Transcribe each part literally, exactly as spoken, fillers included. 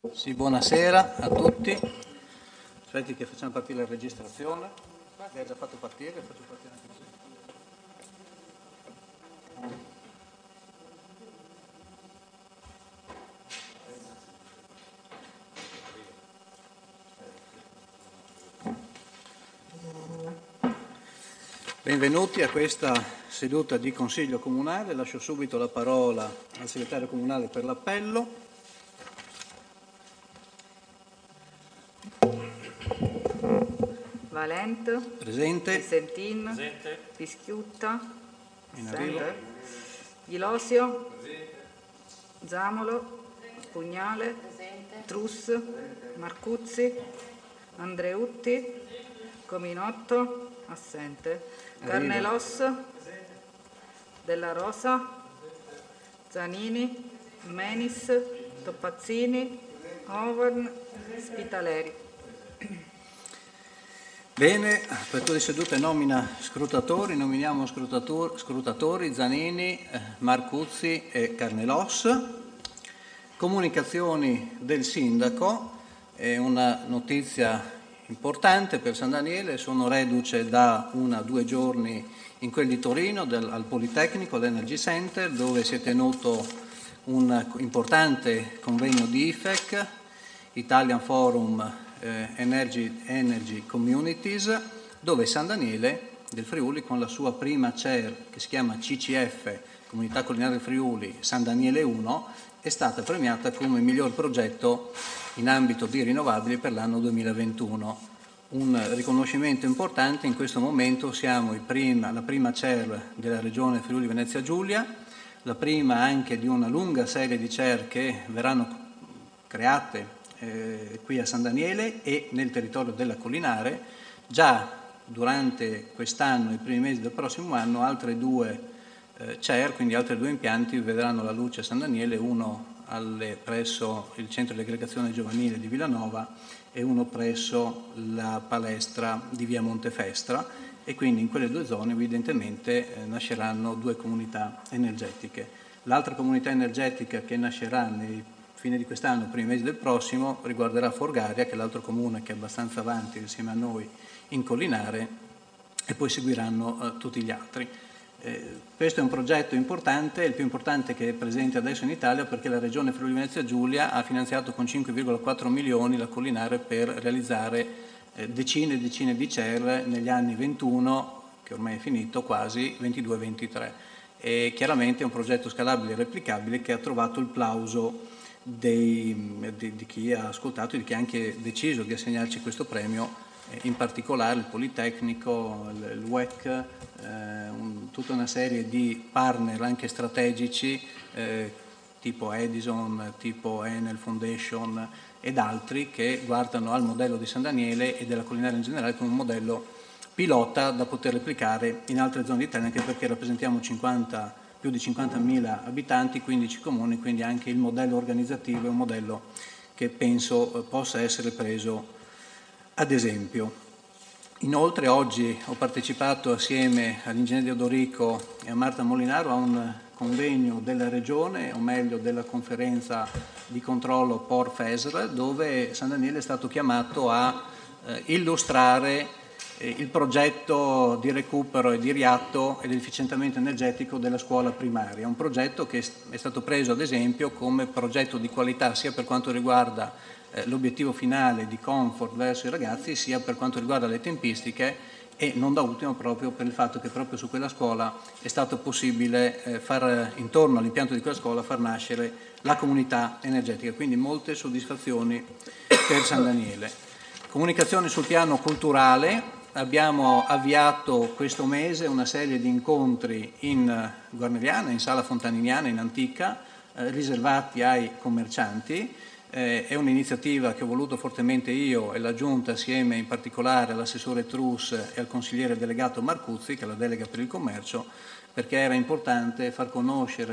Sì, buonasera a tutti. Aspetti che facciamo partire la registrazione. L'hai già fatto partire? Faccio partire anche così. Benvenuti a questa seduta di Consiglio Comunale. Lascio subito la parola al segretario comunale per l'appello. Valento, Presente. Vicentin, Presente. Pischiutta, In arrivo. assente. Gilosio, Zamolo, Pugnale, Trus, Marcuzzi, Andreutti, Cominotto, assente. Carnelos, Della Rosa, Zanini, Menis, Toppazzini, Overn, Spitaleri. Bene, apertura di seduta e nomina scrutatori. Nominiamo scrutator- scrutatori Zanini, eh, Marcuzzi e Carnelos. Comunicazioni del sindaco, è una notizia importante per San Daniele. Sono reduce da una due giorni in quel di Torino del, al Politecnico, l'Energy Center, dove si è tenuto un importante convegno di I F E C, Italian Forum eh, Energy, Energy Communities, dove San Daniele del Friuli, con la sua prima C E R che si chiama C C F, Comunità Collinare del Friuli San Daniele uno, è stata premiata come miglior progetto in ambito di rinnovabili per l'anno duemilaventuno. Un riconoscimento importante. In questo momento siamo il prima, la prima C E R della regione Friuli Venezia Giulia, la prima anche di una lunga serie di C E R che verranno create eh, qui a San Daniele e nel territorio della Collinare. Già durante quest'anno e i primi mesi del prossimo anno altre due eh, C E R, quindi altri due impianti, vedranno la luce a San Daniele, uno alle, presso il centro di aggregazione giovanile di Villanova e uno presso la palestra di via Montefestra, e quindi in quelle due zone evidentemente eh, nasceranno due comunità energetiche. L'altra comunità energetica che nascerà nei fine di quest'anno, primi mesi del prossimo, riguarderà Forgaria, che è l'altro comune che è abbastanza avanti insieme a noi in Collinare, e poi seguiranno eh, tutti gli altri. Eh, questo è un progetto importante, il più importante che è presente adesso in Italia, perché la Regione Friuli Venezia Giulia ha finanziato con cinque virgola quattro milioni la Collinare per realizzare eh, decine e decine di C E R negli anni ventuno, che ormai è finito quasi, ventidue ventitré. E chiaramente è un progetto scalabile e replicabile che ha trovato il plauso dei, di, di chi ha ascoltato e di chi ha anche deciso di assegnarci questo premio, in particolare il Politecnico, il W E C, eh, un, tutta una serie di partner anche strategici eh, tipo Edison, tipo Enel Foundation ed altri, che guardano al modello di San Daniele e della Collinare in generale come un modello pilota da poter replicare in altre zone d'Italia, anche perché rappresentiamo cinquanta, più di cinquantamila abitanti, quindici comuni, quindi anche il modello organizzativo è un modello che penso eh, possa essere preso ad esempio. Inoltre oggi ho partecipato assieme all'ingegnere Odorico e a Marta Molinaro a un convegno della Regione, o meglio della conferenza di controllo P O R F E S R, dove San Daniele è stato chiamato a eh, illustrare eh, il progetto di recupero e di riatto e dell'efficientamento energetico della scuola primaria, un progetto che è stato preso ad esempio come progetto di qualità sia per quanto riguarda l'obiettivo finale di comfort verso i ragazzi, sia per quanto riguarda le tempistiche, e non da ultimo proprio per il fatto che proprio su quella scuola è stato possibile eh, far intorno all'impianto di quella scuola far nascere la comunità energetica, quindi molte soddisfazioni per San Daniele. Comunicazioni sul piano culturale: abbiamo avviato questo mese una serie di incontri in Guarneriana, in Sala Fontaniniana, in Antica, eh, riservati ai commercianti. Eh, è un'iniziativa che ho voluto fortemente io e la Giunta, assieme in particolare all'assessore Trus e al consigliere delegato Marcuzzi, che è la delega per il commercio, perché era importante far conoscere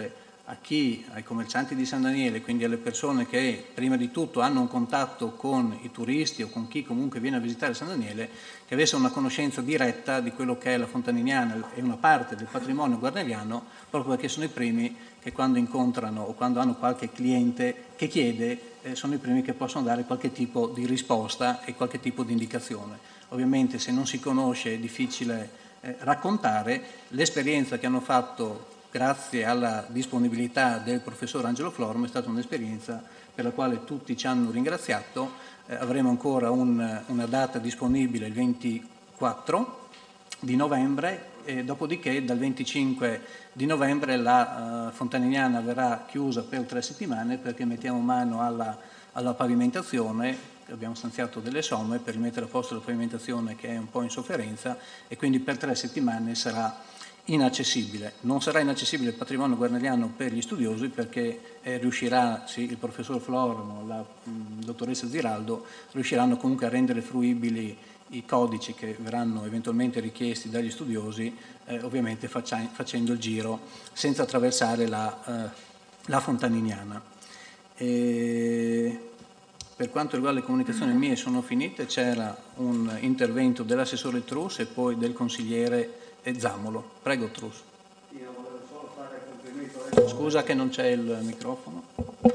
a chi, ai commercianti di San Daniele, quindi alle persone che prima di tutto hanno un contatto con i turisti o con chi comunque viene a visitare San Daniele, che avesse una conoscenza diretta di quello che è la Fontaniniana e una parte del patrimonio guarneriano, proprio perché sono i primi che quando incontrano o quando hanno qualche cliente che chiede, eh, sono i primi che possono dare qualche tipo di risposta e qualche tipo di indicazione. Ovviamente se non si conosce è difficile eh, raccontare. L'esperienza che hanno fatto grazie alla disponibilità del professor Angelo Flormo è stata un'esperienza per la quale tutti ci hanno ringraziato. Eh, avremo ancora un, una data disponibile il ventiquattro di novembre, e dopodiché dal venticinque di novembre la uh, Fontaniniana verrà chiusa per tre settimane perché mettiamo mano alla, alla pavimentazione. Abbiamo stanziato delle somme per rimettere a posto la pavimentazione che è un po' in sofferenza, e quindi per tre settimane sarà inaccessibile. Non sarà inaccessibile il patrimonio guarneriano per gli studiosi perché eh, riuscirà, sì, il professor Flormo, la mh, dottoressa Ziraldo riusciranno comunque a rendere fruibili i codici che verranno eventualmente richiesti dagli studiosi, eh, ovviamente faccia, facendo il giro senza attraversare la, eh, la Fontaniniana. E per quanto riguarda le comunicazioni mie sono finite, c'era un intervento dell'assessore Trus e poi del consigliere Zamolo. Prego Trus. Io volevo solo fare complimento. Scusa che non c'è il microfono.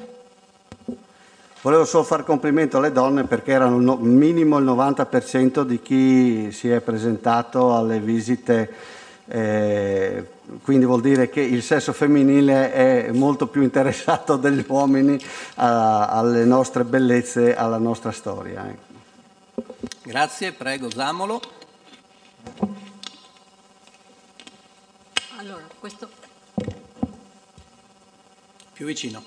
Volevo solo fare complimento alle donne perché erano no, minimo il novanta per cento di chi si è presentato alle visite, eh, quindi vuol dire che il sesso femminile è molto più interessato degli uomini a, alle nostre bellezze, alla nostra storia. Eh. Grazie, prego Zamolo. Allora, questo... Più vicino.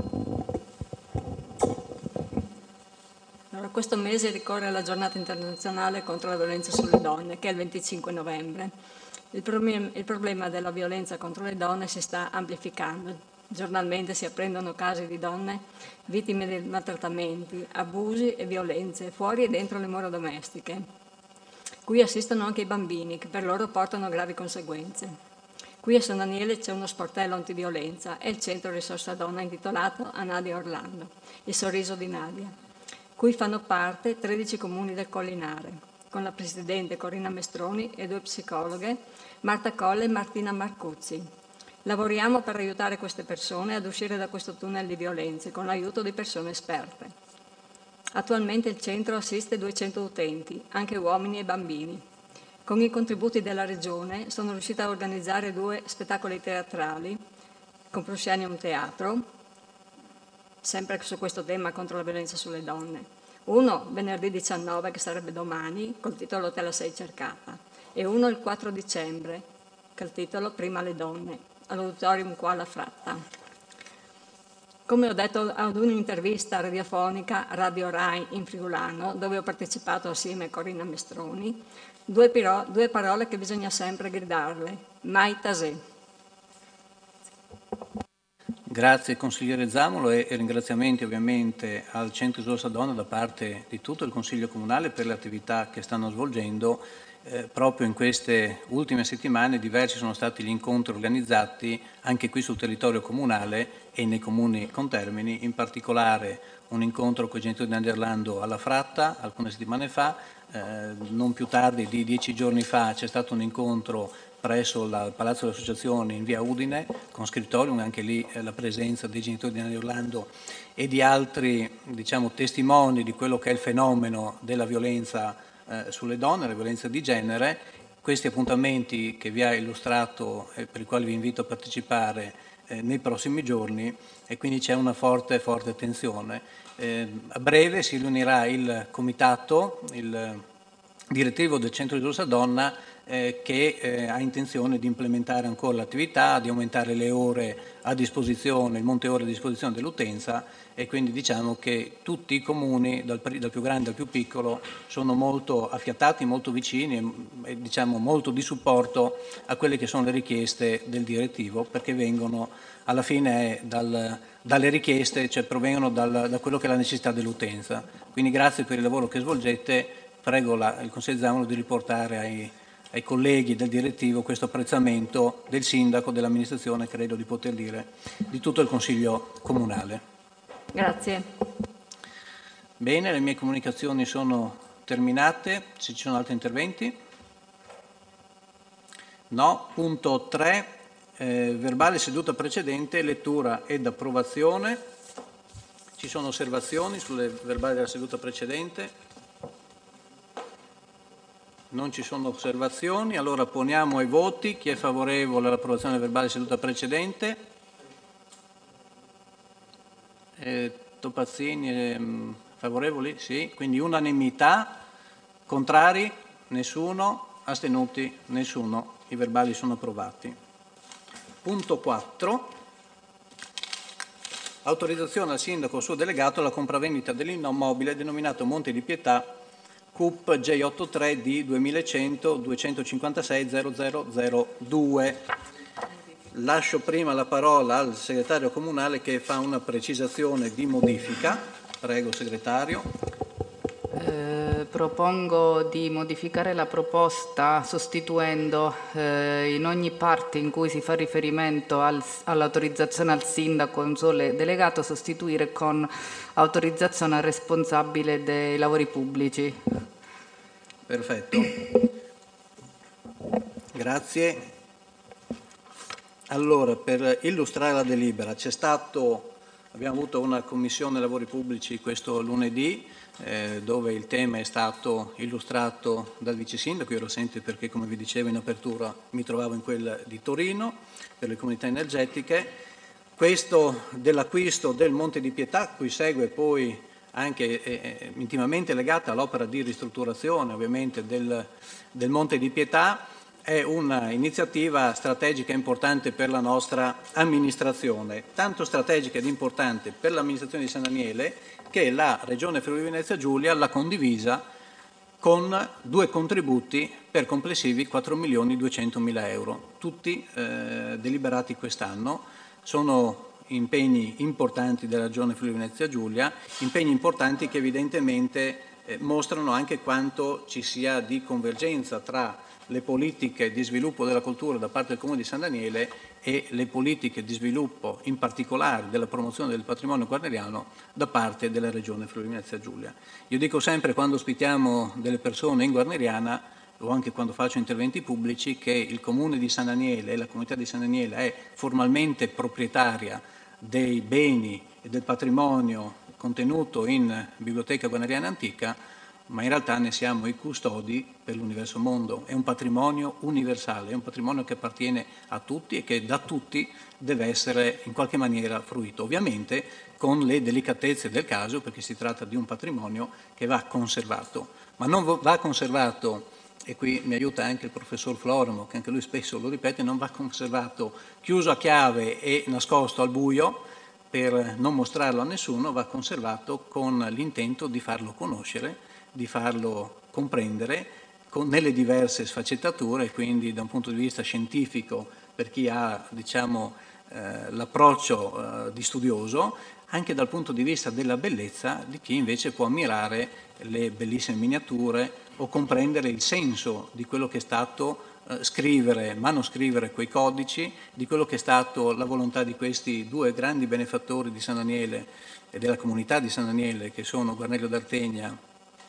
Allora, questo mese ricorre la giornata internazionale contro la violenza sulle donne, che è il venticinque novembre. Il, problem- il problema della violenza contro le donne si sta amplificando. Giornalmente si apprendono casi di donne vittime di maltrattamenti, abusi e violenze fuori e dentro le mura domestiche. Qui assistono anche i bambini, che per loro portano gravi conseguenze. Qui a San Daniele c'è uno sportello antiviolenza e il centro risorsa donna intitolato a Nadia Orlando, il sorriso di Nadia. Qui fanno parte tredici comuni del Collinare, con la presidente Corina Mestroni e due psicologhe, Marta Colle e Martina Marcuzzi. Lavoriamo per aiutare queste persone ad uscire da questo tunnel di violenze con l'aiuto di persone esperte. Attualmente il centro assiste duecento utenti, anche uomini e bambini. Con i contributi della Regione sono riuscita a organizzare due spettacoli teatrali con Proscenium Teatro, sempre su questo tema contro la violenza sulle donne. Uno venerdì diciannove, che sarebbe domani, col titolo Te la sei cercata, e uno il quattro dicembre, col titolo Prima le donne, all'auditorium qua alla Fratta. Come ho detto ad un'intervista radiofonica Radio Rai in friulano, dove ho partecipato assieme a Corina Mestroni, due, piro- due parole che bisogna sempre gridarle: mai tasè. Grazie consigliere Zamolo e ringraziamenti ovviamente al Centro Risorsa Donna da parte di tutto il Consiglio Comunale per le attività che stanno svolgendo. Eh, proprio in queste ultime settimane diversi sono stati gli incontri organizzati anche qui sul territorio comunale e nei comuni contermini, in particolare un incontro con i genitori di Nadia Orlando alla Fratta alcune settimane fa, eh, non più tardi di dieci giorni fa c'è stato un incontro presso il Palazzo delle Associazioni in via Udine con Scriptorium, anche lì eh, la presenza dei genitori di Nadia Orlando e di altri, diciamo, testimoni di quello che è il fenomeno della violenza eh, sulle donne, la violenza di genere. Questi appuntamenti che vi ha illustrato e per i quali vi invito a partecipare eh, nei prossimi giorni, e quindi c'è una forte, forte tensione. Eh, a breve si riunirà il comitato, il direttivo del Centro Risorsa Donna, eh, che eh, ha intenzione di implementare ancora l'attività, di aumentare le ore a disposizione, il monte ore a disposizione dell'utenza, e quindi diciamo che tutti i comuni, dal, dal più grande al più piccolo, sono molto affiatati, molto vicini e, e diciamo molto di supporto a quelle che sono le richieste del direttivo, perché vengono alla fine dal, dalle richieste, cioè provengono dal, da quello che è la necessità dell'utenza. Quindi grazie per il lavoro che svolgete, prego la, il Consiglio Zamolo di riportare ai, ai colleghi del direttivo questo apprezzamento del sindaco, dell'amministrazione, credo di poter dire, di tutto il Consiglio Comunale. Grazie. Bene, le mie comunicazioni sono terminate. Se ci sono altri interventi? No. Punto tre, eh, verbale seduta precedente, lettura ed approvazione. Ci sono osservazioni sulle verbali della seduta precedente? Non ci sono osservazioni, allora poniamo ai voti. Chi è favorevole all'approvazione del verbale seduta precedente? Eh, Topazzini, eh, favorevoli? Sì, quindi unanimità. Contrari? Nessuno. Astenuti? Nessuno. I verbali sono approvati. Punto quattro. Autorizzazione al sindaco o suo delegato alla compravendita dell'immobile denominato Monte di Pietà C U P J ottantatré D duemilacento duecentocinquantasei zero zero zero due. Lascio prima la parola al segretario comunale che fa una precisazione di modifica. Prego, segretario. Eh, propongo di modificare la proposta sostituendo eh, in ogni parte in cui si fa riferimento al, all'autorizzazione al sindaco e un suo delegato, sostituire con autorizzazione al responsabile dei lavori pubblici. Perfetto. Grazie. Allora, per illustrare la delibera, c'è stato, abbiamo avuto una commissione lavori pubblici questo lunedì, eh, dove il tema è stato illustrato dal vice sindaco. Io ero assente perché, come vi dicevo in apertura, mi trovavo in quella di Torino per le comunità energetiche. Questo dell'acquisto del Monte di Pietà, cui segue poi anche eh, intimamente legata all'opera di ristrutturazione ovviamente del, del Monte di Pietà, è un'iniziativa strategica importante per la nostra amministrazione, tanto strategica ed importante per l'amministrazione di San Daniele che la Regione Friuli Venezia Giulia l'ha condivisa con due contributi per complessivi quattro milioni duecentomila euro, tutti eh, deliberati quest'anno. Sono impegni importanti della Regione Friuli Venezia Giulia, impegni importanti che evidentemente eh, mostrano anche quanto ci sia di convergenza tra le politiche di sviluppo della cultura da parte del Comune di San Daniele e le politiche di sviluppo, in particolare della promozione del patrimonio guarneriano, da parte della Regione Friuli Venezia Giulia. Io dico sempre, quando ospitiamo delle persone in Guarneriana, o anche quando faccio interventi pubblici, che il Comune di San Daniele e la comunità di San Daniele è formalmente proprietaria dei beni e del patrimonio contenuto in Biblioteca Guarneriana Antica, ma in realtà ne siamo i custodi per l'universo mondo. È un patrimonio universale, è un patrimonio che appartiene a tutti e che da tutti deve essere in qualche maniera fruito, ovviamente con le delicatezze del caso, perché si tratta di un patrimonio che va conservato, ma non va conservato, e qui mi aiuta anche il professor Floromo, che anche lui spesso lo ripete, non va conservato chiuso a chiave e nascosto al buio per non mostrarlo a nessuno, va conservato con l'intento di farlo conoscere, di farlo comprendere con, nelle diverse sfaccettature, quindi da un punto di vista scientifico per chi ha, diciamo, eh, l'approccio eh, di studioso, anche dal punto di vista della bellezza di chi invece può ammirare le bellissime miniature o comprendere il senso di quello che è stato eh, scrivere, manoscrivere quei codici, di quello che è stato la volontà di questi due grandi benefattori di San Daniele e della comunità di San Daniele, che sono Guarnello d'Artegna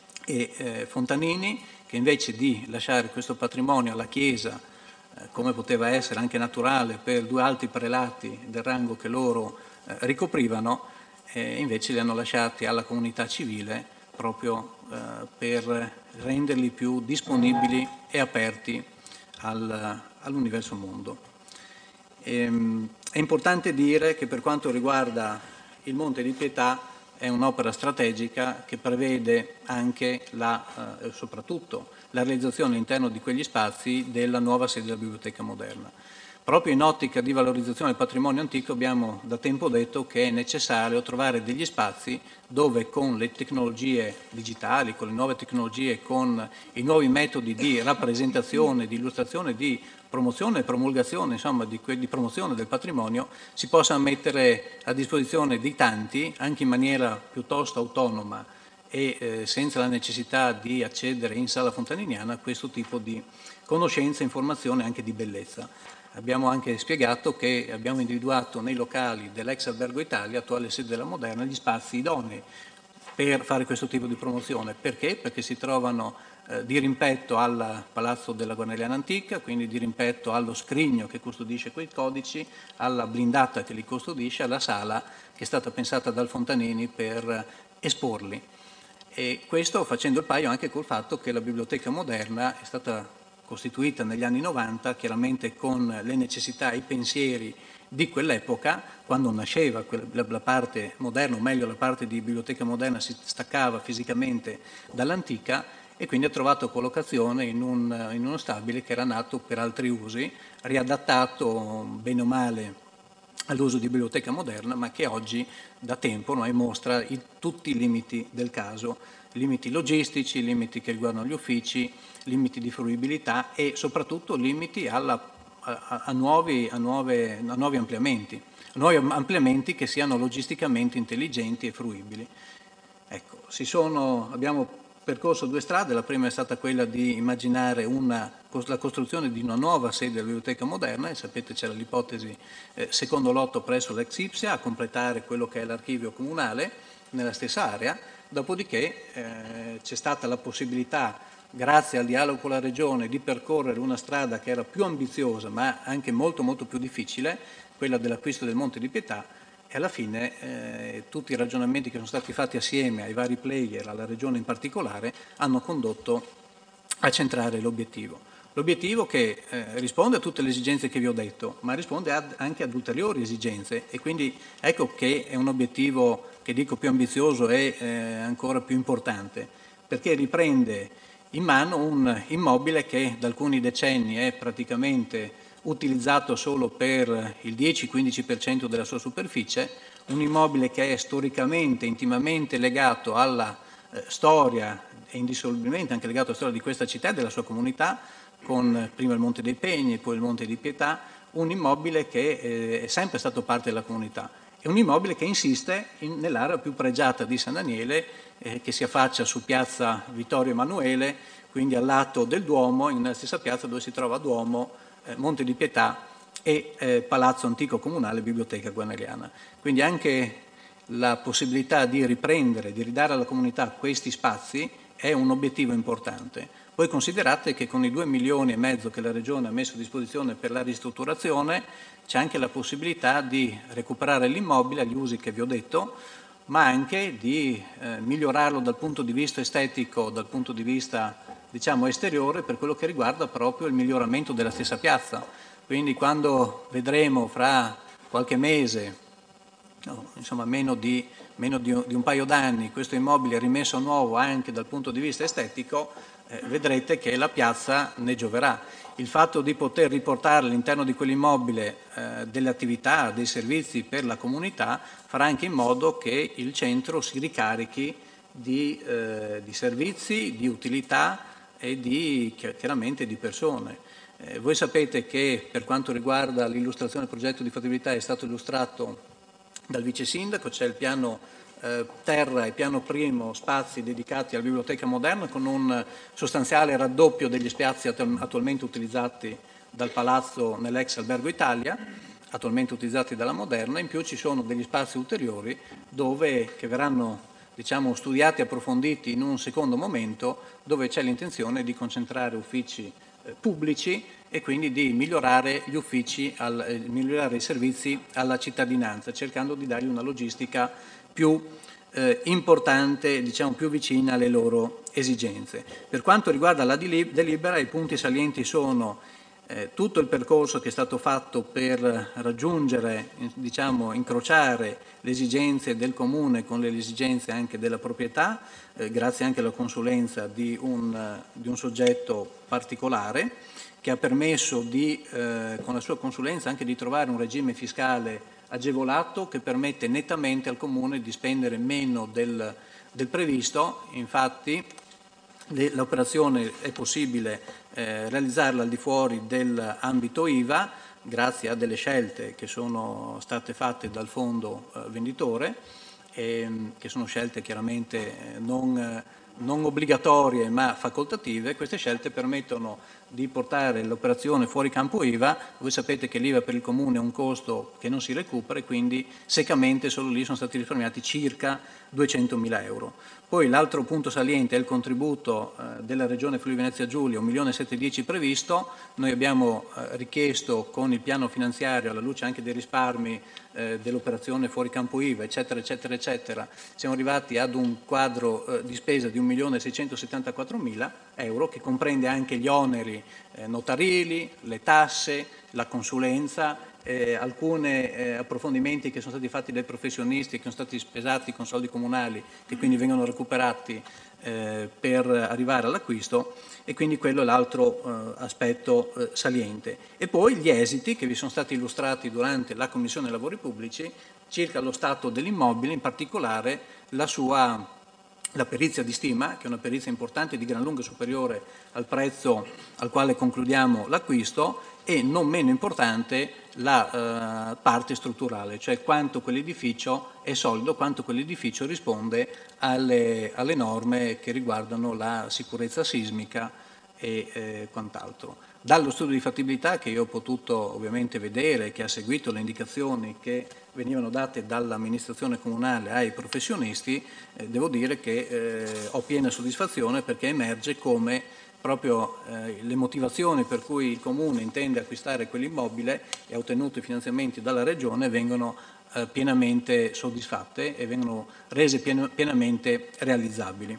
e eh, Fontanini, che invece di lasciare questo patrimonio alla Chiesa, eh, come poteva essere anche naturale per due alti prelati del rango che loro eh, ricoprivano, eh, invece li hanno lasciati alla comunità civile proprio eh, per renderli più disponibili e aperti al, all'universo mondo. Ehm, è importante dire che per quanto riguarda il Monte di Pietà è un'opera strategica che prevede anche la, eh, soprattutto la realizzazione all'interno di quegli spazi della nuova sede della Biblioteca Moderna. Proprio in ottica di valorizzazione del patrimonio antico abbiamo da tempo detto che è necessario trovare degli spazi dove con le tecnologie digitali, con le nuove tecnologie, con i nuovi metodi di rappresentazione, di illustrazione, di promozione e promulgazione, insomma, di, di promozione del patrimonio, si possa mettere a disposizione di tanti, anche in maniera piuttosto autonoma e eh, senza la necessità di accedere in sala fontaniniana, a questo tipo di conoscenza, informazione anche di bellezza. Abbiamo anche spiegato che abbiamo individuato nei locali dell'ex Albergo Italia, attuale sede della Moderna, gli spazi idonei per fare questo tipo di promozione. Perché? Perché si trovano eh, di rimpetto al Palazzo della Guarneriana Antica, quindi di rimpetto allo scrigno che custodisce quei codici, alla blindata che li custodisce, alla sala che è stata pensata dal Fontanini per esporli. E questo facendo il paio anche col fatto che la Biblioteca Moderna è stata costituita negli anni novanta, chiaramente con le necessità e i pensieri di quell'epoca, quando nasceva la parte moderna, o meglio la parte di biblioteca moderna si staccava fisicamente dall'antica, e quindi ha trovato collocazione in, un, in uno stabile che era nato per altri usi, riadattato bene o male all'uso di biblioteca moderna, ma che oggi da tempo noi mostra i, tutti i limiti del caso, limiti logistici, limiti che riguardano gli uffici, limiti di fruibilità e soprattutto limiti alla, a, a, nuovi, a, nuove, a nuovi ampliamenti, nuovi ampliamenti che siano logisticamente intelligenti e fruibili. Ecco, si sono, abbiamo percorso due strade, la prima è stata quella di immaginare una, la costruzione di una nuova sede della Biblioteca Moderna, e sapete c'era l'ipotesi eh, secondo lotto presso l'ex Ipsia a completare quello che è l'archivio comunale nella stessa area. Dopodiché eh, c'è stata la possibilità, grazie al dialogo con la Regione, di percorrere una strada che era più ambiziosa ma anche molto molto più difficile, quella dell'acquisto del Monte di Pietà, e alla fine eh, tutti i ragionamenti che sono stati fatti assieme ai vari player, alla Regione in particolare, hanno condotto a centrare l'obiettivo. L'obiettivo che eh, risponde a tutte le esigenze che vi ho detto, ma risponde ad, anche ad ulteriori esigenze, e quindi ecco che è un obiettivo che dico più ambizioso e eh, ancora più importante, perché riprende in mano un immobile che da alcuni decenni è praticamente utilizzato solo per il dieci quindici per cento della sua superficie, un immobile che è storicamente, intimamente legato alla eh, storia e indissolubilmente anche legato alla storia di questa città e della sua comunità, con prima il Monte dei Pegni e poi il Monte di Pietà, un immobile che eh, è sempre stato parte della comunità. È un immobile che insiste in, nell'area più pregiata di San Daniele, eh, che si affaccia su piazza Vittorio Emanuele, quindi al lato del Duomo, nella stessa piazza dove si trova Duomo, eh, Monte di Pietà e eh, Palazzo Antico Comunale, Biblioteca Guarneriana. Quindi anche la possibilità di riprendere, di ridare alla comunità questi spazi è un obiettivo importante. Voi considerate che con i due milioni e mezzo che la Regione ha messo a disposizione per la ristrutturazione c'è anche la possibilità di recuperare l'immobile agli usi che vi ho detto, ma anche di eh, migliorarlo dal punto di vista estetico, dal punto di vista diciamo esteriore, per quello che riguarda proprio il miglioramento della stessa piazza. Quindi quando vedremo fra qualche mese, no, insomma meno di, meno di, di un paio d'anni, questo immobile rimesso a nuovo anche dal punto di vista estetico, eh, vedrete che la piazza ne gioverà. Il fatto di poter riportare all'interno di quell'immobile eh, delle attività, dei servizi per la comunità, farà anche in modo che il centro si ricarichi di, eh, di servizi, di utilità e di, chiaramente di persone. Eh, voi sapete che per quanto riguarda l'illustrazione del progetto di fattibilità è stato illustrato dal vice sindaco, c'è il piano eh, terra e piano primo spazi dedicati alla biblioteca moderna con un sostanziale raddoppio degli spazi attualmente utilizzati dal palazzo nell'ex Albergo Italia, attualmente utilizzati dalla Moderna. In più ci sono degli spazi ulteriori dove, che verranno diciamo, studiati e approfonditi in un secondo momento, dove c'è l'intenzione di concentrare uffici eh, pubblici e quindi di migliorare gli uffici, al, eh, migliorare i servizi alla cittadinanza, cercando di dargli una logistica più eh, importante, diciamo più vicina alle loro esigenze. Per quanto riguarda la delibera, i punti salienti sono eh, tutto il percorso che è stato fatto per raggiungere, diciamo, incrociare le esigenze del comune con le esigenze anche della proprietà, eh, grazie anche alla consulenza di un, di un soggetto particolare, che ha permesso di, eh, con la sua consulenza anche di trovare un regime fiscale agevolato che permette nettamente al Comune di spendere meno del, del previsto. Infatti l'operazione è possibile eh, realizzarla al di fuori dell'ambito I V A grazie a delle scelte che sono state fatte dal fondo eh, venditore, e, che sono scelte chiaramente non, non obbligatorie ma facoltative, queste scelte permettono di portare l'operazione fuori campo I V A. Voi sapete che l'I V A per il Comune è un costo che non si recupera e quindi seccamente solo lì sono stati risparmiati circa duecentomila euro. Poi l'altro punto saliente è il contributo eh, della Regione Friuli Venezia Giulia, un milione settecentodieci previsto. Noi abbiamo eh, richiesto con il piano finanziario, alla luce anche dei risparmi eh, dell'operazione fuori campo I V A, eccetera, eccetera, eccetera, siamo arrivati ad un quadro eh, di spesa di un milione seicentosettantaquattromila euro, che comprende anche gli oneri eh, notarili, le tasse, la consulenza, Eh, alcuni eh, approfondimenti che sono stati fatti dai professionisti e che sono stati spesati con soldi comunali, che quindi vengono recuperati eh, per arrivare all'acquisto, e quindi quello è l'altro eh, aspetto eh, saliente. E poi gli esiti che vi sono stati illustrati durante la Commissione Lavori Pubblici circa lo stato dell'immobile, in particolare la sua la perizia di stima, che è una perizia importante di gran lunga superiore al prezzo al quale concludiamo l'acquisto, e non meno importante la eh, parte strutturale, cioè quanto quell'edificio è solido, quanto quell'edificio risponde alle, alle norme che riguardano la sicurezza sismica e eh, quant'altro. Dallo studio di fattibilità che io ho potuto ovviamente vedere, che ha seguito le indicazioni che venivano date dall'amministrazione comunale ai professionisti, eh, devo dire che eh, ho piena soddisfazione, perché emerge come proprio eh, le motivazioni per cui il Comune intende acquistare quell'immobile e ha ottenuto i finanziamenti dalla Regione vengono eh, pienamente soddisfatte e vengono rese pien- pienamente realizzabili.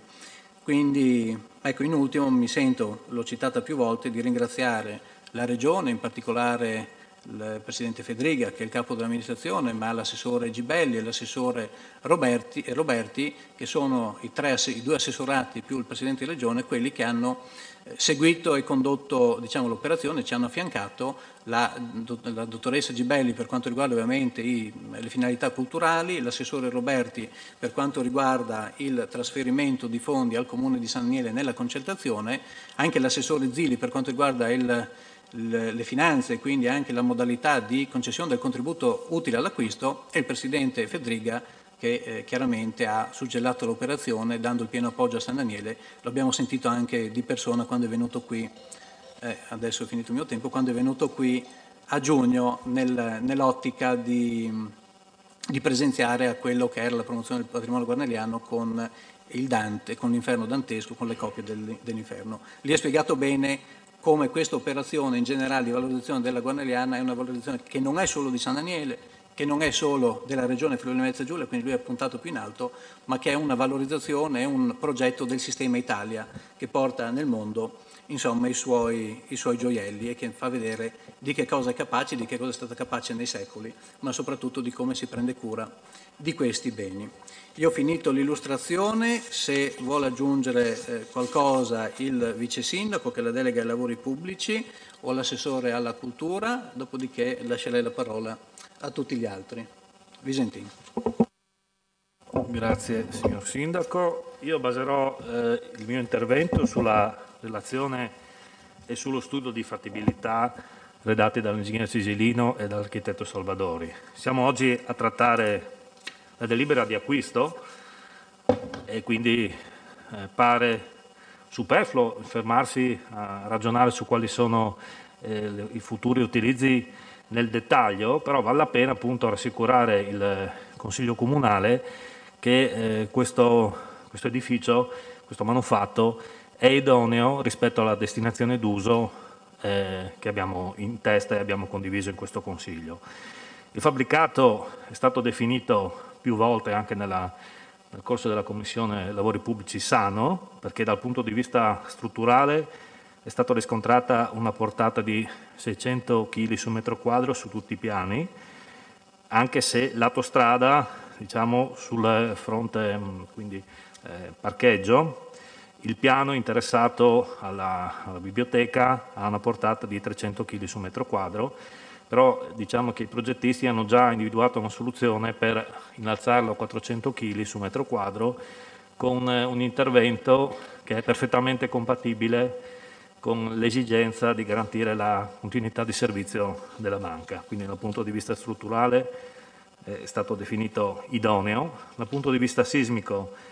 Quindi, ecco, in ultimo mi sento, l'ho citata più volte, di ringraziare la Regione, in particolare il Presidente Fedriga, che è il capo dell'amministrazione, ma l'assessore Gibelli e l'assessore Roberti, e Roberti, che sono i, tre, i due assessorati più il Presidente di Regione, quelli che hanno seguito e condotto, diciamo, l'operazione, ci hanno affiancato la, la dottoressa Gibelli per quanto riguarda ovviamente i, le finalità culturali, l'assessore Roberti per quanto riguarda il trasferimento di fondi al Comune di San Daniele nella concertazione, anche l'assessore Zilli per quanto riguarda il, il, le finanze e quindi anche la modalità di concessione del contributo utile all'acquisto, e il Presidente Fedriga che eh, chiaramente ha suggellato l'operazione dando il pieno appoggio a San Daniele. Lo abbiamo sentito anche di persona quando è venuto qui, eh, adesso è finito il mio tempo, quando è venuto qui a giugno nel, nell'ottica di, di presenziare a quello che era la promozione del patrimonio guarneriano con il Dante, con l'inferno dantesco, con le copie del, dell'inferno. Lì è spiegato bene come questa operazione in generale di valorizzazione della guarneriana è una valorizzazione che non è solo di San Daniele, che non è solo della regione Friuli Venezia Giulia, quindi lui è puntato più in alto, ma che è una valorizzazione, è un progetto del sistema Italia che porta nel mondo, insomma, i suoi, i suoi gioielli, e che fa vedere di che cosa è capace, di che cosa è stata capace nei secoli, ma soprattutto di come si prende cura di questi beni. Io ho finito l'illustrazione, se vuole aggiungere eh, qualcosa il vice sindaco che la delega ai lavori pubblici o l'assessore alla cultura, dopodiché lascerei la parola a tutti gli altri. Visentino. Grazie signor Sindaco. Io baserò eh, il mio intervento sulla relazione e sullo studio di fattibilità redatti dall'ingegnere Cisilino e dall'architetto Salvadori. Siamo oggi a trattare la delibera di acquisto e quindi eh, pare superfluo fermarsi a ragionare su quali sono eh, le, i futuri utilizzi nel dettaglio, però vale la pena appunto rassicurare il Consiglio Comunale che eh, questo, questo edificio, questo manufatto è idoneo rispetto alla destinazione d'uso eh, che abbiamo in testa e abbiamo condiviso in questo Consiglio. Il fabbricato è stato definito più volte anche nella, nel corso della Commissione Lavori Pubblici sano, perché dal punto di vista strutturale è stata riscontrata una portata di seicento chili su metro quadro su tutti i piani, anche se lato strada, diciamo sul fronte quindi eh, parcheggio, il piano interessato alla, alla biblioteca ha una portata di trecento chili su metro quadro, però diciamo che i progettisti hanno già individuato una soluzione per innalzarlo a quattrocento chili su metro quadro con un intervento che è perfettamente compatibile con l'esigenza di garantire la continuità di servizio della banca. Quindi dal punto di vista strutturale è stato definito idoneo. Dal punto di vista sismico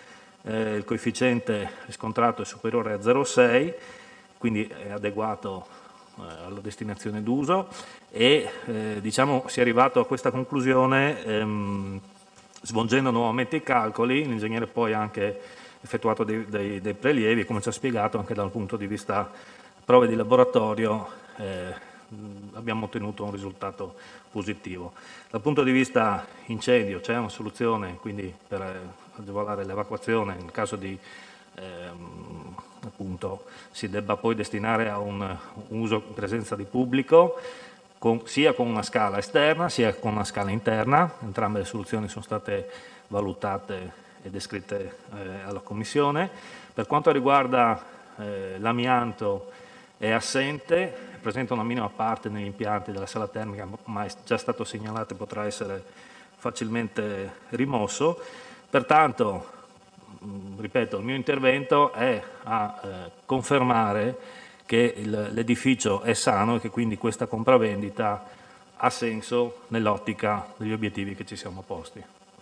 eh, il coefficiente riscontrato è superiore a zero virgola sei, quindi è adeguato eh, alla destinazione d'uso e eh, diciamo, si è arrivato a questa conclusione ehm, svolgendo nuovamente i calcoli. L'ingegnere poi ha anche effettuato dei, dei, dei prelievi, come ci ha spiegato, anche dal punto di vista prove di laboratorio eh, abbiamo ottenuto un risultato positivo. Dal punto di vista incendio c'è una soluzione, quindi per agevolare l'evacuazione nel caso di ehm, appunto si debba poi destinare a un uso in presenza di pubblico, con, sia con una scala esterna sia con una scala interna. Entrambe le soluzioni sono state valutate e descritte eh, alla Commissione. Per quanto riguarda eh, l'amianto, è assente, presenta una minima parte negli impianti della sala termica, ma è già stato segnalato e potrà essere facilmente rimosso. Pertanto, ripeto, il mio intervento è a eh, confermare che l'edificio è sano e che quindi questa compravendita ha senso nell'ottica degli obiettivi che ci siamo posti.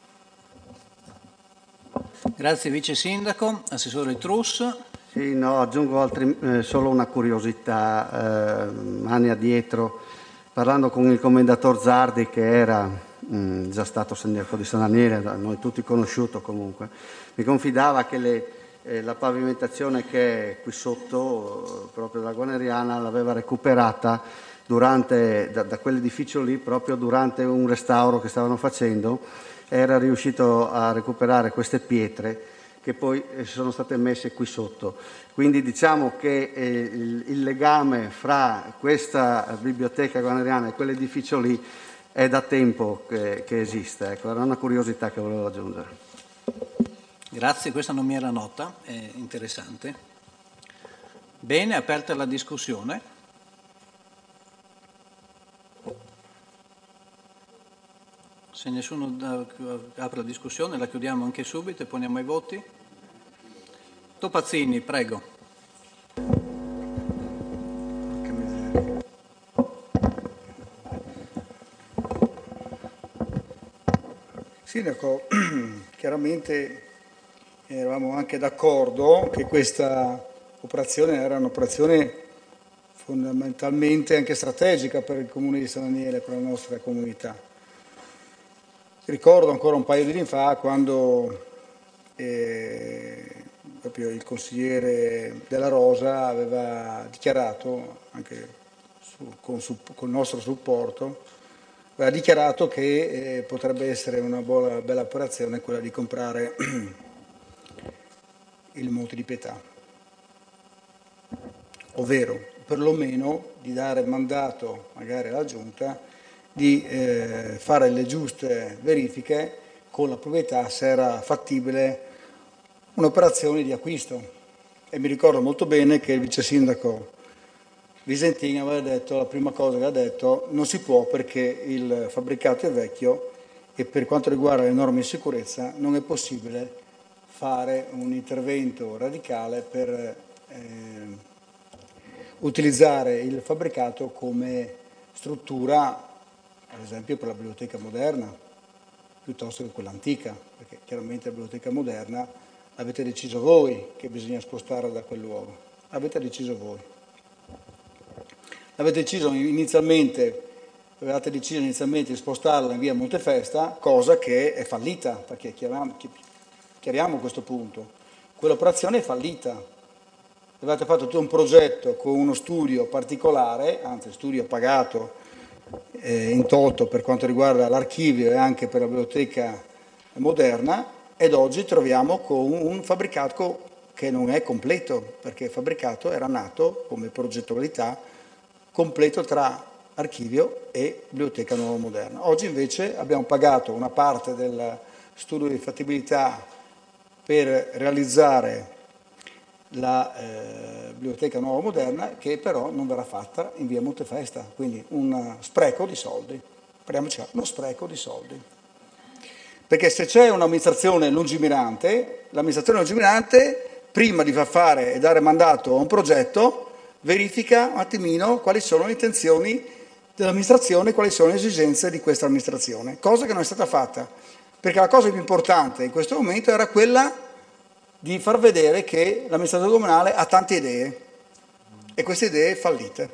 Grazie Vice Sindaco. Assessore Trus. Sì, no, aggiungo altri, eh, solo una curiosità. Eh, anni addietro, parlando con il commendator Zardi, che era mh, già stato sindaco di San Daniele, da noi tutti conosciuto comunque, mi confidava che le, eh, la pavimentazione che è qui sotto, proprio della Guaneriana, l'aveva recuperata durante, da, da quell'edificio lì, proprio durante un restauro che stavano facendo. Era riuscito a recuperare queste pietre che poi sono state messe qui sotto. Quindi diciamo che eh, il, il legame fra questa biblioteca guaneriana e quell'edificio lì è da tempo che, che esiste. Ecco, era una curiosità che volevo aggiungere. Grazie, questa non mi era nota, è interessante. Bene, aperta la discussione. Se nessuno apre la discussione, la chiudiamo anche subito e poniamo ai voti. Topazzini, prego. Sindaco, chiaramente eravamo anche d'accordo che questa operazione era un'operazione fondamentalmente anche strategica per il Comune di San Daniele, per la nostra comunità. Ricordo ancora un paio di anni fa quando eh, proprio il consigliere Della Rosa aveva dichiarato, anche su, con, su, con il nostro supporto, aveva dichiarato che eh, potrebbe essere una buona, bella operazione quella di comprare il Monte di Pietà, ovvero perlomeno di dare mandato magari alla Giunta di eh, fare le giuste verifiche con la proprietà se era fattibile un'operazione di acquisto. E mi ricordo molto bene che il vice sindaco Visentini aveva detto, la prima cosa che ha detto, non si può perché il fabbricato è vecchio e per quanto riguarda le norme di sicurezza non è possibile fare un intervento radicale per eh, utilizzare il fabbricato come struttura, ad esempio per la biblioteca moderna, piuttosto che quella antica, perché chiaramente la biblioteca moderna l'avete deciso voi che bisogna spostare da quel luogo, l'avete deciso voi. L'avete deciso inizialmente, avevate deciso inizialmente di spostarla in via Montefesta, cosa che è fallita, perché chiariamo, chiariamo questo punto. Quell'operazione è fallita. Avete fatto tutto un progetto con uno studio particolare, anzi studio pagato Eh, in toto per quanto riguarda l'archivio e anche per la biblioteca moderna, ed oggi troviamo con un fabbricato che non è completo, perché il fabbricato era nato come progettualità completo tra archivio e biblioteca nuova moderna. Oggi invece abbiamo pagato una parte del studio di fattibilità per realizzare la eh, biblioteca nuova moderna, che però non verrà fatta in via Montefesta, quindi un spreco di soldi, parliamoci, uno spreco di soldi. Perché se c'è un'amministrazione lungimirante, l'amministrazione lungimirante, prima di far fare e dare mandato a un progetto, verifica un attimino quali sono le intenzioni dell'amministrazione, quali sono le esigenze di questa amministrazione, cosa che non è stata fatta, perché la cosa più importante in questo momento era quella di far vedere che l'amministratore comunale ha tante idee e queste idee fallite.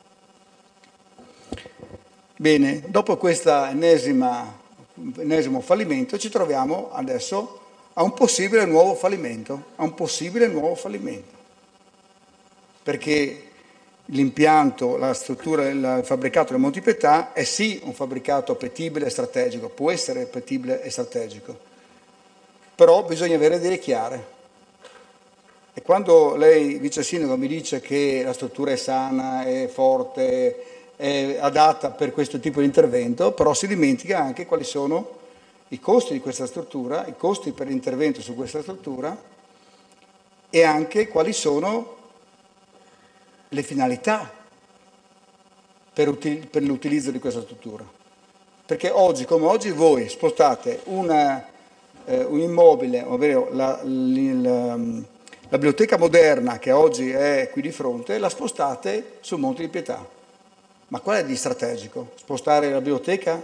Bene, dopo questo ennesimo fallimento ci troviamo adesso a un possibile nuovo fallimento, a un possibile nuovo fallimento, perché l'impianto, la struttura, il fabbricato del Monte Pietà è sì un fabbricato appetibile e strategico, può essere appetibile e strategico, però bisogna avere idee chiare. E quando lei, vice sindaco, mi dice che la struttura è sana, è forte, è adatta per questo tipo di intervento, però si dimentica anche quali sono i costi di questa struttura, i costi per l'intervento su questa struttura e anche quali sono le finalità per, util- per l'utilizzo di questa struttura. Perché oggi, come oggi, voi spostate una, eh, un immobile, ovvero la, il, la biblioteca moderna che oggi è qui di fronte, la spostate sul Monte di Pietà. Ma qual è di strategico? Spostare la biblioteca?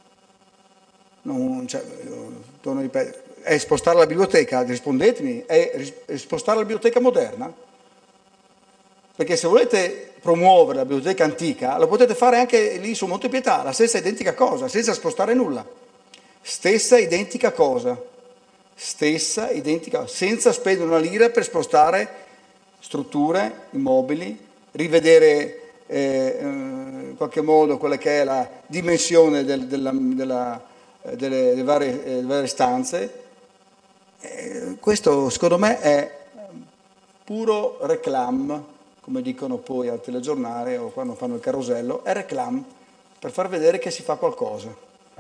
Non, cioè, torno a ripetere, è spostare la biblioteca? Rispondetemi, è, è spostare la biblioteca moderna? Perché se volete promuovere la biblioteca antica, lo potete fare anche lì su Monte Pietà, la stessa identica cosa, senza spostare nulla. Stessa identica cosa, stessa identica cosa, senza spendere una lira per spostare strutture, immobili, rivedere eh, in qualche modo quella che è la dimensione del, della, della, delle, delle, varie, eh, varie stanze. Eh, questo secondo me è puro reclam, come dicono poi al telegiornale o quando fanno il carosello, è reclam per far vedere che si fa qualcosa.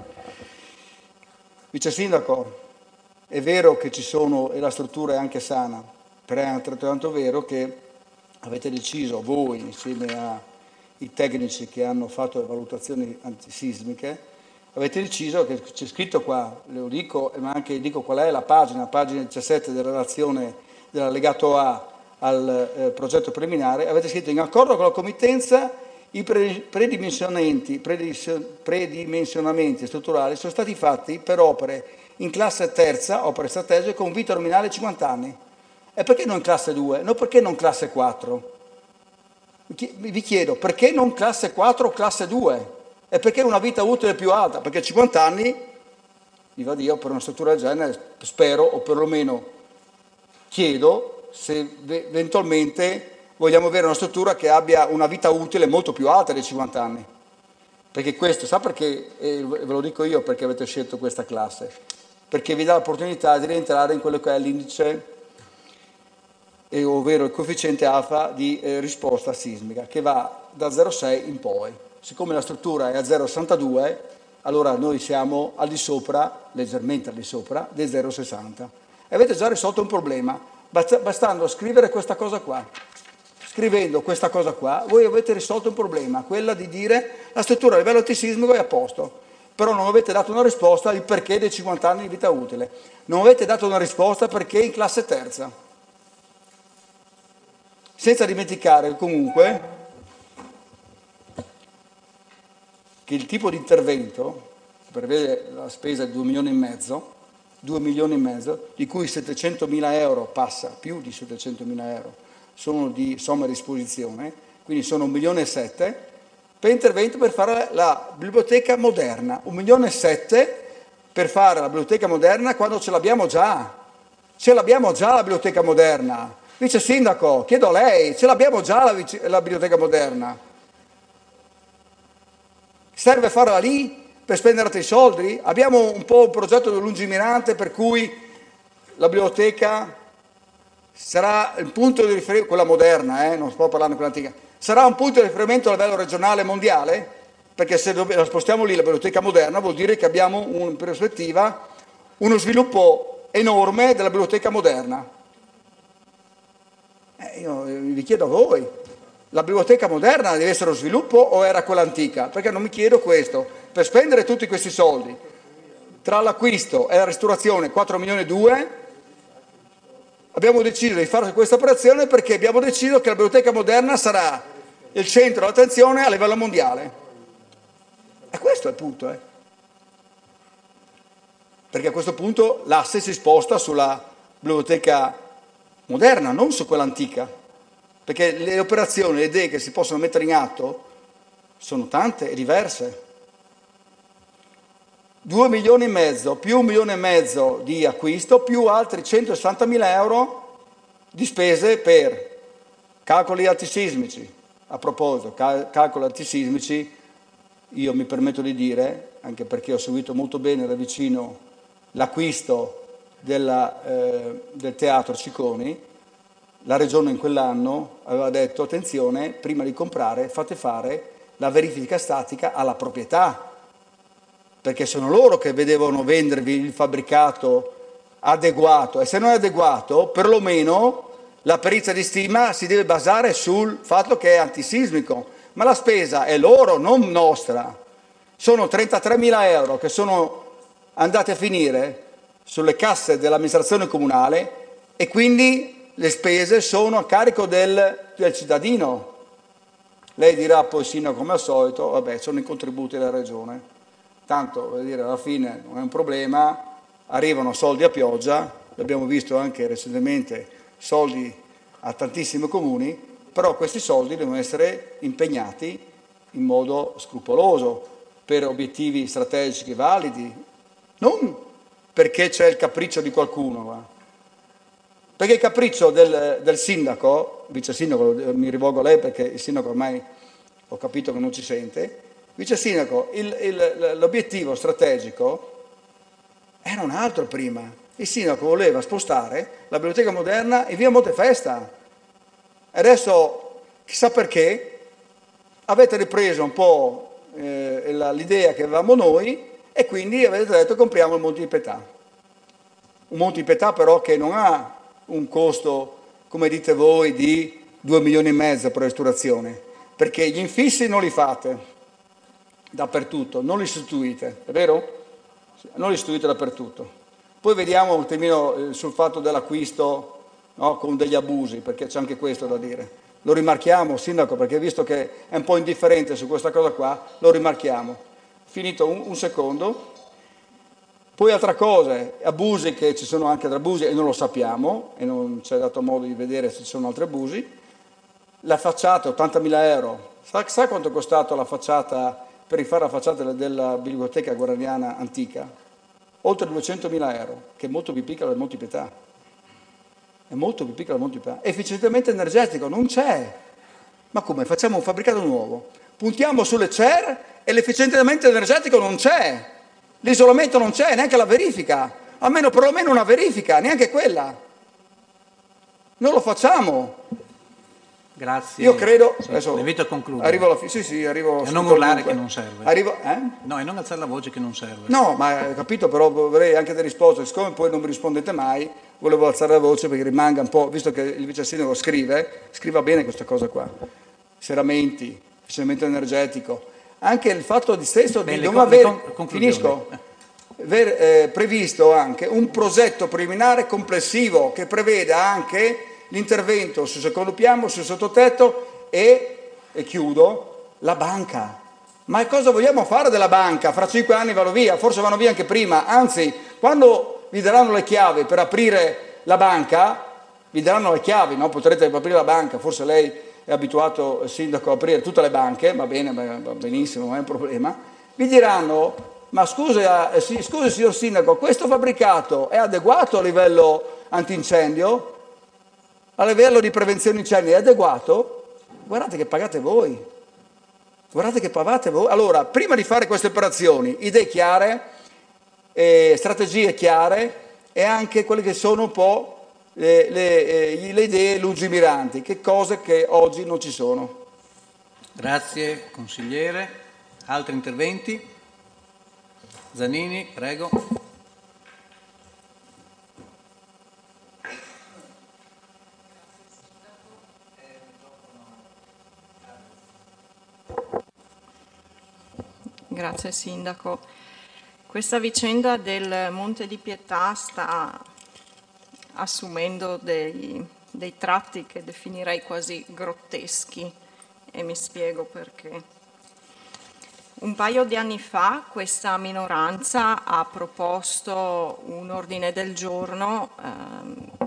Vice sindaco, è vero che ci sono e la struttura è anche sana, però è altrettanto vero che avete deciso voi, insieme ai tecnici che hanno fatto le valutazioni antisismiche, avete deciso che c'è scritto qua, lo dico, ma anche dico qual è la pagina, pagina diciassette della relazione dell'allegato A al eh, progetto preliminare, avete scritto in accordo con la committenza i pre- predimensionamenti, predimensionamenti strutturali sono stati fatti per opere in classe terza, opere strategiche con vita nominale cinquanta anni. E perché non classe due? No, perché non classe quattro? Vi chiedo, perché non classe quattro o classe due? E perché una vita utile più alta? Perché cinquanta anni, viva Dio, per una struttura del genere, spero, o perlomeno chiedo, se eventualmente vogliamo avere una struttura che abbia una vita utile molto più alta dei cinquanta anni. Perché questo, sa perché, e ve lo dico io perché avete scelto questa classe? Perché vi dà l'opportunità di rientrare in quello che è l'indice, eh, ovvero il coefficiente alfa di eh, risposta sismica, che va da zero virgola sei in poi. Siccome la struttura è a zero virgola sessantadue, allora noi siamo al di sopra, leggermente al di sopra, del zero virgola sessanta. E avete già risolto un problema. Bastando scrivere questa cosa qua, scrivendo questa cosa qua, voi avete risolto un problema, quella di dire la struttura a livello antisismico è a posto, però non avete dato una risposta al perché dei cinquanta anni di vita utile, non avete dato una risposta perché in classe terza. Senza dimenticare comunque che il tipo di intervento prevede la spesa di due milioni e mezzo, due milioni e mezzo, di cui settecentomila euro passa, più di settecentomila euro, sono di somma a disposizione, quindi sono un milione e sette, per intervento per fare la biblioteca moderna. Un milione e sette per fare la biblioteca moderna quando ce l'abbiamo già. Ce l'abbiamo già la biblioteca moderna. Vice sindaco, chiedo a lei, ce l'abbiamo già la, la biblioteca moderna. Serve farla lì? Per spendere altri soldi? Abbiamo un po' un progetto lungimirante per cui la biblioteca sarà il punto di riferimento, quella moderna, eh, non sto parlando di quella antica, sarà un punto di riferimento a livello regionale e mondiale? Perché se la spostiamo lì la biblioteca moderna vuol dire che abbiamo in prospettiva uno sviluppo enorme della biblioteca moderna. Eh, io vi chiedo a voi, la biblioteca moderna deve essere lo sviluppo o era quella antica? Perché non mi chiedo questo. Per spendere tutti questi soldi, tra l'acquisto e la ristorazione, quattro milioni e due, abbiamo deciso di fare questa operazione perché abbiamo deciso che la biblioteca moderna sarà il centro dell'attenzione a livello mondiale. E questo è il punto, eh? Perché a questo punto l'asse si sposta sulla biblioteca moderna, non su quella antica, perché le operazioni, le idee che si possono mettere in atto sono tante e diverse. Due milioni e mezzo, più un milione e mezzo di acquisto, più altri centosessantamila euro di spese per calcoli antisismici. A proposito, cal- calcoli antisismici, io mi permetto di dire, anche perché ho seguito molto bene da vicino l'acquisto della, eh, del teatro Cicconi, la regione in quell'anno aveva detto attenzione, prima di comprare fate fare la verifica statica alla proprietà, perché sono loro che vedevano vendervi il fabbricato adeguato, e se non è adeguato perlomeno la perizia di stima si deve basare sul fatto che è antisismico, ma la spesa è loro, non nostra. Sono trentatremila euro che sono andati a finire sulle casse dell'amministrazione comunale e quindi le spese sono a carico del, del cittadino. Lei dirà poi sindaco come al solito, vabbè, sono i contributi della regione, tanto vuol dire, alla fine non è un problema, arrivano soldi a pioggia, l'abbiamo visto anche recentemente, soldi a tantissimi comuni, però questi soldi devono essere impegnati in modo scrupoloso per obiettivi strategici validi, non perché c'è il capriccio di qualcuno, va. Perché il capriccio del, del sindaco, vice sindaco, mi rivolgo a lei perché il sindaco ormai ho capito che non ci sente, vice sindaco, il, il, l'obiettivo strategico era un altro prima. Il sindaco voleva spostare la biblioteca moderna in via Montefesta. E adesso, chissà perché, avete ripreso un po' eh, la, l'idea che avevamo noi e quindi avete detto compriamo il Monte di Pietà. Un Monte di Pietà però che non ha un costo, come dite voi, di due milioni e mezzo per ristrutturazione, perché gli infissi non li fate dappertutto, non li istituite, è vero? Non li istituite dappertutto. Poi vediamo un attimino sul fatto dell'acquisto, no, con degli abusi, perché c'è anche questo da dire. Lo rimarchiamo, sindaco, perché visto che è un po' indifferente su questa cosa qua, lo rimarchiamo. Finito un, un secondo. Poi altra cosa, abusi che ci sono anche tra abusi e non lo sappiamo, e non ci è dato modo di vedere se ci sono altri abusi. La facciata, ottantamila euro. Sa, sa quanto è costato la facciata, per rifare la facciata della biblioteca guaraniana antica? Oltre duecentomila euro, che è molto più piccola del Monte di Pietà. È molto più piccola del Monte di Pietà. Efficientamento energetico, non c'è. Ma come? Facciamo un fabbricato nuovo. Puntiamo sulle C E R e l'efficientamento energetico non c'è. L'isolamento non c'è, neanche la verifica. Almeno perlomeno una verifica, neanche quella. Non lo facciamo. Grazie. Io credo, sì, adesso invito a concludere. Arrivo alla fine, sì, sì, arrivo. E non urlare che non serve. Arrivo, eh? No, e non alzare la voce che non serve. No, ma ho capito, però vorrei anche delle risposte. Siccome poi non mi rispondete mai, volevo alzare la voce perché rimanga un po', visto che il vice sindaco scrive, scriva bene questa cosa qua. Serramenti, efficientamento energetico, anche il fatto di stesso Beh, di non avere, finisco, aver eh, previsto anche un progetto preliminare complessivo che preveda anche l'intervento sul secondo piano, sul sottotetto e, e chiudo, la banca. Ma cosa vogliamo fare della banca? Fra cinque anni vanno via, forse vanno via anche prima, anzi, quando vi daranno le chiavi per aprire la banca, vi daranno le chiavi, no? Potrete aprire la banca, forse lei è abituato, il sindaco, a aprire tutte le banche, va bene, va benissimo, non è un problema, vi diranno, ma scusa, eh, scusi signor sindaco, questo fabbricato è adeguato a livello antincendio? A livello di prevenzione incendi è adeguato? Guardate che pagate voi. Guardate che pagate voi. Allora, prima di fare queste operazioni, idee chiare, eh, strategie chiare e anche quelle che sono un po' le, le, eh, le idee lungimiranti, che cose che oggi non ci sono. Grazie consigliere. Altri interventi? Zanini, prego. Grazie Sindaco. Questa vicenda del Monte di Pietà sta assumendo dei, dei tratti che definirei quasi grotteschi e mi spiego perché. Un paio di anni fa questa minoranza ha proposto un ordine del giorno ehm,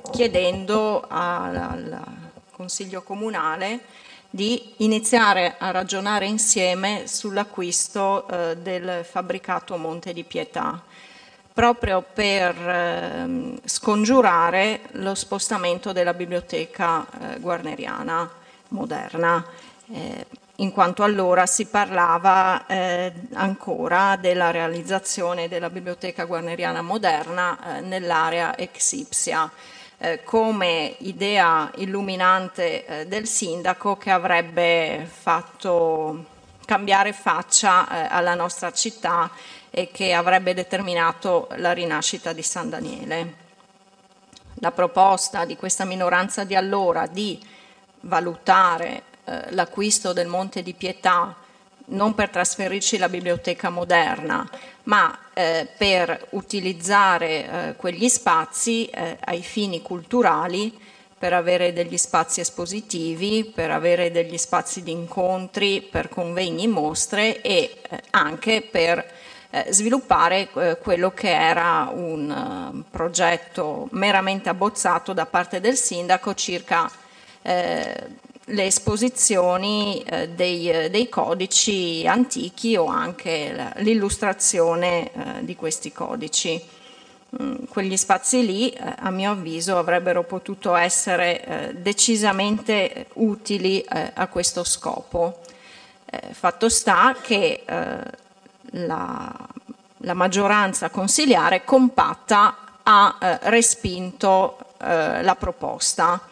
chiedendo al, al Consiglio Comunale di iniziare a ragionare insieme sull'acquisto eh, del fabbricato Monte di Pietà, proprio per eh, scongiurare lo spostamento della biblioteca eh, guarneriana moderna, eh, in quanto allora si parlava eh, ancora della realizzazione della biblioteca guarneriana moderna eh, nell'area ex Ipsia, eh, come idea illuminante eh, del sindaco, che avrebbe fatto cambiare faccia eh, alla nostra città e che avrebbe determinato la rinascita di San Daniele. La proposta di questa minoranza di allora di valutare eh, l'acquisto del Monte di Pietà non per trasferirci la biblioteca moderna, ma eh, per utilizzare eh, quegli spazi eh, ai fini culturali, per avere degli spazi espositivi, per avere degli spazi di incontri, per convegni, mostre e eh, anche per eh, sviluppare eh, quello che era un uh, progetto meramente abbozzato da parte del sindaco circa eh, le esposizioni eh, dei, dei codici antichi o anche l'illustrazione eh, di questi codici. Mm, quegli spazi lì, eh, a mio avviso, avrebbero potuto essere eh, decisamente utili eh, a questo scopo. Eh, fatto sta che eh, la, la maggioranza consiliare compatta ha eh, respinto eh, la proposta.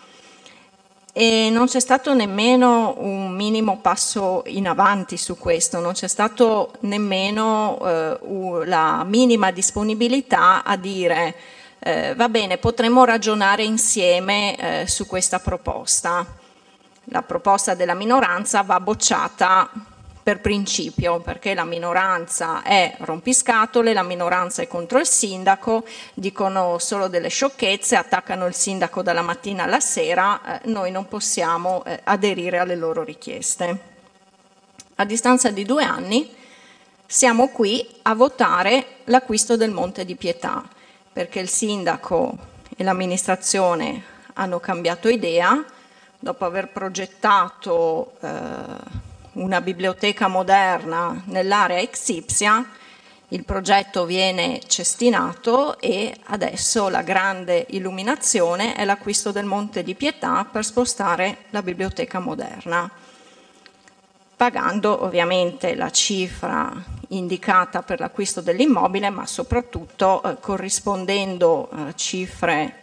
E non c'è stato nemmeno un minimo passo in avanti su questo, non c'è stato nemmeno eh, la minima disponibilità a dire eh, va bene, potremmo ragionare insieme eh, su questa proposta. La proposta della minoranza va bocciata per principio, perché la minoranza è rompiscatole, la minoranza è contro il sindaco, dicono solo delle sciocchezze, attaccano il sindaco dalla mattina alla sera, eh, noi non possiamo eh, aderire alle loro richieste. A distanza di due anni siamo qui a votare l'acquisto del Monte di Pietà, perché il sindaco e l'amministrazione hanno cambiato idea, dopo aver progettato eh, una biblioteca moderna nell'area ex Ipsia, il progetto viene cestinato e adesso la grande illuminazione è l'acquisto del Monte di Pietà per spostare la biblioteca moderna, pagando ovviamente la cifra indicata per l'acquisto dell'immobile, ma soprattutto eh, corrispondendo eh, cifre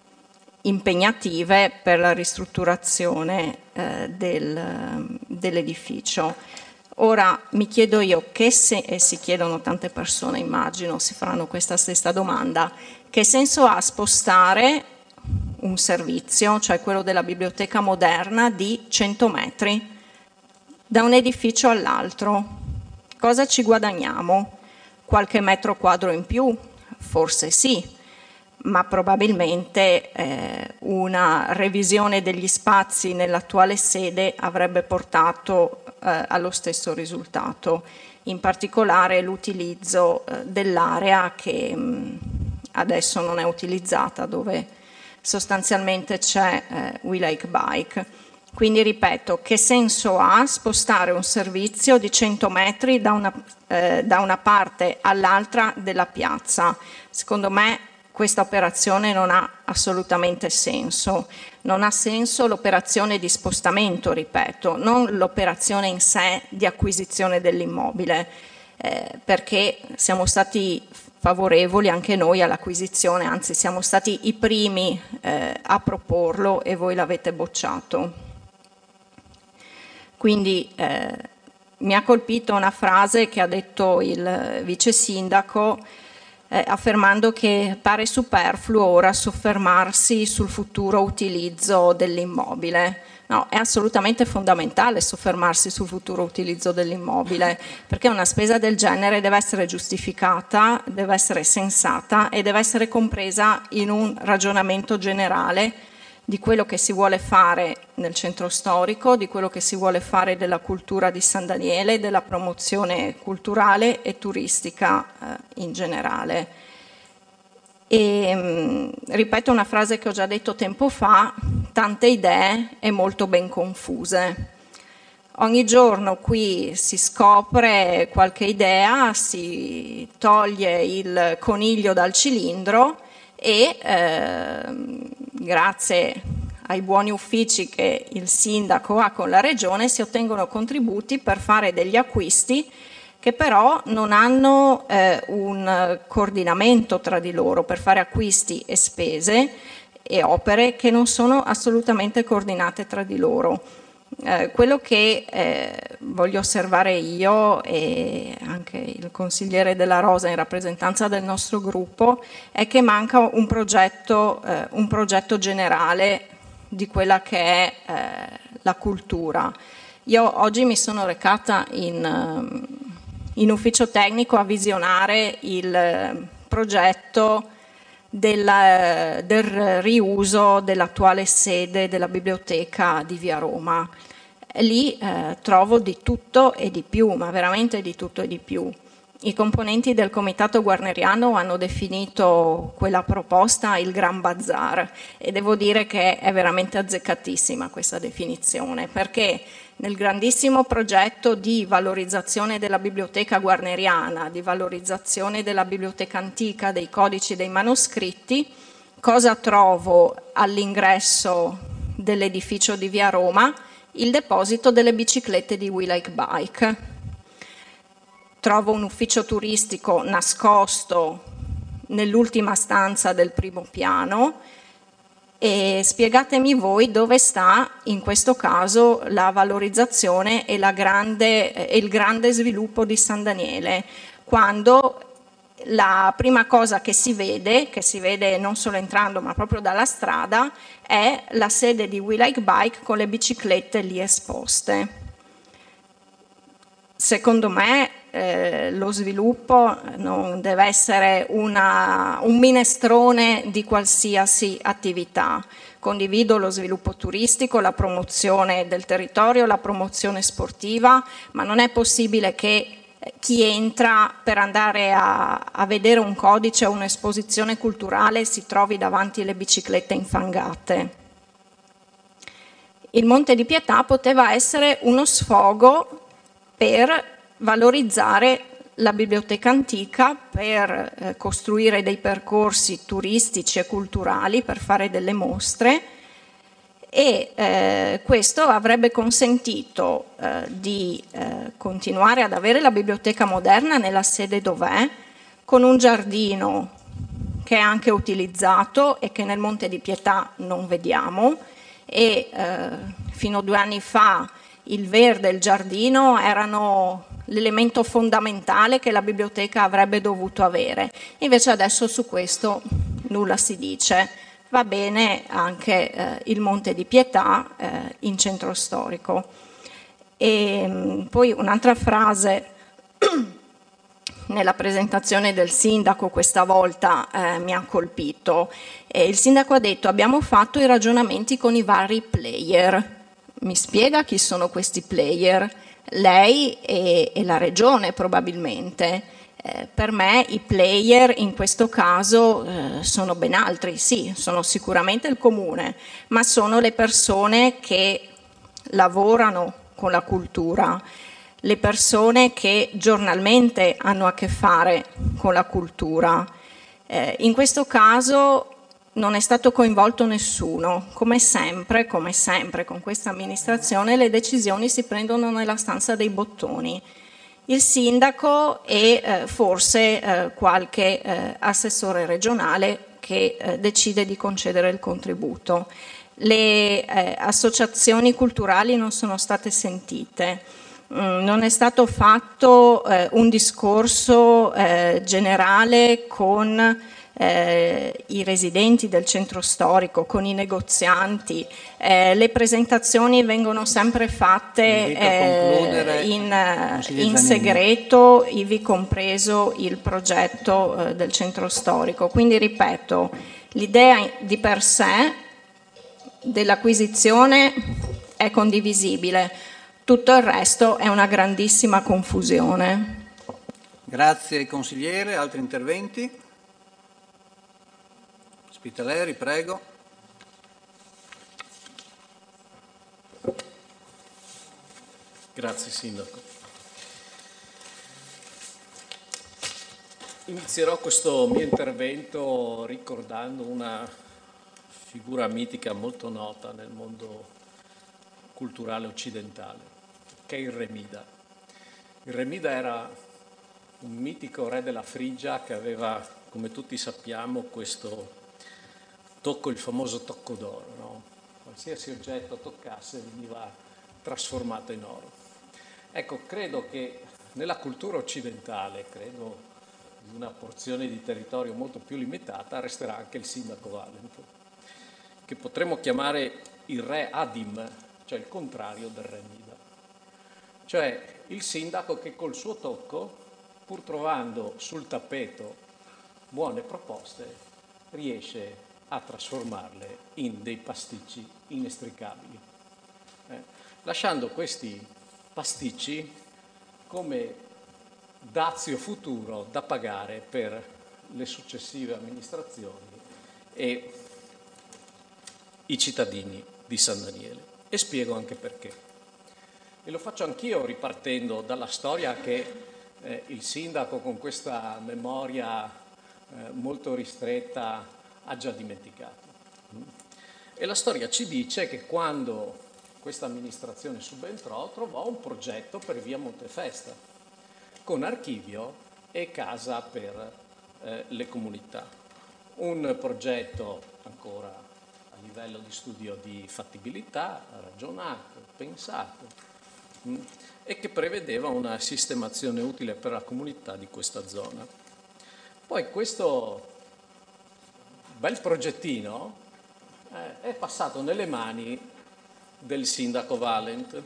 impegnative per la ristrutturazione eh, del, dell'edificio. Ora mi chiedo io che se, e si chiedono tante persone, immagino, si faranno questa stessa domanda, che senso ha spostare un servizio, cioè quello della biblioteca moderna, di cento metri da un edificio all'altro? Cosa ci guadagniamo? Qualche metro quadro in più? Forse sì, ma probabilmente eh, una revisione degli spazi nell'attuale sede avrebbe portato eh, allo stesso risultato, in particolare l'utilizzo eh, dell'area che mh, adesso non è utilizzata, dove sostanzialmente c'è eh, We Like Bike. Quindi ripeto, che senso ha spostare un servizio di cento metri da una, eh, da una parte all'altra della piazza? Secondo me questa operazione non ha assolutamente senso. Non ha senso l'operazione di spostamento, ripeto, non l'operazione in sé di acquisizione dell'immobile, eh, perché siamo stati favorevoli anche noi all'acquisizione, anzi siamo stati i primi eh, a proporlo e voi l'avete bocciato. Quindi eh, mi ha colpito una frase che ha detto il vice sindaco, Eh, affermando che pare superfluo ora soffermarsi sul futuro utilizzo dell'immobile. No, è assolutamente fondamentale soffermarsi sul futuro utilizzo dell'immobile, perché una spesa del genere deve essere giustificata, deve essere sensata e deve essere compresa in un ragionamento generale di quello che si vuole fare nel centro storico, di quello che si vuole fare della cultura di San Daniele, della promozione culturale e turistica eh, in generale. E mh, ripeto una frase che ho già detto tempo fa: tante idee e molto ben confuse. Ogni giorno qui si scopre qualche idea, si toglie il coniglio dal cilindro e eh, grazie ai buoni uffici che il sindaco ha con la regione si ottengono contributi per fare degli acquisti che però non hanno eh, un coordinamento tra di loro, per fare acquisti e spese e opere che non sono assolutamente coordinate tra di loro. Eh, quello che eh, voglio osservare io e anche il consigliere Della Rosa in rappresentanza del nostro gruppo è che manca un progetto, eh, un progetto generale di quella che è eh, la cultura. Io oggi mi sono recata in, in ufficio tecnico a visionare il progetto Del, del riuso dell'attuale sede della biblioteca di Via Roma. Lì eh, trovo di tutto e di più, ma veramente di tutto e di più. I componenti del comitato guarneriano hanno definito quella proposta il Gran Bazar e devo dire che è veramente azzeccatissima questa definizione, perché nel grandissimo progetto di valorizzazione della biblioteca guarneriana, di valorizzazione della biblioteca antica, dei codici e dei manoscritti, cosa trovo all'ingresso dell'edificio di Via Roma? Il deposito delle biciclette di We Like Bike. Trovo un ufficio turistico nascosto nell'ultima stanza del primo piano. E spiegatemi voi dove sta in questo caso la valorizzazione e, la grande, e il grande sviluppo di San Daniele, quando la prima cosa che si vede, che si vede non solo entrando ma proprio dalla strada, è la sede di We Like Bike con le biciclette lì esposte. Secondo me eh, lo sviluppo non deve essere una, un minestrone di qualsiasi attività. Condivido lo sviluppo turistico, la promozione del territorio, la promozione sportiva, ma non è possibile che chi entra per andare a, a vedere un codice o un'esposizione culturale si trovi davanti alle biciclette infangate. Il Monte di Pietà poteva essere uno sfogo per valorizzare la biblioteca antica, per eh, costruire dei percorsi turistici e culturali, per fare delle mostre e eh, questo avrebbe consentito eh, di eh, continuare ad avere la biblioteca moderna nella sede dov'è, con un giardino che è anche utilizzato e che nel Monte di Pietà non vediamo e eh, fino a due anni fa il verde e il giardino erano l'elemento fondamentale che la biblioteca avrebbe dovuto avere. Invece adesso su questo nulla si dice. Va bene anche eh, il Monte di Pietà eh, in centro storico. E mh, poi un'altra frase nella presentazione del sindaco questa volta eh, mi ha colpito. E il sindaco ha detto: abbiamo fatto i ragionamenti con i vari player. Mi spiega chi sono questi player? Lei e, e la regione probabilmente. Eh, per me i player in questo caso eh, sono ben altri, sì, sono sicuramente il comune, ma sono le persone che lavorano con la cultura, le persone che giornalmente hanno a che fare con la cultura. Eh, in questo caso non è stato coinvolto nessuno, come sempre, come sempre con questa amministrazione le decisioni si prendono nella stanza dei bottoni. Il sindaco e eh, forse eh, qualche eh, assessore regionale che eh, decide di concedere il contributo. Le eh, associazioni culturali non sono state sentite, mm, non è stato fatto eh, un discorso eh, generale con Eh, i residenti del centro storico, con i negozianti. Eh, le presentazioni vengono sempre fatte eh, in, in segreto, ivi compreso il progetto eh, del centro storico. Quindi ripeto, l'idea di per sé dell'acquisizione è condivisibile, tutto il resto è una grandissima confusione. Grazie consigliere, altri interventi? Spitaleri, prego. Grazie Sindaco. Inizierò questo mio intervento ricordando una figura mitica molto nota nel mondo culturale occidentale, che è il Re Mida. Il Re Mida era un mitico re della Frigia che aveva, come tutti sappiamo, questo tocco, il famoso tocco d'oro, no? Qualsiasi oggetto toccasse veniva trasformato in oro. Ecco, credo che nella cultura occidentale, credo in una porzione di territorio molto più limitata, resterà anche il sindaco Valent, che potremmo chiamare il re Adim, cioè il contrario del Re Mida. Cioè il sindaco che col suo tocco, pur trovando sul tappeto buone proposte, riesce a trasformarle in dei pasticci inestricabili, eh, lasciando questi pasticci come dazio futuro da pagare per le successive amministrazioni e i cittadini di San Daniele. E spiego anche perché. E lo faccio anch'io ripartendo dalla storia che eh, il sindaco, con questa memoria eh, molto ristretta, ha già dimenticato. E la storia ci dice che quando questa amministrazione subentrò, trovò un progetto per via Montefesta, con archivio e casa per eh, le comunità. Un progetto ancora a livello di studio di fattibilità, ragionato, pensato, mh, e che prevedeva una sistemazione utile per la comunità di questa zona. Poi questo bel progettino eh, è passato nelle mani del sindaco Valent,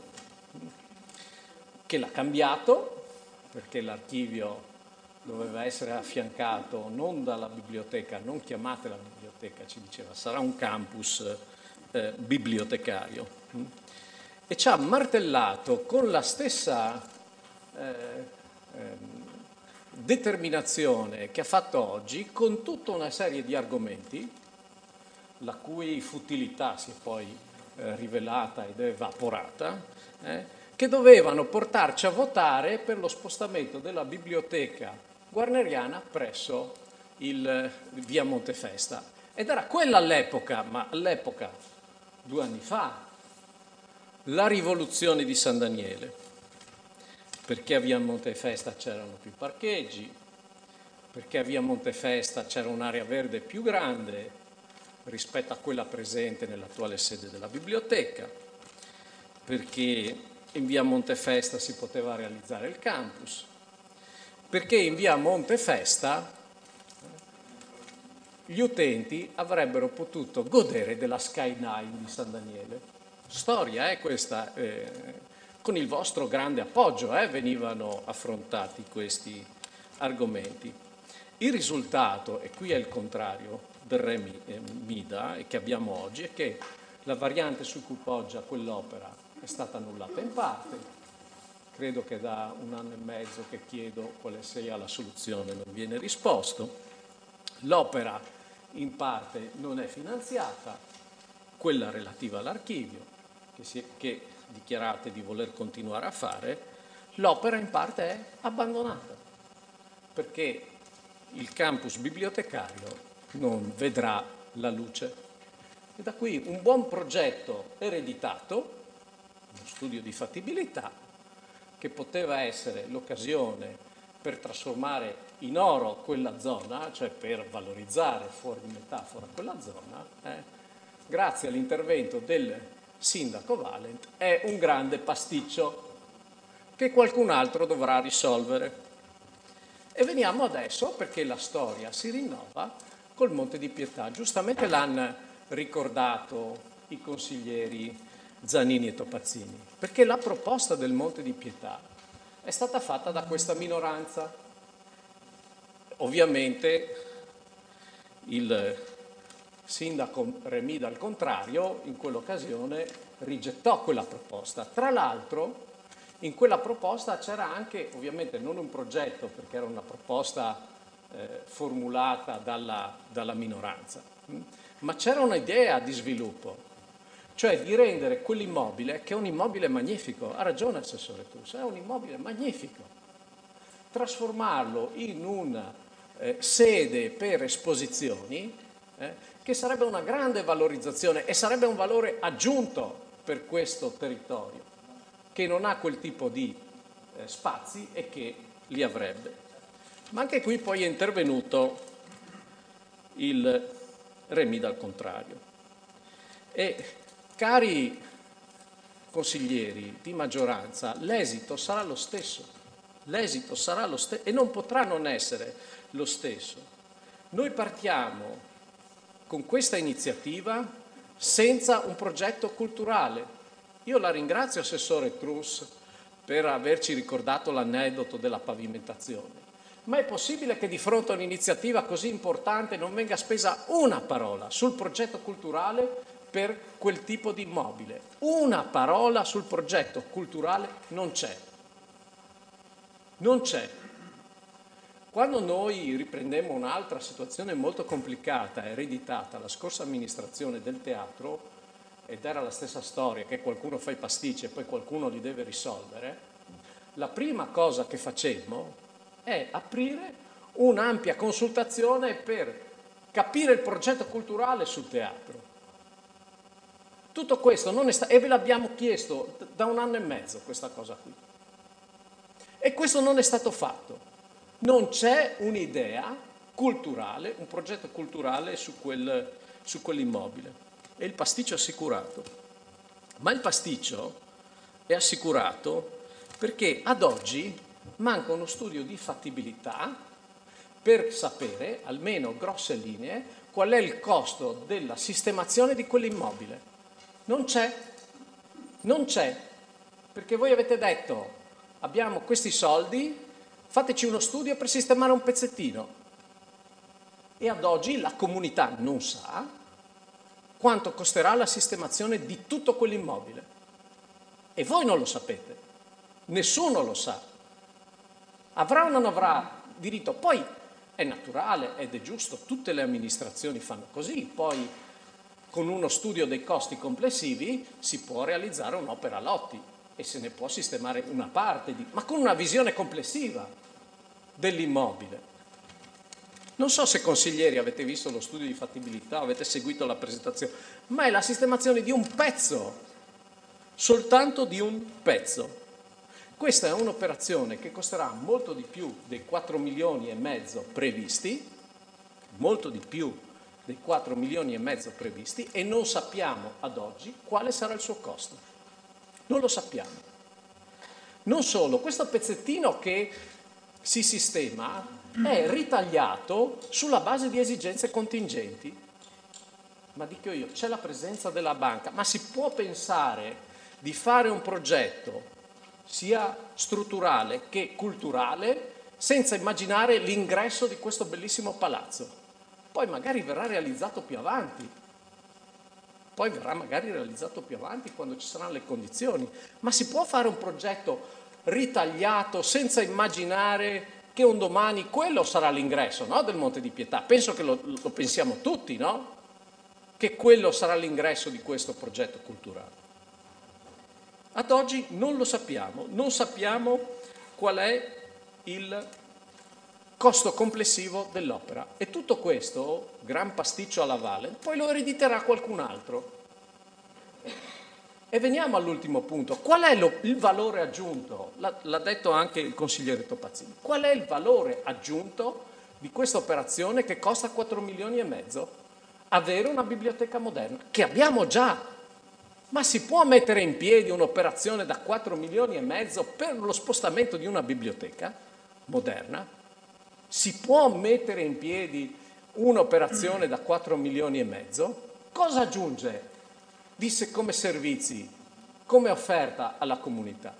che l'ha cambiato, perché l'archivio doveva essere affiancato non dalla biblioteca, non chiamatela biblioteca, ci diceva, sarà un campus eh, bibliotecario. E ci ha martellato con la stessa eh, eh, determinazione che ha fatto oggi, con tutta una serie di argomenti, la cui futilità si è poi eh, rivelata ed evaporata, eh, che dovevano portarci a votare per lo spostamento della biblioteca guarneriana presso il via Montefesta. Ed era quella all'epoca, ma all'epoca, due anni fa, la rivoluzione di San Daniele, perché a via Montefesta c'erano più parcheggi, perché a via Montefesta c'era un'area verde più grande rispetto a quella presente nell'attuale sede della biblioteca, perché in via Montefesta si poteva realizzare il campus, perché in via Montefesta gli utenti avrebbero potuto godere della skyline di San Daniele. Storia, eh, questa, eh, con il vostro grande appoggio eh, venivano affrontati questi argomenti. Il risultato, e qui è il contrario del Re Mida e che abbiamo oggi, è che la variante su cui poggia quell'opera è stata annullata in parte. Credo che da un anno e mezzo che chiedo quale sia la soluzione non viene risposto. L'opera in parte non è finanziata, quella relativa all'archivio, che, si è, che dichiarate di voler continuare a fare, l'opera in parte è abbandonata, perché il campus bibliotecario non vedrà la luce. E da qui un buon progetto ereditato, uno studio di fattibilità, che poteva essere l'occasione per trasformare in oro quella zona, cioè per valorizzare fuori di metafora quella zona, eh, grazie all'intervento del sindaco Valent, è un grande pasticcio che qualcun altro dovrà risolvere. E veniamo adesso, perché la storia si rinnova, col Monte di Pietà. Giustamente l'hanno ricordato i consiglieri Zanini e Topazzini, perché la proposta del Monte di Pietà è stata fatta da questa minoranza. Ovviamente il sindaco Re Mida, al contrario, in quell'occasione rigettò quella proposta. Tra l'altro, in quella proposta c'era anche, ovviamente non un progetto, perché era una proposta eh, formulata dalla, dalla minoranza, ma c'era un'idea di sviluppo, cioè di rendere quell'immobile, che è un immobile magnifico, ha ragione Assessore Truss, è un immobile magnifico, trasformarlo in una eh, sede per esposizioni, eh, che sarebbe una grande valorizzazione e sarebbe un valore aggiunto per questo territorio, che non ha quel tipo di eh, spazi e che li avrebbe. Ma anche qui poi è intervenuto il Remida al contrario. E cari consiglieri di maggioranza, l'esito sarà lo stesso, l'esito sarà lo stesso e non potrà non essere lo stesso. Noi partiamo con questa iniziativa senza un progetto culturale. Io la ringrazio, Assessore Truss, per averci ricordato l'aneddoto della pavimentazione. Ma è possibile che di fronte a un'iniziativa così importante non venga spesa una parola sul progetto culturale per quel tipo di immobile? Una parola sul progetto culturale non c'è. Non c'è. Quando noi riprendemmo un'altra situazione molto complicata, ereditata, la scorsa amministrazione del teatro, ed era la stessa storia, che qualcuno fa i pasticci e poi qualcuno li deve risolvere, la prima cosa che facemmo è aprire un'ampia consultazione per capire il progetto culturale sul teatro. Tutto questo non è stato, e ve l'abbiamo chiesto da un anno e mezzo questa cosa qui. E questo non è stato fatto. Non c'è un'idea culturale, un progetto culturale su, quel, su quell'immobile. E il pasticcio è assicurato. Ma il pasticcio è assicurato perché ad oggi manca uno studio di fattibilità per sapere, almeno grosse linee, qual è il costo della sistemazione di quell'immobile. Non c'è, non c'è, perché voi avete detto abbiamo questi soldi, fateci uno studio per sistemare un pezzettino. E ad oggi la comunità non sa quanto costerà la sistemazione di tutto quell'immobile. E voi non lo sapete, nessuno lo sa. Avrà o non avrà diritto? Poi è naturale ed è giusto, tutte le amministrazioni fanno così, poi con uno studio dei costi complessivi si può realizzare un'opera lotti e se ne può sistemare una parte, di, ma con una visione complessiva dell'immobile. Non so se consiglieri avete visto lo studio di fattibilità, avete seguito la presentazione, ma è la sistemazione di un pezzo, soltanto di un pezzo. Questa è un'operazione che costerà molto di più dei quattro milioni e mezzo previsti, molto di più dei quattro milioni e mezzo previsti e non sappiamo ad oggi quale sarà il suo costo. Non lo sappiamo. Non solo, questo pezzettino che si sistema è ritagliato sulla base di esigenze contingenti. Ma dico io, c'è la presenza della banca, ma si può pensare di fare un progetto sia strutturale che culturale, senza immaginare l'ingresso di questo bellissimo palazzo. Poi magari verrà realizzato più avanti, poi verrà magari realizzato più avanti quando ci saranno le condizioni, ma si può fare un progetto ritagliato senza immaginare che un domani quello sarà l'ingresso, no, del Monte di Pietà. Penso che lo, lo pensiamo tutti, no? Che quello sarà l'ingresso di questo progetto culturale. Ad oggi non lo sappiamo, non sappiamo qual è il costo complessivo dell'opera. E tutto questo, gran pasticcio alla Valle, poi lo erediterà qualcun altro. E veniamo all'ultimo punto. Qual è lo, il valore aggiunto? L'ha, l'ha detto anche il consigliere Topazzini. Qual è il valore aggiunto di questa operazione che costa quattro milioni e mezzo? Avere una biblioteca moderna, che abbiamo già. Ma si può mettere in piedi un'operazione da quattro milioni e mezzo per lo spostamento di una biblioteca moderna? Si può mettere in piedi un'operazione da quattro milioni e mezzo? Cosa aggiunge? Disse come servizi, come offerta alla comunità.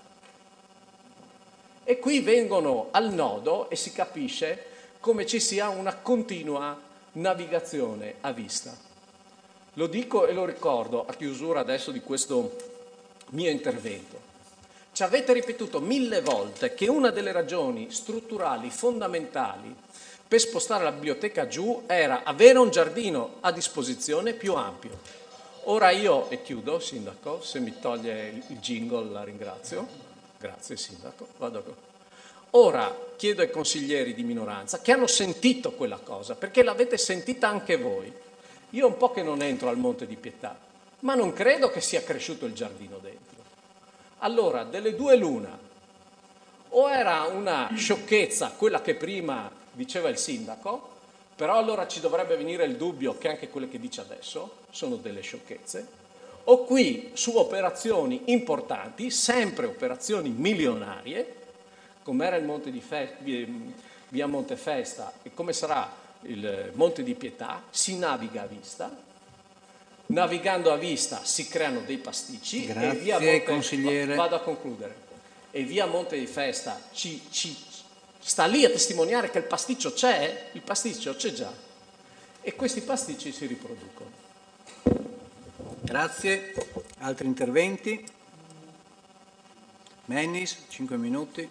E qui vengono al nodo e si capisce come ci sia una continua navigazione a vista. Lo dico e lo ricordo a chiusura adesso di questo mio intervento. Ci avete ripetuto mille volte che una delle ragioni strutturali fondamentali per spostare la biblioteca giù era avere un giardino a disposizione più ampio. Ora io, e chiudo, Sindaco, se mi toglie il jingle la ringrazio. Grazie Sindaco, vado. Ora chiedo ai consiglieri di minoranza che hanno sentito quella cosa, perché l'avete sentita anche voi. Io un po' che non entro al Monte di Pietà, ma non credo che sia cresciuto il giardino dentro. Allora, delle due l'una, o era una sciocchezza quella che prima diceva il sindaco, però allora ci dovrebbe venire il dubbio che anche quelle che dice adesso sono delle sciocchezze, o qui su operazioni importanti, sempre operazioni milionarie, come era il Monte di Fe- via Montefesta e come sarà il Monte di Pietà, si naviga a vista. Navigando a vista si creano dei pasticci. Grazie, e via Monte... consigliere. Vado a concludere. E via Monte di Festa ci, ci sta lì a testimoniare che il pasticcio c'è, il pasticcio c'è già. E questi pasticci si riproducono. Grazie. Altri interventi? Mennis, cinque minuti.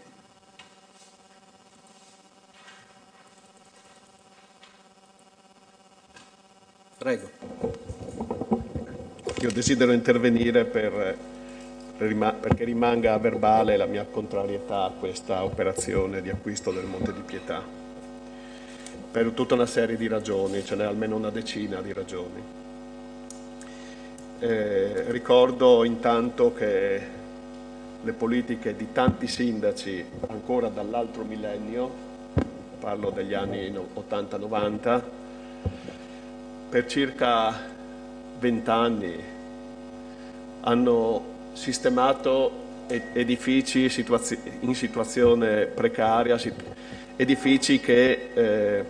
Prego. Io desidero intervenire per, per, perché rimanga a verbale la mia contrarietà a questa operazione di acquisto del Monte di Pietà, per tutta una serie di ragioni, ce n'è almeno una decina di ragioni. Eh, ricordo intanto che le politiche di tanti sindaci ancora dall'altro millennio, parlo degli anni ottanta novanta, per circa vent'anni hanno sistemato edifici in situazione precaria, edifici che eh,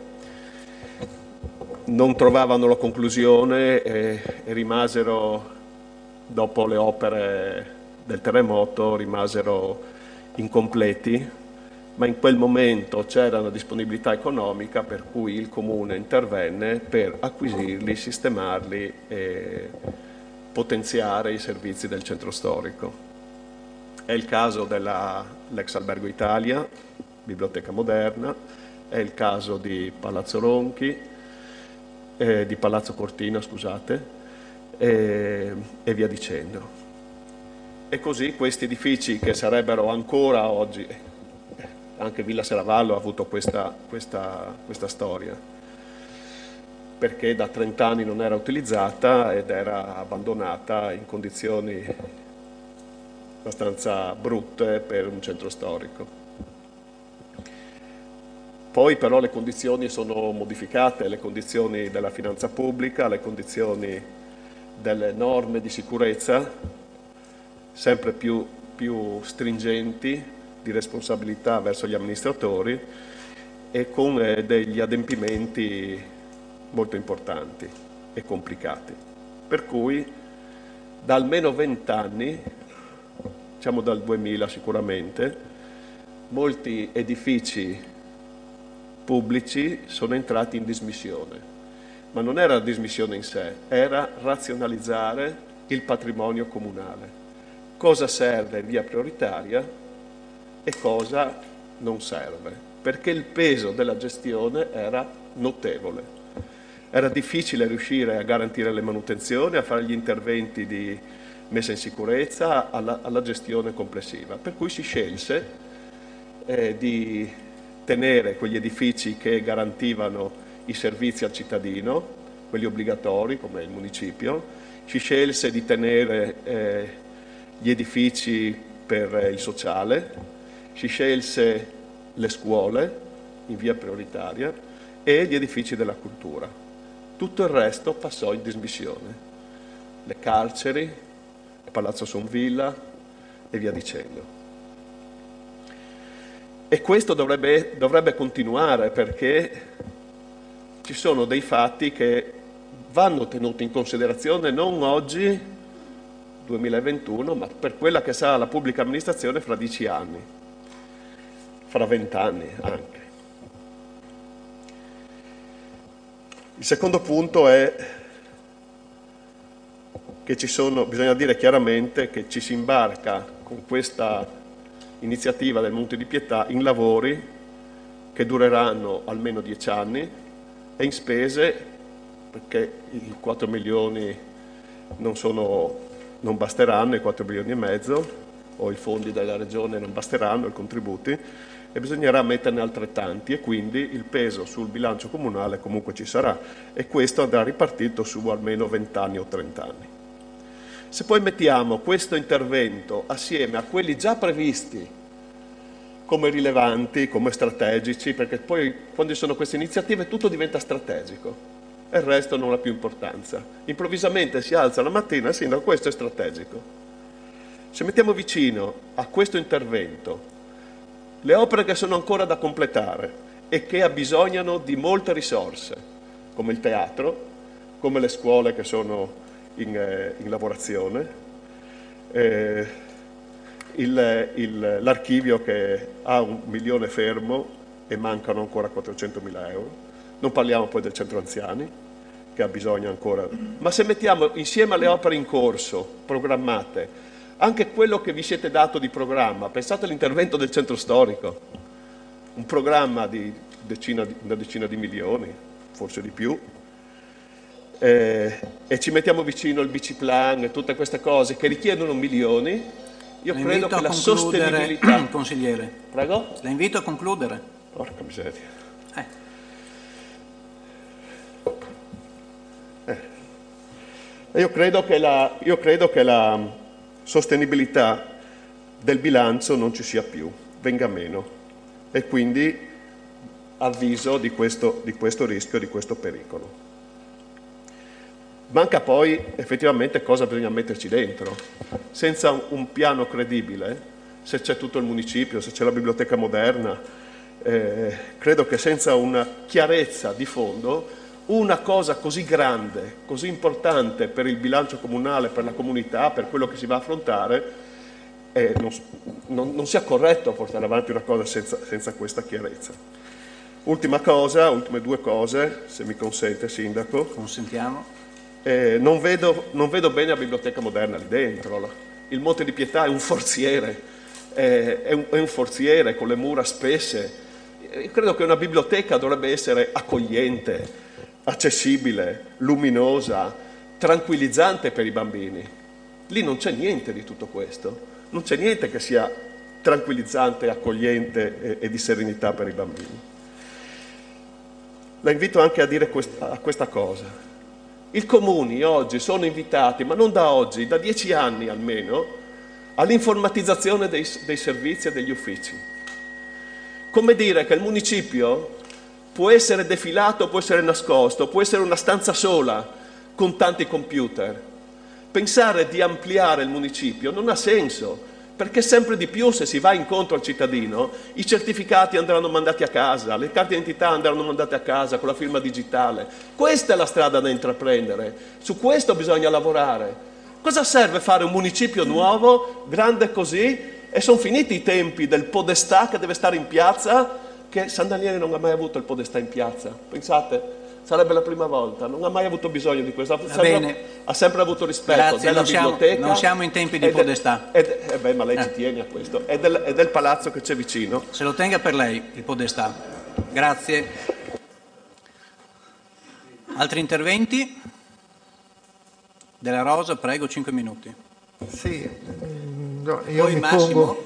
non trovavano la conclusione e, e rimasero, dopo le opere del terremoto, rimasero incompleti, ma in quel momento c'era una disponibilità economica per cui il Comune intervenne per acquisirli, sistemarli e potenziare i servizi del centro storico. È il caso dell'ex Albergo Italia, Biblioteca Moderna, è il caso di Palazzo Ronchi, eh, di Palazzo Cortina, scusate, e, e via dicendo. E così questi edifici che sarebbero ancora oggi, anche Villa Serravalle ha avuto questa, questa, questa storia, perché da trent'anni non era utilizzata ed era abbandonata in condizioni abbastanza brutte per un centro storico. Poi però le condizioni sono modificate, le condizioni della finanza pubblica, le condizioni delle norme di sicurezza sempre più, più stringenti, di responsabilità verso gli amministratori e con eh, degli adempimenti molto importanti e complicati. Per cui da almeno vent'anni, diciamo dal duemila sicuramente, molti edifici pubblici sono entrati in dismissione, ma non era la dismissione in sé, era razionalizzare il patrimonio comunale. Cosa serve in via prioritaria e cosa non serve, perché il peso della gestione era notevole. Era difficile riuscire a garantire le manutenzioni, a fare gli interventi di messa in sicurezza, alla, alla gestione complessiva. Per cui si scelse eh, di tenere quegli edifici che garantivano i servizi al cittadino, quelli obbligatori come il municipio, si scelse di tenere eh, gli edifici per il sociale, si scelse le scuole in via prioritaria e gli edifici della cultura. Tutto il resto passò in dismissione, le carceri, il Palazzo Sonvilla e via dicendo. E questo dovrebbe, dovrebbe continuare, perché ci sono dei fatti che vanno tenuti in considerazione non oggi, duemilaventuno, ma per quella che sarà la pubblica amministrazione fra dieci anni, fra vent'anni anche. Il secondo punto è che ci sono, bisogna dire chiaramente che ci si imbarca con questa iniziativa del Monte di Pietà in lavori che dureranno almeno dieci anni e in spese, perché i quattro milioni non, sono, non basteranno, i quattro milioni e mezzo, o i fondi della regione non basteranno, i contributi, e bisognerà metterne altrettanti e quindi il peso sul bilancio comunale comunque ci sarà e questo andrà ripartito su almeno venti anni o trenta anni. Se poi mettiamo questo intervento assieme a quelli già previsti come rilevanti, come strategici, perché poi quando ci sono queste iniziative tutto diventa strategico e il resto non ha più importanza. Improvvisamente si alza la mattina e si dice questo è strategico. Se mettiamo vicino a questo intervento le opere che sono ancora da completare e che abbisognano di molte risorse, come il teatro, come le scuole che sono in, eh, in lavorazione, eh, il, il, l'archivio che ha un milione fermo e mancano ancora quattrocentomila euro, non parliamo poi del centro anziani, che ha bisogno ancora. Ma se mettiamo insieme alle opere in corso, programmate, anche quello che vi siete dato di programma, pensate all'intervento del centro storico, un programma di decina, una decina di milioni, forse di più, eh, e ci mettiamo vicino il biciplan e tutte queste cose che richiedono milioni, io la credo che la sostenibilità... Consigliere. Prego? La invito a concludere. Porca miseria. Eh. Eh. Io credo che la... Io credo che la sostenibilità del bilancio non ci sia più, venga meno e quindi avviso di questo, di questo rischio, di questo pericolo. Manca poi effettivamente cosa bisogna metterci dentro. Senza un, un piano credibile, se c'è tutto il municipio, se c'è la biblioteca moderna, eh, credo che senza una chiarezza di fondo una cosa così grande, così importante per il bilancio comunale, per la comunità, per quello che si va a affrontare, eh, non, non, non sia corretto portare avanti una cosa senza, senza questa chiarezza. Ultima cosa, ultime due cose, se mi consente, Sindaco. Consentiamo. Eh, non, vedo, non vedo bene la biblioteca moderna lì dentro. Il Monte di Pietà è un forziere, eh, è, un, è un forziere con le mura spesse. Io credo che una biblioteca dovrebbe essere accogliente, accessibile, luminosa, tranquillizzante per i bambini. Lì non c'è niente di tutto questo, non c'è niente che sia tranquillizzante, accogliente e, e di serenità per i bambini. La invito anche a dire questa, a questa cosa. I comuni oggi sono invitati, ma non da oggi, da dieci anni almeno, all'informatizzazione dei, dei servizi e degli uffici. Come dire che il municipio può essere defilato, può essere nascosto, può essere una stanza sola con tanti computer. Pensare di ampliare il municipio non ha senso, perché sempre di più se si va incontro al cittadino, i certificati andranno mandati a casa, le carte d'identità andranno mandate a casa con la firma digitale. Questa è la strada da intraprendere, su questo bisogna lavorare. Cosa serve fare un municipio nuovo, grande così, e sono finiti i tempi del podestà che deve stare in piazza, che San Daniele non ha mai avuto il podestà in piazza, pensate, sarebbe la prima volta, non ha mai avuto bisogno di questo, ha sempre, ha sempre avuto rispetto. Grazie, della non siamo, biblioteca. Non siamo in tempi di e podestà. Del, e de, eh beh, ma lei eh. ci tiene a questo, è del, è del palazzo che c'è vicino. Se lo tenga per lei il podestà. Grazie. Altri interventi? Della Rosa, prego, cinque minuti. Sì, no, io Poi mi Massimo, pongo...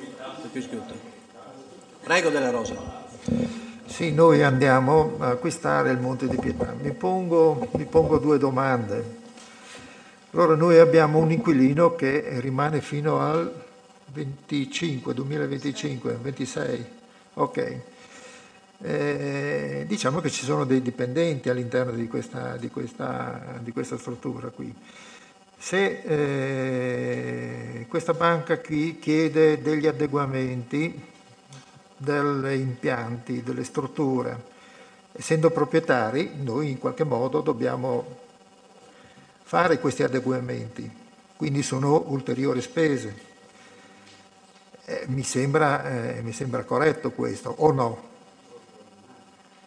Prego Della Rosa. Sì, noi andiamo a acquistare il Monte di Pietà. Mi pongo, mi pongo due domande. Allora, noi abbiamo un inquilino che rimane fino al venticinque, duemilaventicinque, ventisei. Ok. Eh, diciamo che ci sono dei dipendenti all'interno di questa, di questa, di questa struttura qui. Se eh, questa banca qui chiede degli adeguamenti degli impianti, delle strutture, essendo proprietari, noi in qualche modo dobbiamo fare questi adeguamenti, quindi sono ulteriori spese. Eh, mi sembra, eh, mi sembra corretto questo, o no?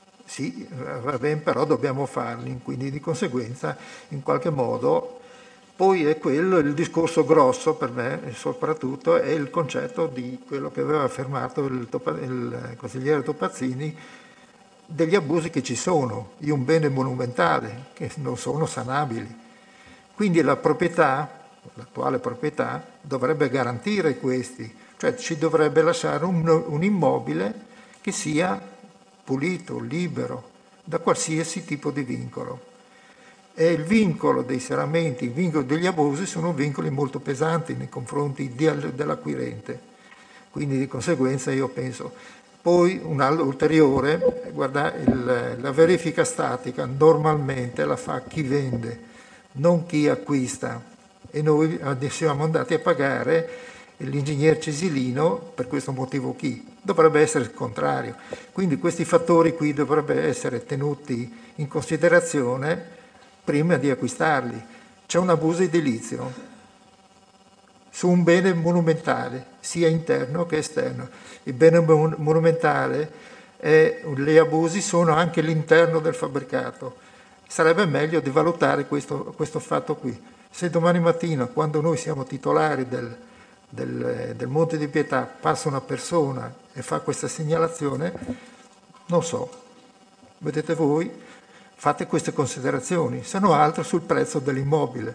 Sì, va bene, però dobbiamo farli, quindi di conseguenza in qualche modo Poi è quello, il discorso grosso per me, soprattutto, è il concetto di quello che aveva affermato il, Topa, il consigliere Topazzini, degli abusi che ci sono di un bene monumentale, che non sono sanabili. Quindi la proprietà, l'attuale proprietà, dovrebbe garantire questi, cioè ci dovrebbe lasciare un, un immobile che sia pulito, libero, da qualsiasi tipo di vincolo. E il vincolo dei serramenti, il vincolo degli abusi sono vincoli molto pesanti nei confronti di, dell'acquirente. Quindi di conseguenza io penso. Poi un altro ulteriore, guarda, il, la verifica statica normalmente la fa chi vende, non chi acquista. E noi siamo andati a pagare l'ingegner Cesilino per questo motivo qui. Dovrebbe essere il contrario. Quindi questi fattori qui dovrebbero essere tenuti in considerazione prima di acquistarli. C'è un abuso edilizio su un bene monumentale, sia interno che esterno. Il bene mon- monumentale e gli abusi sono anche all'interno del fabbricato. Sarebbe meglio di valutare questo, questo fatto qui. Se domani mattina, quando noi siamo titolari del, del, del Monte di Pietà, passa una persona e fa questa segnalazione, non so, vedete voi, fate queste considerazioni, se no altro sul prezzo dell'immobile.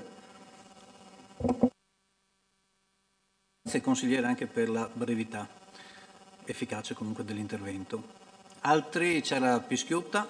Grazie consigliere anche per la brevità, efficace comunque dell'intervento. Altri? C'era Pischiutta?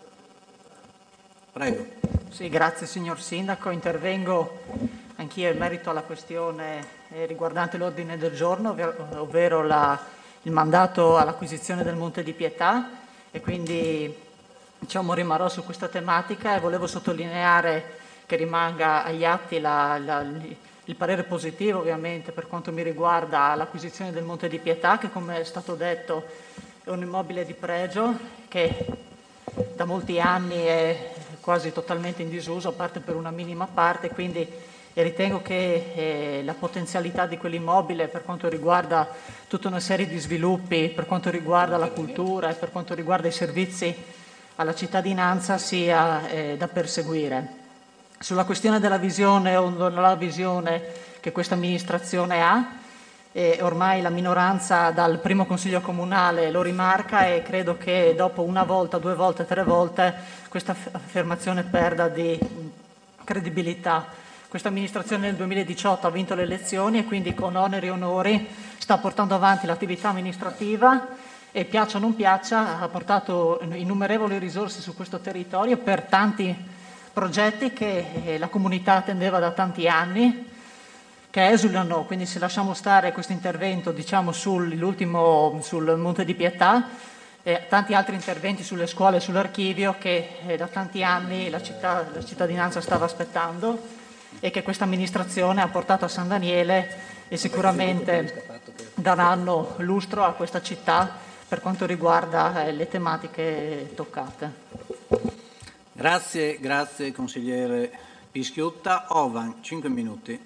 Prego. Sì, grazie signor Sindaco. Intervengo anch'io in merito alla questione riguardante l'ordine del giorno, ovvero la, il mandato all'acquisizione del Monte di Pietà, e quindi diciamo rimarrò su questa tematica e volevo sottolineare che rimanga agli atti la, la, il parere positivo ovviamente per quanto mi riguarda l'acquisizione del Monte di Pietà, che come è stato detto è un immobile di pregio che da molti anni è quasi totalmente in disuso, a parte per una minima parte, quindi ritengo che eh, la potenzialità di quell'immobile per quanto riguarda tutta una serie di sviluppi, per quanto riguarda la cultura e per quanto riguarda i servizi alla cittadinanza sia eh, da perseguire. Sulla questione della visione o non la visione che questa amministrazione ha, eh, ormai la minoranza dal primo consiglio comunale lo rimarca e credo che dopo una volta, due volte, tre volte questa affermazione perda di credibilità. Questa amministrazione nel duemiladiciotto ha vinto le elezioni e quindi con oneri e onori sta portando avanti l'attività amministrativa e piaccia o non piaccia ha portato innumerevoli risorse su questo territorio per tanti progetti che la comunità attendeva da tanti anni, che esulano. Quindi se lasciamo stare questo intervento diciamo sull'ultimo sul Monte di Pietà, e tanti altri interventi sulle scuole e sull'archivio che eh, da tanti anni la, città, la cittadinanza stava aspettando e che questa amministrazione ha portato a San Daniele e sicuramente daranno lustro a questa città per quanto riguarda eh, le tematiche toccate. Grazie, grazie consigliere Pischiutta. Ovan, cinque minuti.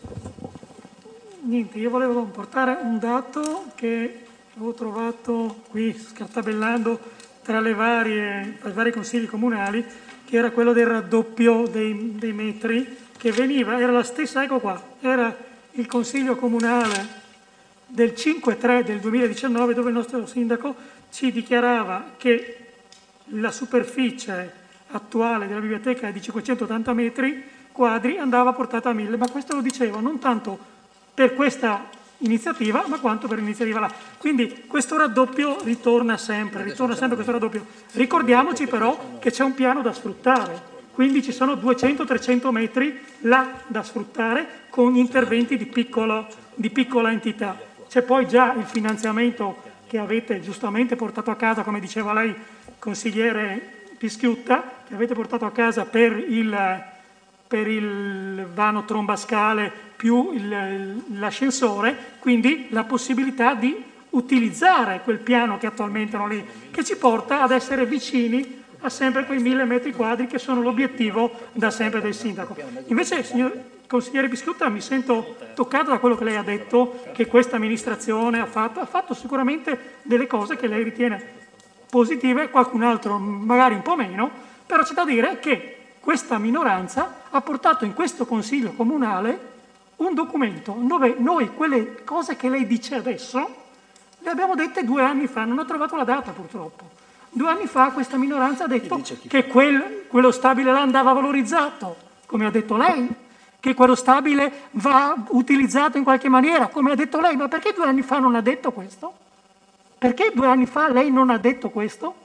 Niente, io volevo portare un dato che avevo trovato qui scartabellando tra le varie, tra i vari consigli comunali, che era quello del raddoppio dei, dei metri, che veniva, era la stessa, ecco qua, era il consiglio comunale del cinque tre del duemiladiciannove, dove il nostro sindaco ci dichiarava che la superficie attuale della biblioteca è di cinquecentottanta metri quadri, andava portata a mille, ma questo lo dicevo non tanto per questa iniziativa, ma quanto per l'iniziativa là. Quindi questo raddoppio ritorna sempre, ritorna sempre questo raddoppio. Ricordiamoci però che c'è un piano da sfruttare, quindi ci sono duecento trecento metri là da sfruttare con interventi di, piccolo, di piccola entità. C'è poi già il finanziamento che avete giustamente portato a casa, come diceva lei, consigliere Pischiutta, che avete portato a casa per il, per il vano trombascale più il, l'ascensore, quindi la possibilità di utilizzare quel piano che attualmente non lì, che ci porta ad essere vicini a sempre quei mille metri quadri che sono l'obiettivo da sempre del sindaco. Invece, signor consigliere Pischiutta, mi sento toccato da quello che lei ha detto, che questa amministrazione ha fatto, ha fatto sicuramente delle cose che lei ritiene positive, qualcun altro magari un po' meno, però c'è da dire che questa minoranza ha portato in questo Consiglio Comunale un documento dove noi quelle cose che lei dice adesso le abbiamo dette due anni fa, non ho trovato la data purtroppo. Due anni fa questa minoranza ha detto che quel, quello stabile là andava valorizzato, come ha detto lei, che quello stabile va utilizzato in qualche maniera, come ha detto lei. Ma perché due anni fa non ha detto questo? Perché due anni fa lei non ha detto questo?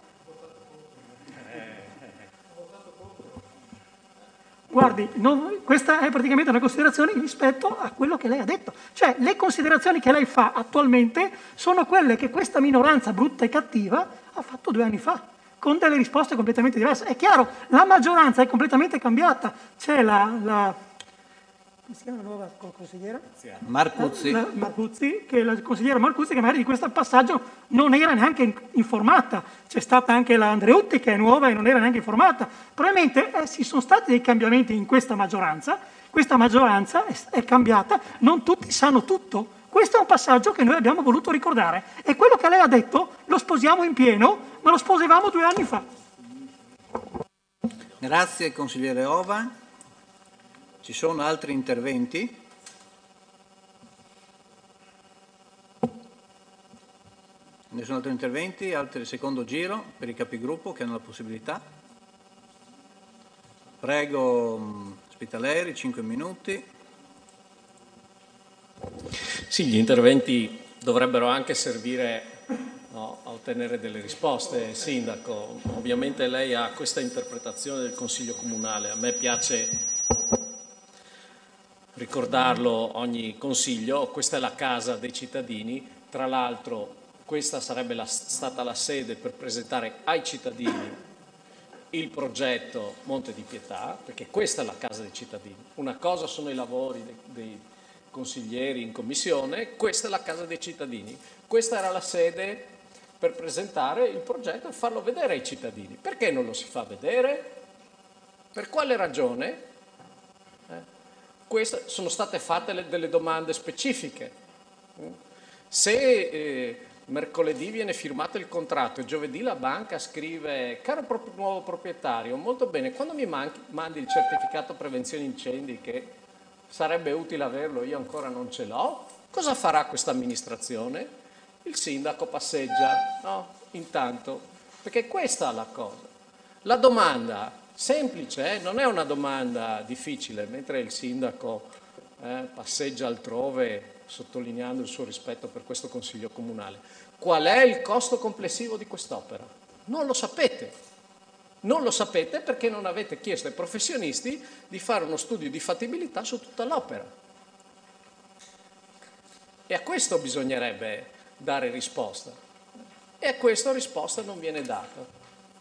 Guardi, non, questa è praticamente una considerazione rispetto a quello che lei ha detto. Cioè, le considerazioni che lei fa attualmente sono quelle che questa minoranza brutta e cattiva ha fatto due anni fa, con delle risposte completamente diverse. È chiaro, la maggioranza è completamente cambiata. C'è la... la come si chiama la nuova consigliera? Marcuzzi. La, la, Marcuzzi, che la consigliera Marcuzzi, che magari di questo passaggio non era neanche informata. C'è stata anche la Andreutti, che è nuova e non era neanche informata. Probabilmente eh, ci sono stati dei cambiamenti in questa maggioranza. Questa maggioranza è, è cambiata, non tutti sanno tutto. Questo è un passaggio che noi abbiamo voluto ricordare. E quello che lei ha detto lo sposiamo in pieno, ma lo sposavamo due anni fa. Grazie, consigliere Ova. Ci sono altri interventi? Nessun altro interventi? Altri secondo giro per i capigruppo che hanno la possibilità? Prego, Spitaleri, cinque minuti. Sì, gli interventi dovrebbero anche servire, no, a ottenere delle risposte, Sindaco. Ovviamente lei ha questa interpretazione del Consiglio Comunale. A me piace ricordarlo ogni consiglio. Questa è la casa dei cittadini. Tra l'altro questa sarebbe la, stata la sede per presentare ai cittadini il progetto Monte di Pietà, perché questa è la casa dei cittadini. Una cosa sono i lavori dei, dei consiglieri in commissione, questa è la casa dei cittadini. Questa era la sede per presentare il progetto e farlo vedere ai cittadini. Perché non lo si fa vedere? Per quale ragione? Eh? Queste sono state fatte le, delle domande specifiche. Se eh, mercoledì viene firmato il contratto e giovedì la banca scrive: caro pro- nuovo proprietario, molto bene, quando mi manchi, mandi il certificato prevenzione incendi, che sarebbe utile averlo, io ancora non ce l'ho, cosa farà questa amministrazione? Il sindaco passeggia, no? Intanto, perché questa è la cosa. La domanda semplice, eh? Non è una domanda difficile, mentre il sindaco eh, passeggia altrove sottolineando il suo rispetto per questo Consiglio Comunale. Qual è il costo complessivo di quest'opera? Non lo sapete. Non lo sapete perché non avete chiesto ai professionisti di fare uno studio di fattibilità su tutta l'opera. E a questo bisognerebbe dare risposta. E a questa risposta non viene data.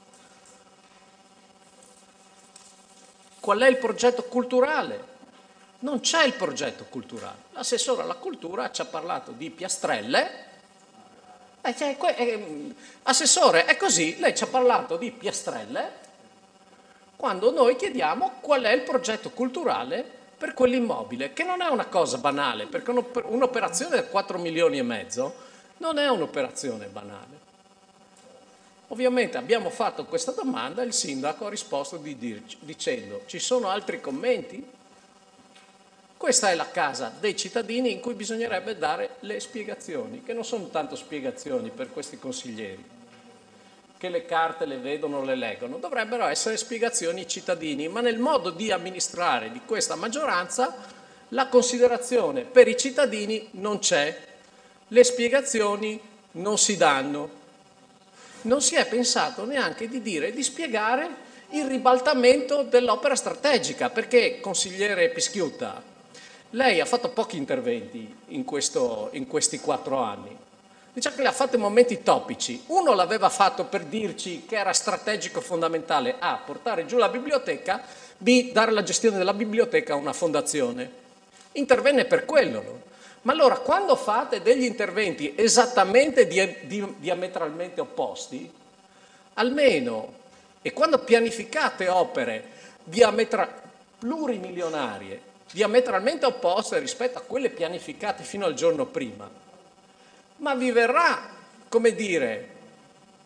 Qual è il progetto culturale? Non c'è il progetto culturale. L'assessore alla cultura ci ha parlato di piastrelle. Eh, cioè, eh, assessore, è così, lei ci ha parlato di piastrelle quando noi chiediamo qual è il progetto culturale per quell'immobile, che non è una cosa banale, perché un'operazione da quattro milioni e mezzo non è un'operazione banale. Ovviamente abbiamo fatto questa domanda e il sindaco ha risposto di dirci, dicendo: ci sono altri commenti? Questa è la casa dei cittadini in cui bisognerebbe dare le spiegazioni, che non sono tanto spiegazioni per questi consiglieri, che le carte le vedono, le leggono, dovrebbero essere spiegazioni ai cittadini, ma nel modo di amministrare di questa maggioranza la considerazione per i cittadini non c'è, le spiegazioni non si danno. Non si è pensato neanche di dire, di spiegare il ribaltamento dell'opera strategica, perché, consigliere Pischiutta, lei ha fatto pochi interventi in, questo, in questi quattro anni. Diciamo che le ha fatto in momenti topici. Uno l'aveva fatto per dirci che era strategico fondamentale A, portare giù la biblioteca, B, dare la gestione della biblioteca a una fondazione. Intervenne per quello, no? Ma allora, quando fate degli interventi esattamente di, di, diametralmente opposti, almeno, e quando pianificate opere diametra, plurimilionarie, diametralmente opposte rispetto a quelle pianificate fino al giorno prima, ma vi verrà, come dire,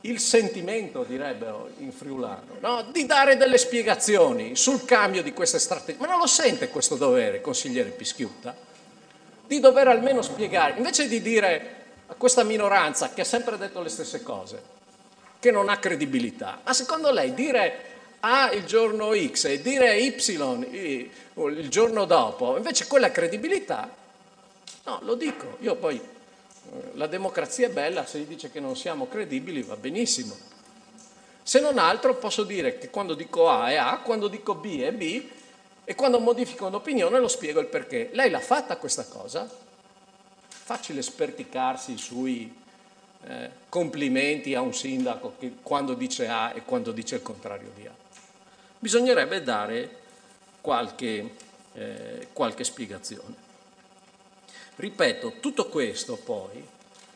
il sentimento, direbbero in friulano, no? Di dare delle spiegazioni sul cambio di queste strategie. Ma non lo sente questo dovere, consigliere Pischiutta? Di dover almeno spiegare, invece di dire a questa minoranza che ha sempre detto le stesse cose, che non ha credibilità, ma secondo lei dire A il giorno X e dire Y il giorno dopo, invece quella è credibilità? No, lo dico, io poi... La democrazia è bella, se gli dice che non siamo credibili va benissimo. Se non altro posso dire che quando dico A è A, quando dico B è B e quando modifico un'opinione lo spiego il perché. Lei l'ha fatta questa cosa? Facile sperticarsi sui eh, complimenti a un sindaco che quando dice A e quando dice il contrario di A. Bisognerebbe dare qualche, eh, qualche spiegazione. Ripeto, tutto questo poi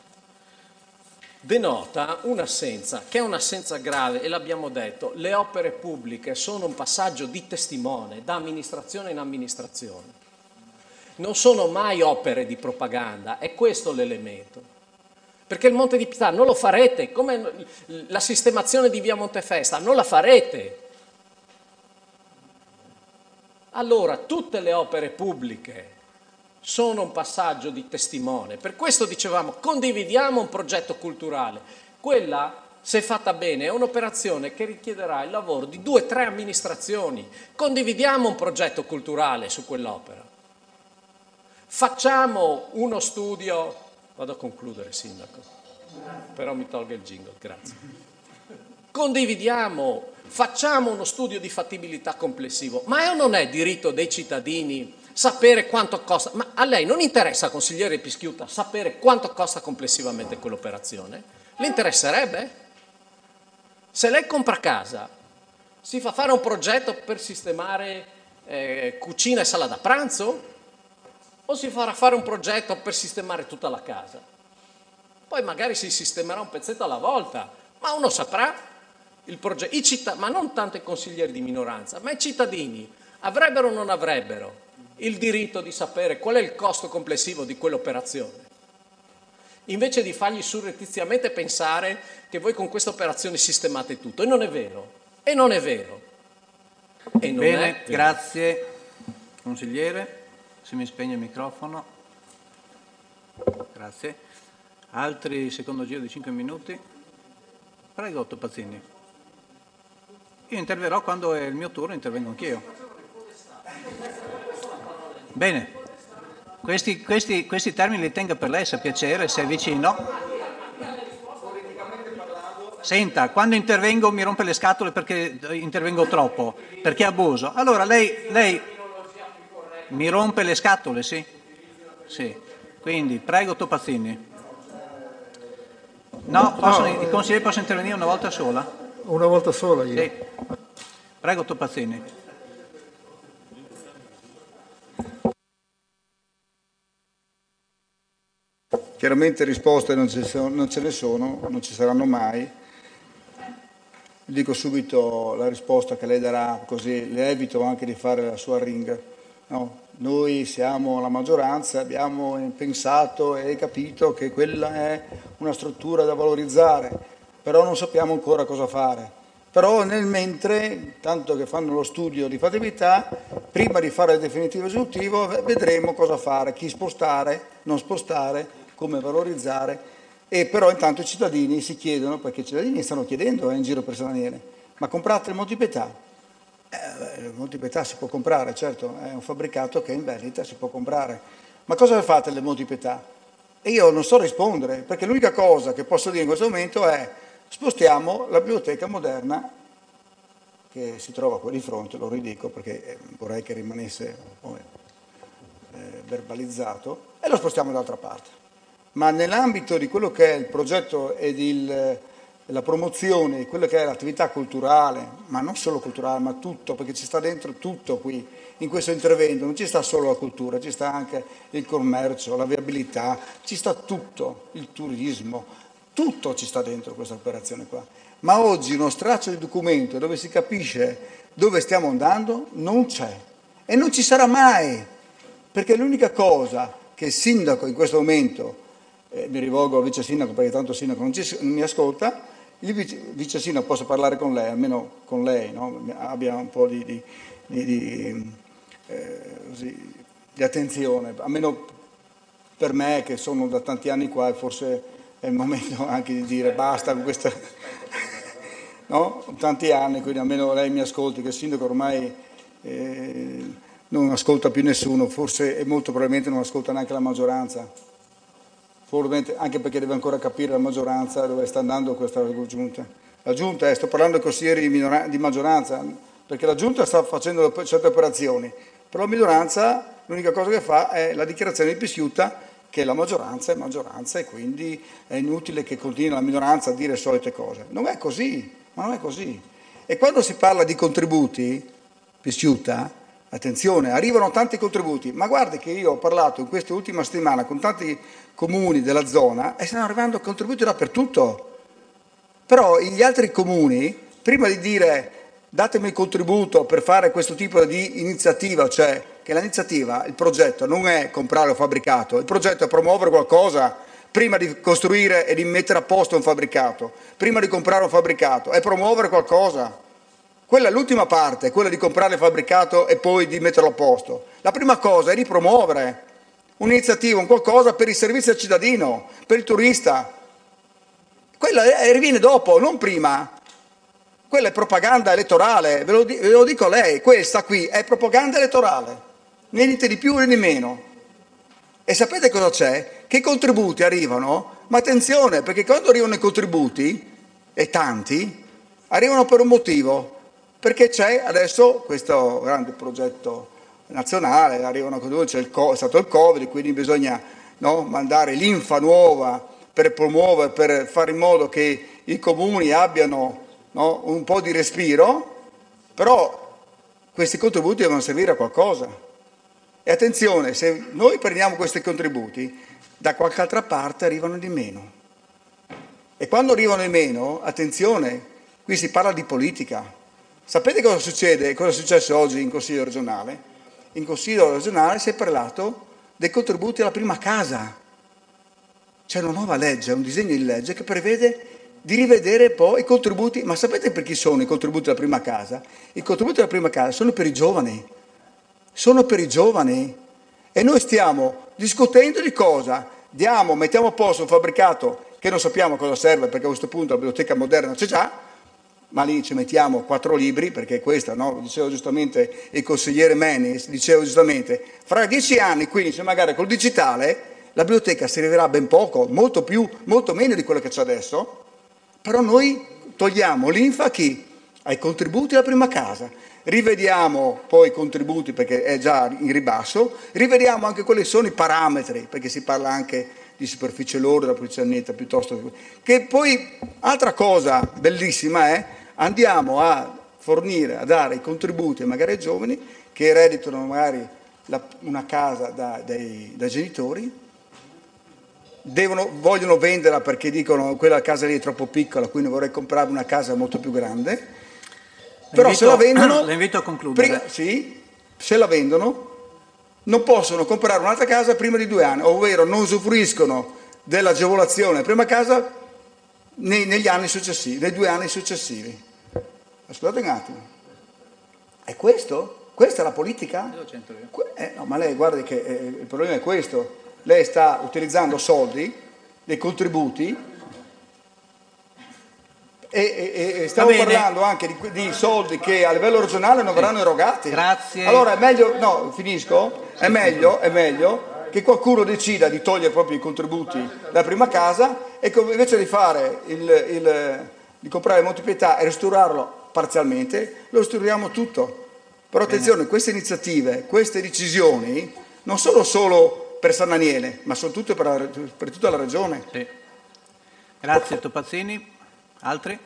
denota un'assenza, che è un'assenza grave, e l'abbiamo detto, le opere pubbliche sono un passaggio di testimone, da amministrazione in amministrazione. Non sono mai opere di propaganda, è questo l'elemento. Perché il Monte di Pietà non lo farete, come la sistemazione di via Montefesta, non la farete. Allora, tutte le opere pubbliche sono un passaggio di testimone. Per questo dicevamo, condividiamo un progetto culturale. Quella, se fatta bene, è un'operazione che richiederà il lavoro di due o tre amministrazioni. Condividiamo un progetto culturale su quell'opera. Facciamo uno studio... Vado a concludere, Sindaco, però mi tolga il jingle, grazie. Condividiamo, facciamo uno studio di fattibilità complessivo. Ma è o non è diritto dei cittadini sapere quanto costa? Ma a lei non interessa, consigliere Pischiutta, sapere quanto costa complessivamente quell'operazione? Le interesserebbe? Se lei compra casa, si fa fare un progetto per sistemare eh, cucina e sala da pranzo? O si farà fare un progetto per sistemare tutta la casa? Poi magari si sistemerà un pezzetto alla volta, ma uno saprà il progetto. I citt- ma non tanto i consiglieri di minoranza, ma i cittadini avrebbero o non avrebbero il diritto di sapere qual è il costo complessivo di quell'operazione, invece di fargli surrettiziamente pensare che voi con questa operazione sistemate tutto. E non è vero, e non è vero. E non Bene, è vero. grazie consigliere. Se mi spegne il microfono. Grazie. Altri secondo giro di cinque minuti. Prego, Topazzini. Io interverrò quando è il mio turno, intervengo anch'io. Bene, questi, questi, questi termini li tenga per lei, se piacere, se è vicino. Senta, quando intervengo mi rompe le scatole perché intervengo troppo, perché abuso. Allora lei, lei mi rompe le scatole, sì? Sì. Quindi, prego Topazzini. No, possono, no, i consiglieri possono intervenire una volta sola? Una volta sola io. Sì. Prego Topazzini. Chiaramente risposte non ce, sono, non ce ne sono, non ci saranno mai. Dico subito la risposta che lei darà, così le evito anche di fare la sua ringa. No, noi siamo la maggioranza, abbiamo pensato e capito che quella è una struttura da valorizzare, però non sappiamo ancora cosa fare. Però nel mentre, tanto che fanno lo studio di fattibilità, prima di fare il definitivo esecutivo vedremo cosa fare, chi spostare, non spostare, come valorizzare. E però intanto i cittadini si chiedono, perché i cittadini stanno chiedendo eh, in giro per San Daniele, ma comprate il Monte di Pietà? Eh, il Monte di Pietà si può comprare, certo, è un fabbricato che è in vendita, si può comprare. Ma cosa fate del Monte di Pietà? E io non so rispondere, perché l'unica cosa che posso dire in questo momento è spostiamo la biblioteca moderna, che si trova qua di fronte, lo ridico perché vorrei che rimanesse oh, eh, verbalizzato, e lo spostiamo dall'altra parte. Ma nell'ambito di quello che è il progetto ed il, la promozione di quello che è l'attività culturale, ma non solo culturale, ma tutto, perché ci sta dentro tutto qui, in questo intervento, non ci sta solo la cultura, ci sta anche il commercio, la viabilità, ci sta tutto, il turismo, tutto ci sta dentro questa operazione qua. Ma oggi uno straccio di documento dove si capisce dove stiamo andando non c'è e non ci sarà mai, perché l'unica cosa che il sindaco in questo momento, Eh, mi rivolgo al vice sindaco perché tanto il sindaco non, ci, non mi ascolta, Il vice, vice sindaco, posso parlare con lei, almeno con lei, no? Abbia un po' di, di, di, di, eh, così, di attenzione, almeno per me che sono da tanti anni qua e forse è il momento anche di dire basta con questa... no? Tanti anni, quindi almeno lei mi ascolti, che il sindaco ormai eh, non ascolta più nessuno, forse e molto probabilmente non ascolta neanche la maggioranza, probabilmente anche perché deve ancora capire la maggioranza dove sta andando questa giunta. La giunta, eh, sto parlando dei consiglieri di, minora- di maggioranza, perché la giunta sta facendo certe operazioni, però la minoranza l'unica cosa che fa è la dichiarazione di Pisciutta che la maggioranza è maggioranza e quindi è inutile che continui la minoranza a dire le solite cose. Non è così, ma non è così. E quando si parla di contributi, Pisciutta, attenzione, arrivano tanti contributi, ma guardi che io ho parlato in questa ultima settimana con tanti comuni della zona e stanno arrivando contributi dappertutto. Però gli altri comuni, prima di dire datemi il contributo per fare questo tipo di iniziativa, cioè che l'iniziativa, il progetto non è comprare un fabbricato, il progetto è promuovere qualcosa prima di costruire e di mettere a posto un fabbricato, prima di comprare un fabbricato, è promuovere qualcosa. Quella è l'ultima parte, quella di comprare il fabbricato e poi di metterlo a posto. La prima cosa è di promuovere un'iniziativa, un qualcosa per il servizio al cittadino, per il turista. Quella viene dopo, non prima. Quella è propaganda elettorale, ve lo, ve lo dico a lei, questa qui è propaganda elettorale, niente di più né di meno. E sapete cosa c'è? Che i contributi arrivano, ma attenzione, perché quando arrivano i contributi, e tanti, arrivano per un motivo, perché c'è adesso questo grande progetto nazionale, arrivano c'è il co- è stato il Covid, quindi bisogna no, mandare linfa nuova per promuovere, per fare in modo che i comuni abbiano no, un po' di respiro, però questi contributi devono servire a qualcosa. E attenzione, se noi prendiamo questi contributi, da qualche altra parte arrivano di meno. E quando arrivano di meno, attenzione, qui si parla di politica. Sapete cosa succede? Cosa è successo oggi in Consiglio regionale? In Consiglio regionale si è parlato dei contributi alla prima casa. C'è una nuova legge, un disegno di legge che prevede di rivedere poi i contributi. Ma sapete per chi sono i contributi alla prima casa? I contributi alla prima casa sono per i giovani. Sono per i giovani. E noi stiamo discutendo di cosa? Diamo, mettiamo a posto un fabbricato che non sappiamo cosa serve, perché a questo punto la biblioteca moderna c'è già, ma lì ci mettiamo quattro libri, perché questa, no? Diceva giustamente il consigliere Menis, diceva giustamente, fra dieci anni, quindici, magari col digitale, la biblioteca servirà ben poco, molto più, molto meno di quello che c'è adesso, però noi togliamo l'infa a chi? Ai contributi alla prima casa, rivediamo poi i contributi perché è già in ribasso, rivediamo anche quelli che sono i parametri, perché si parla anche di superficie lorda, superficie netta, piuttosto che... che poi, altra cosa bellissima è, andiamo a fornire, a dare i contributi magari ai giovani che ereditano magari la, una casa da, dai, dai genitori, devono, vogliono venderla perché dicono quella casa lì è troppo piccola, quindi vorrei comprare una casa molto più grande, però invito, se la vendono... La invito a concludere. Prima, sì, se la vendono non possono comprare un'altra casa prima di due anni, ovvero non usufruiscono dell'agevolazione prima casa nei, negli anni successivi, nei due anni successivi. Ascoltate un attimo. È questo? Questa è la politica? Eh, no, ma lei guardi che eh, il problema è questo. Lei sta utilizzando soldi, dei contributi, e, e, e stiamo parlando anche di, di soldi che a livello regionale non verranno erogati. Grazie. Allora è meglio, no, finisco, è meglio, è meglio che qualcuno decida di togliere proprio i contributi dalla prima casa e che invece di fare il, il di comprare il Monte Pietà e restaurarlo parzialmente, lo restauriamo tutto. Però attenzione, Bene. Queste iniziative, queste decisioni non sono solo per San Daniele, ma sono tutte per, la, per tutta la regione. Sì. Grazie Topazzini. Altri?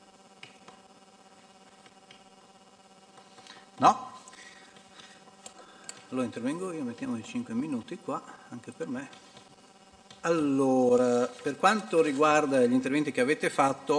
No? Allora intervengo io, mettiamo i cinque minuti qua, anche per me. Allora, per quanto riguarda gli interventi che avete fatto,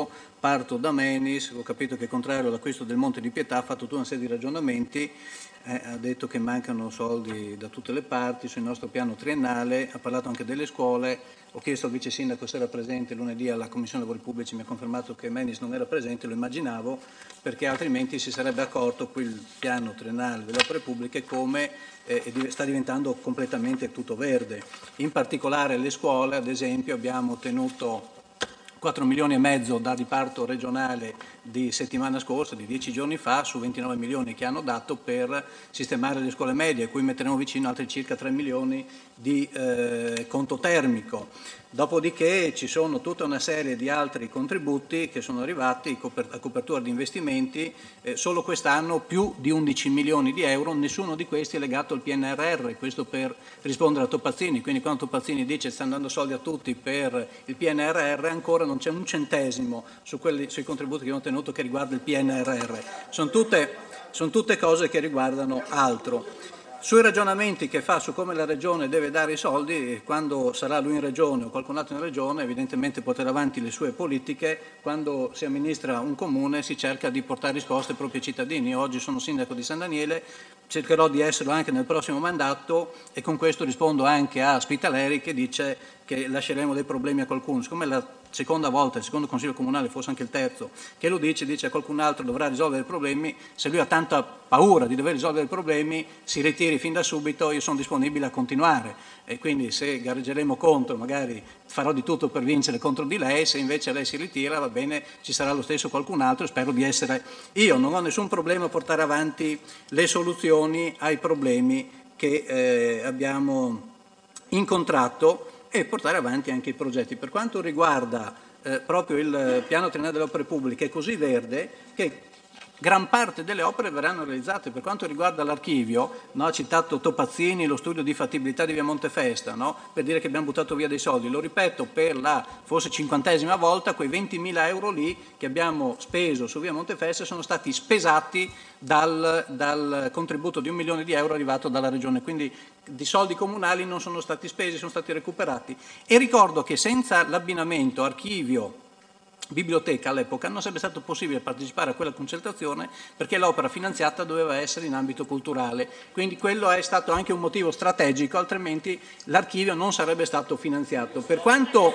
parto da Menis, ho capito che è contrario all'acquisto del Monte di Pietà, ha fatto tutta una serie di ragionamenti, eh, ha detto che mancano soldi da tutte le parti sul nostro piano triennale, ha parlato anche delle scuole, ho chiesto al vice sindaco se era presente lunedì alla Commissione Lavori Pubblici, mi ha confermato che Menis non era presente, lo immaginavo, perché altrimenti si sarebbe accorto qui il piano triennale delle opere pubbliche come eh, sta diventando completamente tutto verde. In particolare le scuole, ad esempio, abbiamo ottenuto quattro milioni e mezzo da riparto regionale di settimana scorsa, di dieci giorni fa, su ventinove milioni che hanno dato per sistemare le scuole medie, a cui metteremo vicino altri circa tre milioni di eh, conto termico. Dopodiché ci sono tutta una serie di altri contributi che sono arrivati a copertura di investimenti, eh, solo quest'anno più di undici milioni di euro, nessuno di questi è legato al P N R R, questo per rispondere a Topazzini, quindi quando Topazzini dice stanno dando soldi a tutti per il P N R R, ancora non c'è un centesimo su quelli, sui contributi che abbiamo ottenuto che riguarda il P N R R, sono tutte, sono tutte cose che riguardano altro. Sui ragionamenti che fa su come la Regione deve dare i soldi, quando sarà lui in Regione o qualcun altro in Regione, evidentemente porterà avanti le sue politiche, quando si amministra un comune si cerca di portare risposte ai propri cittadini. Io oggi sono sindaco di San Daniele, cercherò di esserlo anche nel prossimo mandato e con questo rispondo anche a Spitaleri che dice che lasceremo dei problemi a qualcuno. Siccome la seconda volta, il secondo consiglio comunale, forse anche il terzo, che lo dice, dice a qualcun altro dovrà risolvere i problemi, se lui ha tanta paura di dover risolvere i problemi si ritiri fin da subito, io sono disponibile a continuare e quindi se gareggeremo contro magari farò di tutto per vincere contro di lei, se invece lei si ritira va bene, ci sarà lo stesso qualcun altro, spero di essere io, non ho nessun problema a portare avanti le soluzioni ai problemi che eh, abbiamo incontrato e portare avanti anche i progetti. Per quanto riguarda eh, proprio il piano triennale delle opere pubbliche, è così verde che gran parte delle opere verranno realizzate. Per quanto riguarda l'archivio, no, ha citato Topazzini, lo studio di fattibilità di via Montefesta, no, per dire che abbiamo buttato via dei soldi. Lo ripeto per la forse cinquantesima volta, quei ventimila euro lì che abbiamo speso su via Montefesta sono stati spesati dal, dal contributo di un milione di euro arrivato dalla Regione. Quindi di soldi comunali non sono stati spesi, sono stati recuperati. E ricordo che senza l'abbinamento archivio biblioteca all'epoca non sarebbe stato possibile partecipare a quella concertazione perché l'opera finanziata doveva essere in ambito culturale, quindi quello è stato anche un motivo strategico, altrimenti l'archivio non sarebbe stato finanziato. Per quanto,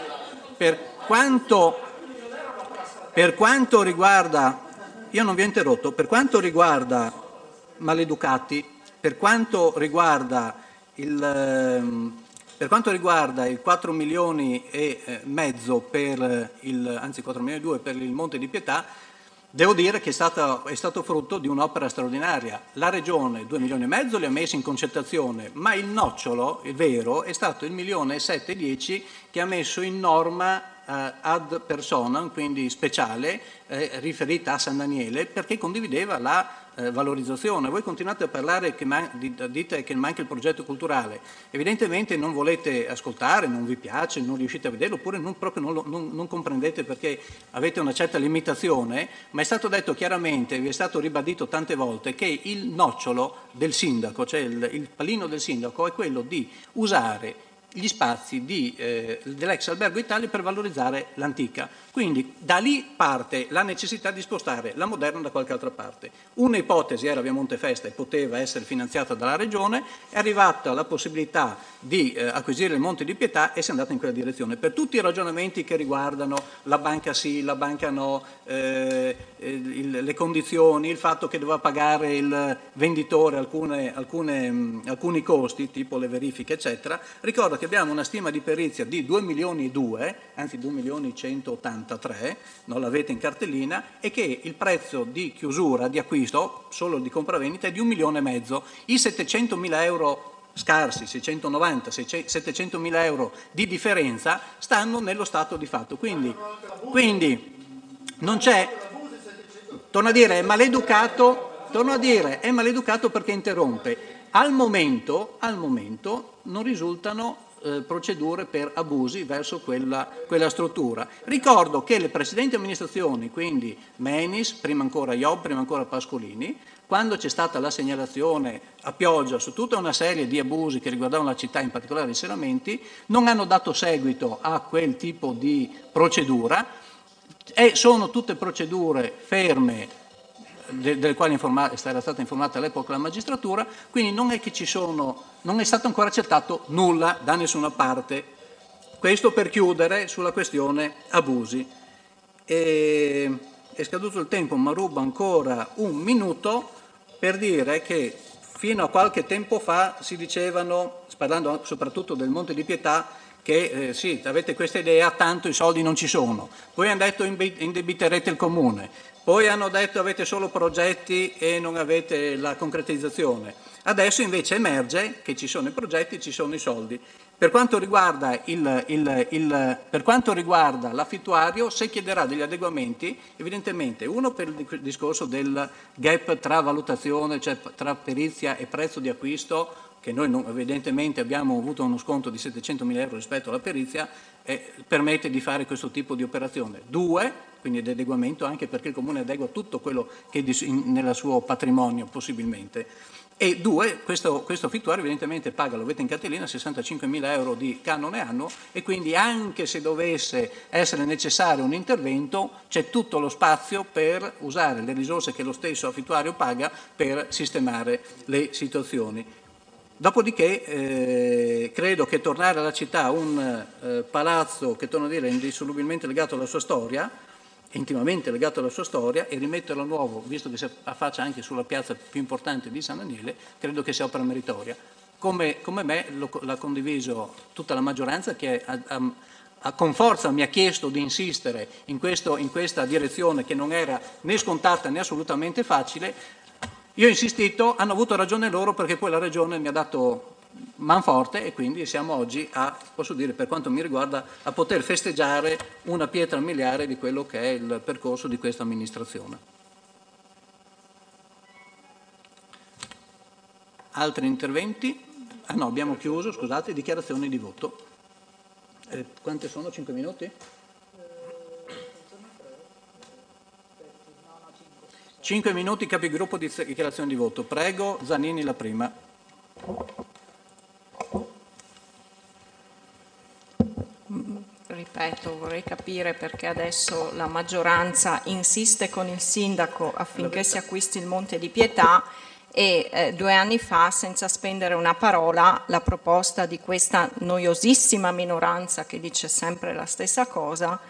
per quanto, per quanto riguarda, io non vi ho interrotto, per quanto riguarda maleducati, per quanto riguarda il... Per quanto riguarda il quattro milioni e mezzo per il, anzi quattro milioni e due per il Monte di Pietà, devo dire che è stato, è stato frutto di un'opera straordinaria. La Regione due milioni e mezzo li ha messi in concertazione, ma il nocciolo, il vero, è stato il milione e sette dieci che ha messo in norma eh, ad personam, quindi speciale, eh, riferita a San Daniele, perché condivideva la eh, valorizzazione. Voi continuate a parlare, che man- dite che manca il progetto culturale, evidentemente non volete ascoltare, non vi piace, non riuscite a vederlo, oppure non, proprio non, lo, non, non comprendete perché avete una certa limitazione, ma è stato detto chiaramente, vi è stato ribadito tante volte, che il nocciolo del sindaco, cioè il, il pallino del sindaco, è quello di usare gli spazi di, eh, dell'ex Albergo Italia per valorizzare l'antica. Quindi da lì parte la necessità di spostare la moderna da qualche altra parte. Una ipotesi era via Montefesta e poteva essere finanziata dalla Regione, è arrivata la possibilità di eh, acquisire il Monte di Pietà e si è andata in quella direzione. Per tutti i ragionamenti che riguardano la banca sì, la banca no, eh, il, le condizioni, il fatto che doveva pagare il venditore alcune, alcune, mh, alcuni costi, tipo le verifiche eccetera, ricordo che abbiamo una stima di perizia di due milioni e due, anzi due milioni centottantatré, non l'avete in cartellina, e che il prezzo di chiusura, di acquisto, solo di compravendita, è di un milione e mezzo. I settecentomila euro scarsi, seicentonovanta, settecentomila euro di differenza, stanno nello stato di fatto. Quindi, quindi non c'è, torno a dire, è maleducato, torno a dire, è maleducato perché interrompe. Al momento, al momento non risultano eh, procedure per abusi verso quella, quella struttura. Ricordo che le precedenti amministrazioni, quindi Menis, prima ancora Iob, prima ancora Pascolini, quando c'è stata la segnalazione a pioggia su tutta una serie di abusi che riguardavano la città, in particolare i serramenti, non hanno dato seguito a quel tipo di procedura. E sono tutte procedure ferme delle quali informa- era stata informata all'epoca la magistratura, quindi non è che ci sono, non è stato ancora accertato nulla da nessuna parte. Questo per chiudere sulla questione abusi. E, è scaduto il tempo, ma rubo ancora un minuto per dire che fino a qualche tempo fa si dicevano, parlando soprattutto del Monte di Pietà, che eh, sì, avete questa idea, tanto i soldi non ci sono. Poi hanno detto indebiterete il comune. Poi hanno detto avete solo progetti e non avete la concretizzazione. Adesso invece emerge che ci sono i progetti, ci sono i soldi. Per quanto riguarda, il, il, il, per quanto riguarda l'affittuario, se chiederà degli adeguamenti, evidentemente uno per il discorso del gap tra valutazione, cioè tra perizia e prezzo di acquisto, che noi non, evidentemente abbiamo avuto uno sconto di settecentomila euro rispetto alla perizia, eh, permette di fare questo tipo di operazione. Due, quindi di adeguamento anche perché il Comune adegua tutto quello che è in, nel suo patrimonio possibilmente. E due, questo, questo affittuario evidentemente paga, lo vedete in cartellina, sessantacinquemila euro di canone anno e quindi anche se dovesse essere necessario un intervento c'è tutto lo spazio per usare le risorse che lo stesso affittuario paga per sistemare le situazioni. Dopodiché eh, credo che tornare alla città un eh, palazzo che, torno a dire, è indissolubilmente legato alla sua storia, intimamente legato alla sua storia, e rimetterlo a nuovo, visto che si affaccia anche sulla piazza più importante di San Daniele, credo che sia opera meritoria. Come, come me lo, l'ha condiviso tutta la maggioranza che ha, ha, ha, con forza mi ha chiesto di insistere in, questo, in questa direzione che non era né scontata né assolutamente facile. Io ho insistito, hanno avuto ragione loro perché poi la Regione mi ha dato manforte e quindi siamo oggi a, posso dire per quanto mi riguarda, a poter festeggiare una pietra miliare di quello che è il percorso di questa amministrazione. Altri interventi? Ah no, abbiamo chiuso, scusate, dichiarazioni di voto. Eh, quante sono? Cinque minuti? Cinque minuti capigruppo di dichiarazione di voto. Prego, Zanini la prima. Ripeto, vorrei capire perché adesso la maggioranza insiste con il sindaco affinché si acquisti il Monte di Pietà e eh, due anni fa, senza spendere una parola, la proposta di questa noiosissima minoranza che dice sempre la stessa cosa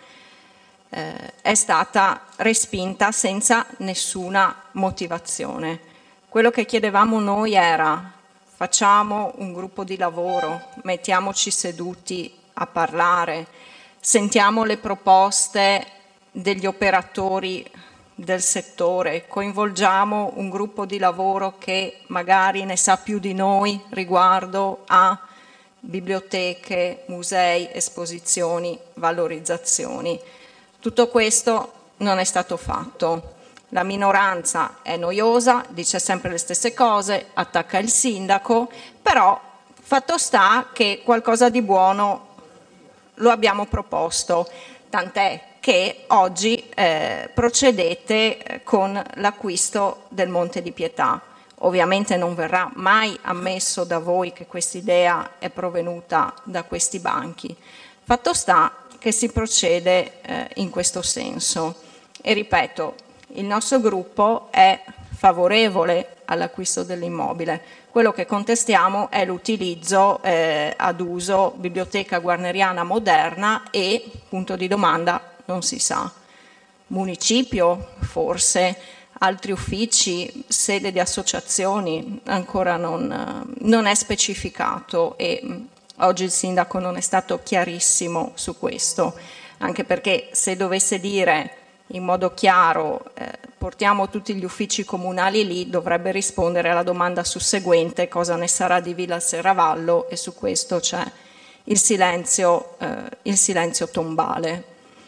eh, è stata respinta senza nessuna motivazione. Quello che chiedevamo noi era: facciamo un gruppo di lavoro, mettiamoci seduti a parlare, sentiamo le proposte degli operatori del settore, coinvolgiamo un gruppo di lavoro che magari ne sa più di noi riguardo a biblioteche, musei, esposizioni, valorizzazioni. Tutto questo non è stato fatto. La minoranza è noiosa, dice sempre le stesse cose, attacca il sindaco, però fatto sta che qualcosa di buono lo abbiamo proposto, tant'è che oggi eh, procedete con l'acquisto del Monte di Pietà. Ovviamente non verrà mai ammesso da voi che quest'idea è provenuta da questi banchi. Fatto sta che si procede eh, in questo senso. E ripeto, il nostro gruppo è favorevole all'acquisto dell'immobile. Quello che contestiamo è l'utilizzo eh, ad uso biblioteca guarneriana moderna e, punto di domanda, non si sa. Municipio, forse, altri uffici, sede di associazioni, ancora non, non è specificato e mh, oggi il sindaco non è stato chiarissimo su questo, anche perché se dovesse dire in modo chiaro eh, portiamo tutti gli uffici comunali lì, dovrebbe rispondere alla domanda susseguente: cosa ne sarà di Villa Serravallo? E su questo c'è il silenzio, eh, il silenzio tombale.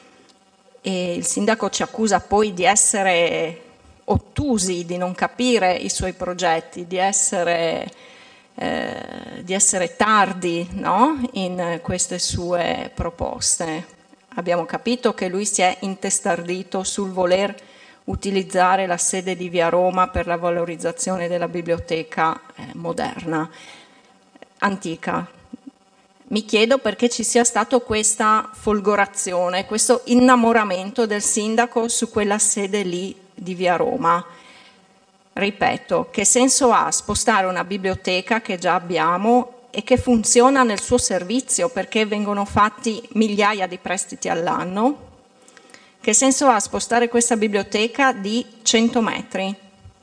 E il sindaco ci accusa poi di essere ottusi, di non capire i suoi progetti, di essere, eh, di essere tardi, no? In queste sue proposte. Abbiamo capito che lui si è intestardito sul voler utilizzare la sede di Via Roma per la valorizzazione della biblioteca eh, moderna, antica. mi chiedo perché ci sia stato questa folgorazione, questo innamoramento del sindaco su quella sede lì di Via Roma. Ripeto, che senso ha spostare una biblioteca che già abbiamo e che funziona nel suo servizio perché vengono fatti migliaia di prestiti all'anno? Che senso ha spostare questa biblioteca di cento metri?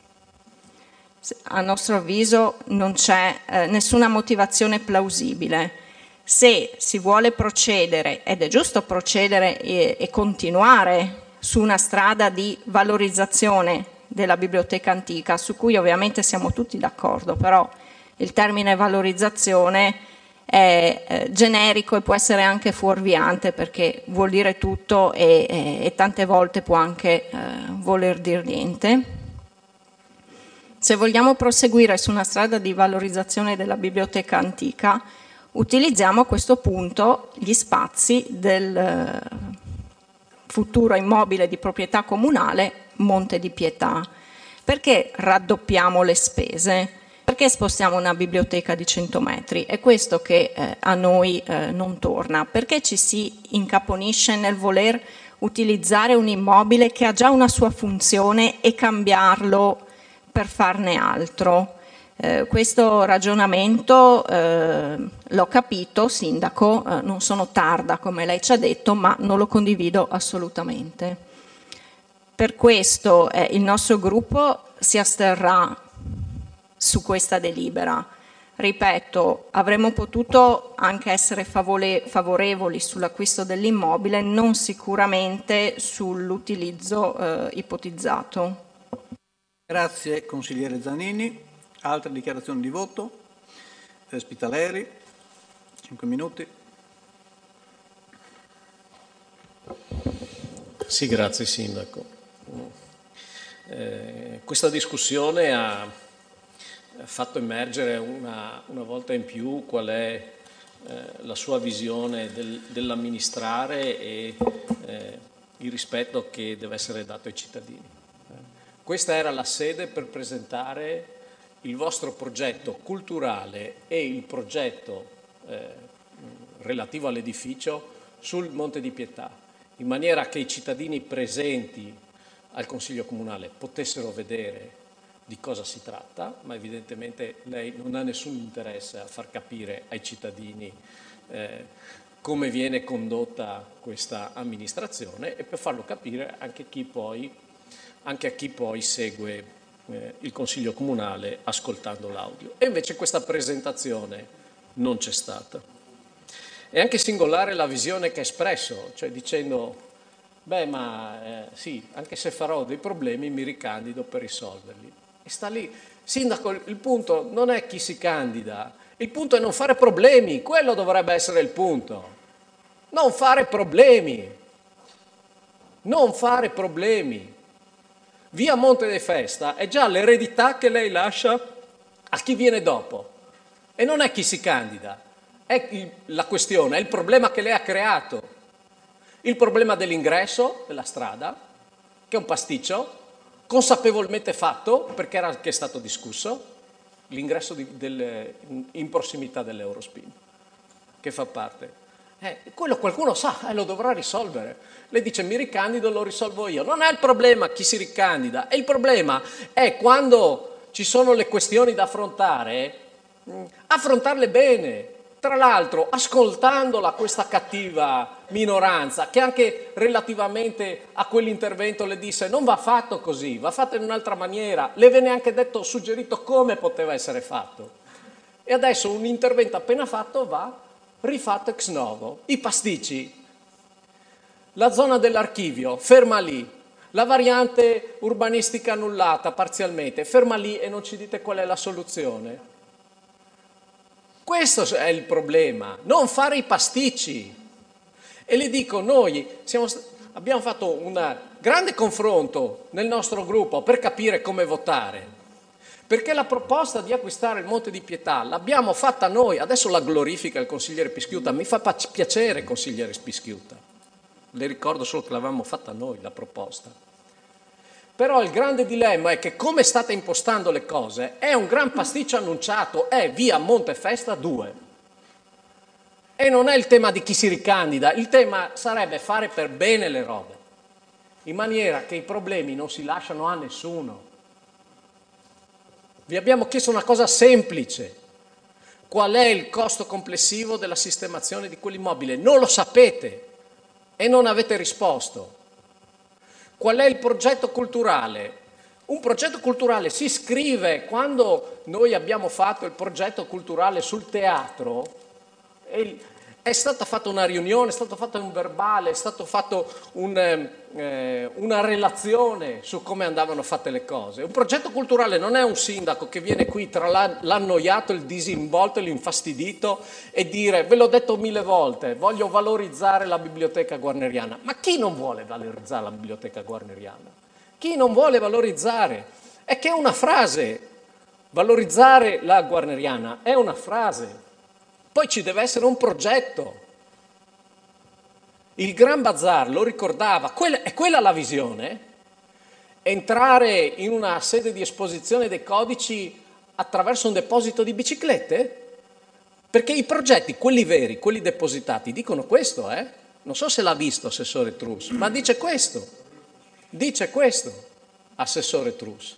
A nostro avviso non c'è eh, nessuna motivazione plausibile. Se si vuole procedere, ed è giusto procedere e, e continuare su una strada di valorizzazione della biblioteca antica, su cui ovviamente siamo tutti d'accordo, però il termine valorizzazione è eh, generico e può essere anche fuorviante perché vuol dire tutto e, e, e tante volte può anche eh, voler dire niente. Se vogliamo proseguire su una strada di valorizzazione della biblioteca antica, utilizziamo a questo punto gli spazi del eh, futuro immobile di proprietà comunale Monte di Pietà. Perché raddoppiamo le spese? Perché spostiamo una biblioteca di cento metri? È questo che eh, a noi eh, non torna. Perché ci si incaponisce nel voler utilizzare un immobile che ha già una sua funzione e cambiarlo per farne altro? Eh, questo ragionamento eh, l'ho capito, sindaco, eh, non sono tarda come lei ci ha detto, ma non lo condivido assolutamente. Per questo eh, il nostro gruppo si asterrà su questa delibera. Ripeto, avremmo potuto anche essere favole- favorevoli sull'acquisto dell'immobile, non sicuramente sull'utilizzo eh, ipotizzato. Grazie consigliere Zanini. Altre dichiarazioni di voto? Spitaleri, cinque minuti. Sì, grazie Sindaco. Eh, questa discussione ha fatto emergere una, una volta in più qual è eh, la sua visione del, dell'amministrare e eh, il rispetto che deve essere dato ai cittadini. Eh, questa era la sede per presentare il vostro progetto culturale e il progetto eh, relativo all'edificio sul Monte di Pietà, in maniera che i cittadini presenti al Consiglio Comunale potessero vedere di cosa si tratta, ma evidentemente lei non ha nessun interesse a far capire ai cittadini eh, come viene condotta questa amministrazione e per farlo capire anche, chi poi, anche a chi poi segue eh, il Consiglio Comunale ascoltando l'audio. E invece questa presentazione non c'è stata. È anche singolare la visione che ha espresso, cioè dicendo beh, ma eh, sì, anche se farò dei problemi mi ricandido per risolverli. E sta lì. Sindaco, il punto non è chi si candida, il punto è non fare problemi, quello dovrebbe essere il punto. Non fare problemi. Non fare problemi. Via Monte dei Festa è già l'eredità che lei lascia a chi viene dopo. E non è chi si candida, è il, la questione, è il problema che lei ha creato. Il problema dell'ingresso della strada, che è un pasticcio, consapevolmente fatto, perché era anche stato discusso, l'ingresso di, del, in prossimità dell'Eurospin, che fa parte. Eh, quello qualcuno sa e eh, lo dovrà risolvere. Lei dice mi ricandido, lo risolvo io. Non è il problema chi si ricandida, e il problema è quando ci sono le questioni da affrontare, mh, affrontarle bene. Tra l'altro, ascoltandola questa cattiva minoranza, che anche relativamente a quell'intervento le disse non va fatto così, va fatto in un'altra maniera, le venne anche detto, suggerito come poteva essere fatto. E adesso un intervento appena fatto va rifatto ex novo. I pasticci, la zona dell'archivio, ferma lì, la variante urbanistica annullata parzialmente, ferma lì e non ci dite qual è la soluzione. Questo è il problema, non fare i pasticci. E le dico, noi siamo, abbiamo fatto un grande confronto nel nostro gruppo per capire come votare, perché la proposta di acquistare il Monte di Pietà l'abbiamo fatta noi, adesso la glorifica il consigliere Pischiutta, mi fa piacere consigliere Pischiutta, le ricordo solo che l'avevamo fatta noi la proposta. Però il grande dilemma è che come state impostando le cose è un gran pasticcio annunciato, è via Montefesta due. E non è il tema di chi si ricandida, il tema sarebbe fare per bene le robe, in maniera che i problemi non si lasciano a nessuno. Vi abbiamo chiesto una cosa semplice: qual è il costo complessivo della sistemazione di quell'immobile? Non lo sapete e non avete risposto. Qual è il progetto culturale? Un progetto culturale si scrive. Quando noi abbiamo fatto il progetto culturale sul teatro, è stata fatta una riunione, è stato fatto un verbale, è stato fatto un, eh, una relazione su come andavano fatte le cose. Un progetto culturale non è un sindaco che viene qui tra l'annoiato, il disinvolto e l'infastidito e dire: ve l'ho detto mille volte, voglio valorizzare la biblioteca guarneriana. Ma chi non vuole valorizzare la biblioteca guarneriana? Chi non vuole valorizzare? È che è una frase. Valorizzare la guarneriana è una frase. Poi ci deve essere un progetto. Il Gran Bazar lo ricordava, quella, è quella la visione? Entrare in una sede di esposizione dei codici attraverso un deposito di biciclette? Perché i progetti, quelli veri, quelli depositati, dicono questo, eh? Non so se l'ha visto Assessore Trus, ma dice questo. Dice questo, Assessore Trus.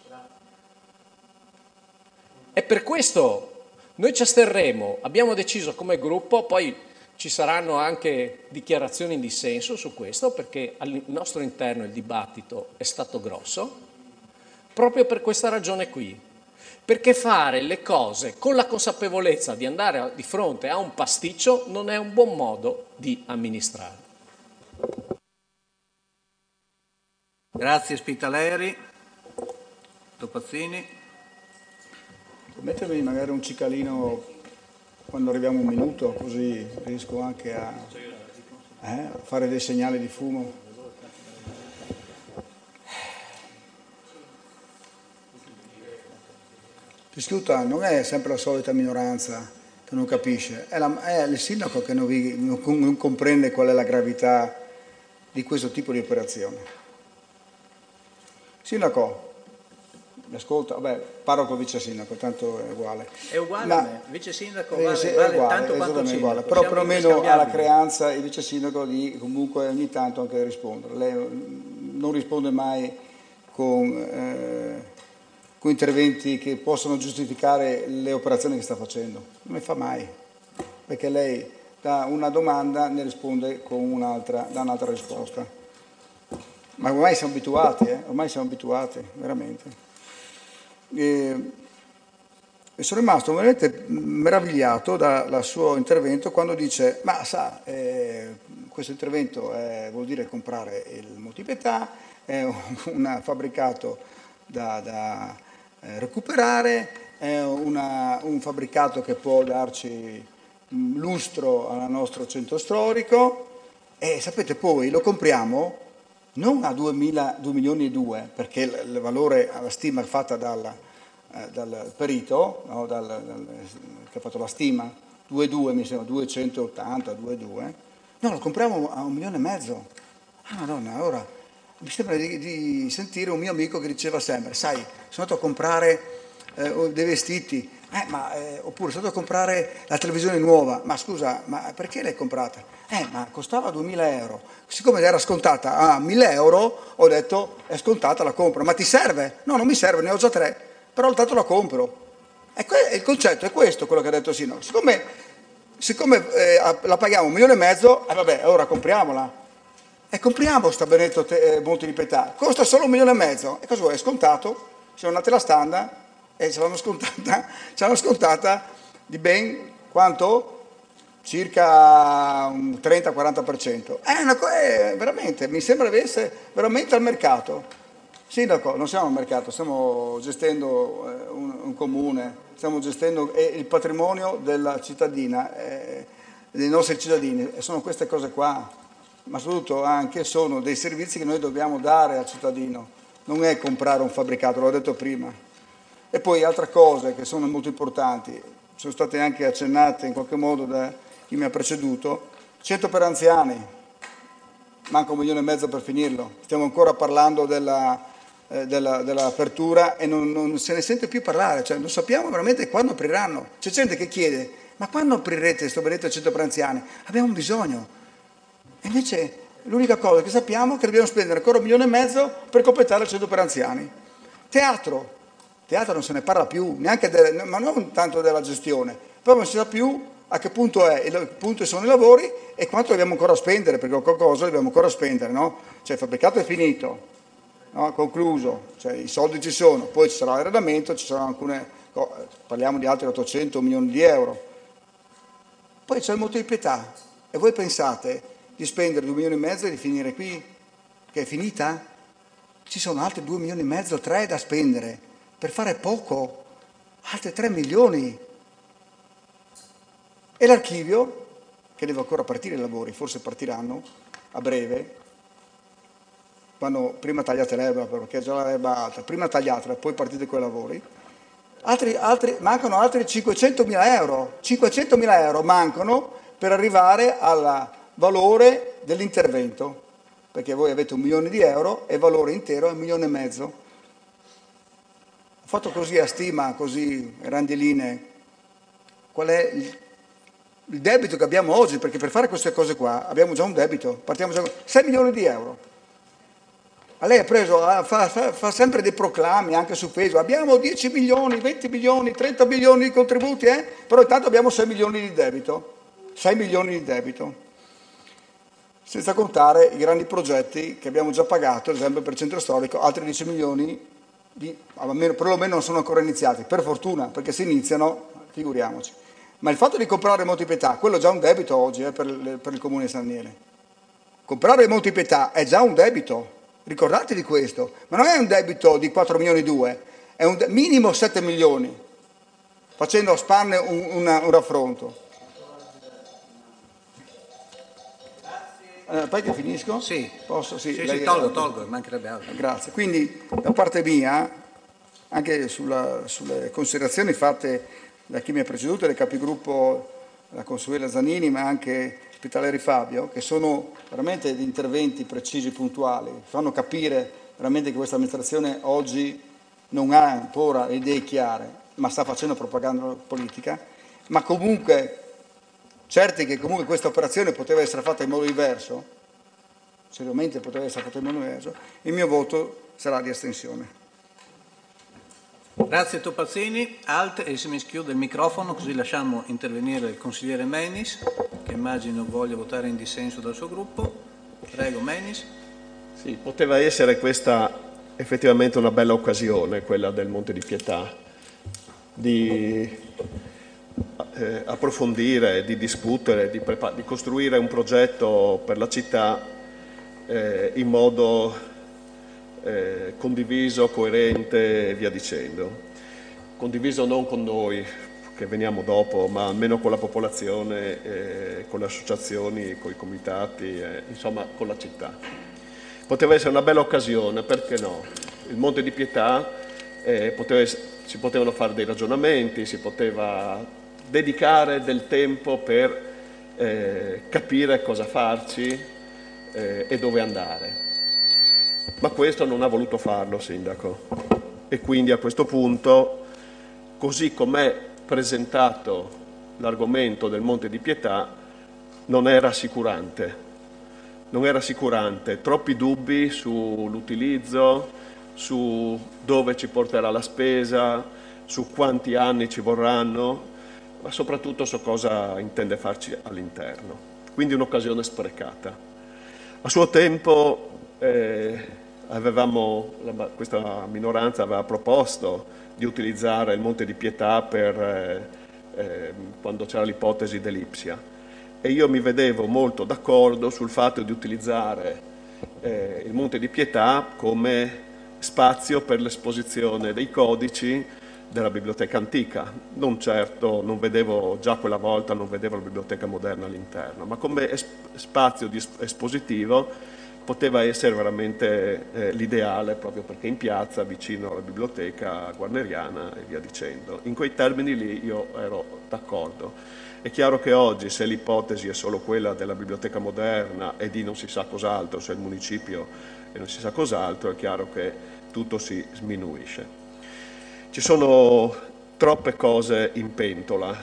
E per questo noi ci asterremo, abbiamo deciso come gruppo, poi ci saranno anche dichiarazioni in dissenso su questo, perché al nostro interno il dibattito è stato grosso, proprio per questa ragione qui. Perché fare le cose con la consapevolezza di andare di fronte a un pasticcio non è un buon modo di amministrare. Grazie Spitaleri. Topazzini. Mettermi magari un cicalino quando arriviamo a un minuto, così riesco anche a, eh, a fare dei segnali di fumo. Fischiuta non è sempre la solita minoranza che non capisce, è, la, è il sindaco che non, vi, non, non comprende qual è la gravità di questo tipo di operazione. Sindaco, mi ascolta, vabbè, parlo col vice sindaco, tanto è uguale. È uguale Ma, a me, vice sindaco eh, vale, sì, vale uguale, tanto quanto il sindaco. Uguale. Però Siamo perlomeno ha la interscambiabili. creanza il vice sindaco di comunque ogni tanto anche rispondere. Lei non risponde mai con, eh, con interventi che possono giustificare le operazioni che sta facendo. Non le fa mai, perché lei da una domanda ne risponde con un'altra, da un'altra risposta. Ma ormai siamo abituati, eh? ormai siamo abituati, veramente. E, e sono rimasto veramente meravigliato dal suo intervento quando dice: ma sa, eh, questo intervento è, vuol dire comprare il Montipietà, è un, un fabbricato da, da eh, recuperare, è una, un fabbricato che può darci lustro al nostro centro storico, e sapete, poi lo compriamo non a due milioni e due, perché il, il valore, la stima fatta dal, eh, dal perito, no, dal, dal, che ha fatto la stima, due virgola due mi sembra, duecentottanta, due virgola due, no, lo compriamo a un milione e mezzo. Ah Madonna, ora mi sembra di, di sentire un mio amico che diceva sempre: sai, sono andato a comprare eh, dei vestiti, eh, ma, eh, oppure sono andato a comprare la televisione nuova, ma scusa, ma perché l'hai comprata? Eh, ma costava duemila euro, siccome era scontata a mille euro, ho detto è scontata, la compro. Ma ti serve? No, non mi serve, ne ho già tre, però tanto la compro. E que- il concetto è questo, quello che ha detto Sino. Siccome, siccome eh, la paghiamo un milione e mezzo, eh, vabbè, ora compriamola. E compriamo sta benedetto te- eh, Monte di Pietà, costa solo un milione e mezzo. E cosa vuoi? È scontato? Siamo andati alla standa e ce l'hanno scontata, ce l'hanno scontata di ben quanto? Circa un trenta quaranta per cento. È una cosa, è veramente, mi sembra di essere veramente al mercato. Sindaco, non siamo al mercato, stiamo gestendo eh, un, un comune, stiamo gestendo eh, il patrimonio della cittadina, eh, dei nostri cittadini, e sono queste cose qua, ma soprattutto anche sono dei servizi che noi dobbiamo dare al cittadino, non è comprare un fabbricato, l'ho detto prima. E poi altre cose che sono molto importanti, sono state anche accennate in qualche modo da chi mi ha preceduto, centro per anziani, manca un milione e mezzo per finirlo, stiamo ancora parlando della, eh, della, dell'apertura e non, non se ne sente più parlare, cioè non sappiamo veramente quando apriranno. C'è gente che chiede ma quando aprirete questo benedetto centro per anziani? Abbiamo bisogno. E invece l'unica cosa che sappiamo è che dobbiamo spendere ancora un milione e mezzo per completare il centro per anziani. Teatro. Teatro non se ne parla più, neanche delle, ma non tanto della gestione, poi non si sa più a che punto è, il punto sono i lavori e quanto dobbiamo ancora spendere, perché qualcosa dobbiamo ancora spendere, no? Cioè il fabbricato è finito, no? Concluso, cioè i soldi ci sono, poi ci sarà l'arredamento, ci saranno alcune, parliamo di altri ottocento milioni di euro. Poi c'è il moto di pietà e voi pensate di spendere due milioni e mezzo e di finire qui, che è finita? Ci sono altri due milioni e mezzo, tre da spendere. Per fare poco, altri tre milioni. E l'archivio, che deve ancora partire i lavori, forse partiranno a breve, quando prima tagliate l'erba, perché già l'erba alta, prima tagliatela e poi partite con i lavori, altri, altri, mancano altri cinquecentomila euro, cinquecentomila euro mancano per arrivare al valore dell'intervento, perché voi avete un milione di euro e il valore intero è un milione e mezzo. Fatto così a stima, così grandi linee, qual è il, il debito che abbiamo oggi? Perché per fare queste cose qua abbiamo già un debito, partiamo già con sei milioni di euro. A lei ha preso, fa, fa, fa sempre dei proclami anche su Facebook, abbiamo dieci milioni, venti milioni, trenta milioni di contributi, eh? Però intanto abbiamo sei milioni di debito, sei milioni di debito. Senza contare i grandi progetti che abbiamo già pagato, ad esempio per il centro storico, altri dieci milioni. Di, almeno, perlomeno non sono ancora iniziati, per fortuna, perché se iniziano, figuriamoci. Ma il fatto di comprare Monte Pietà, quello è già un debito oggi eh, per, il, per il comune di San Daniele. Comprare Monte Pietà è già un debito, ricordatevi questo, ma non è un debito di quattro milioni e due, è un de- minimo sette milioni, facendo a spanne un, una, un raffronto. Eh, poi che finisco? Sì, posso? Sì, sì, lei, sì tolgo, tolgo, mancherebbe altro. Grazie. Quindi da parte mia, anche sulla, sulle considerazioni fatte da chi mi ha preceduto, dai capigruppo, la consuela Zanini, ma anche Spitaleri Fabio, che sono veramente di interventi precisi, puntuali, fanno capire veramente che questa amministrazione oggi non ha ancora le idee chiare, ma sta facendo propaganda politica, ma comunque certi che comunque questa operazione poteva essere fatta in modo diverso, seriamente poteva essere fatta in modo diverso, il mio voto sarà di astensione. Grazie Topazzini. Alt e si mi schiude il microfono così lasciamo intervenire il consigliere Menis, che immagino voglia votare in dissenso dal suo gruppo. Prego Menis. Sì, poteva essere questa effettivamente una bella occasione, quella del Monte di Pietà, di Eh, approfondire, di discutere, di, prepa- di costruire un progetto per la città eh, in modo eh, condiviso, coerente e via dicendo. Condiviso non con noi, che veniamo dopo, ma almeno con la popolazione, eh, con le associazioni, con i comitati, eh, insomma con la città. Poteva essere una bella occasione, perché no? Il Monte di Pietà, eh, poteva, si potevano fare dei ragionamenti, si poteva dedicare del tempo per eh, capire cosa farci eh, e dove andare. Ma questo non ha voluto farlo, Sindaco. E quindi a questo punto, così com'è presentato l'argomento del Monte di Pietà, non è rassicurante. Non è rassicurante. Troppi dubbi sull'utilizzo, su dove ci porterà la spesa, su quanti anni ci vorranno, ma soprattutto su cosa intende farci all'interno. Quindi un'occasione sprecata. A suo tempo eh, avevamo, questa minoranza aveva proposto di utilizzare il Monte di Pietà per, eh, eh, quando c'era l'ipotesi dell'Ipsia, e io mi vedevo molto d'accordo sul fatto di utilizzare eh, il Monte di Pietà come spazio per l'esposizione dei codici della biblioteca antica. Non certo, non vedevo, già quella volta non vedevo la biblioteca moderna all'interno, ma come es- spazio di espositivo poteva essere veramente eh, l'ideale, proprio perché in piazza, vicino alla biblioteca guarneriana e via dicendo. In quei termini lì io ero d'accordo. È chiaro che oggi, se l'ipotesi è solo quella della biblioteca moderna e di non si sa cos'altro, se il municipio e non si sa cos'altro, è chiaro che tutto si sminuisce. Ci sono troppe cose in pentola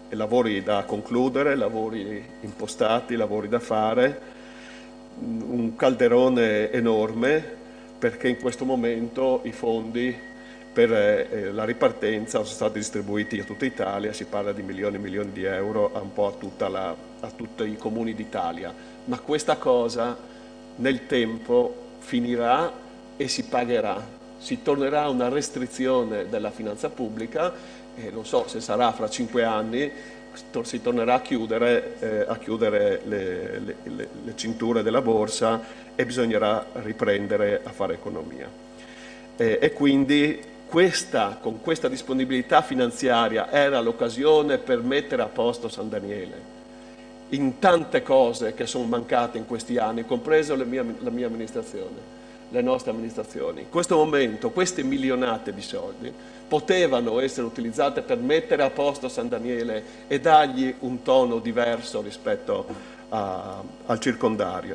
lavori da concludere, lavori impostati, lavori da fare, un calderone enorme, perché in questo momento i fondi per eh, la ripartenza sono stati distribuiti a tutta Italia, si parla di milioni e milioni di euro a un po' a, tutta la, a tutti i comuni d'Italia, ma questa cosa nel tempo finirà e si pagherà, si tornerà a una restrizione della finanza pubblica e non so se sarà fra cinque anni, si tornerà a chiudere, eh, a chiudere le, le, le, le cinture della borsa e bisognerà riprendere a fare economia. Eh, e quindi questa, con questa disponibilità finanziaria era l'occasione per mettere a posto San Daniele in tante cose che sono mancate in questi anni, compreso la mia, la mia amministrazione, le nostre amministrazioni. In questo momento queste milionate di soldi potevano essere utilizzate per mettere a posto San Daniele e dargli un tono diverso rispetto a, al circondario.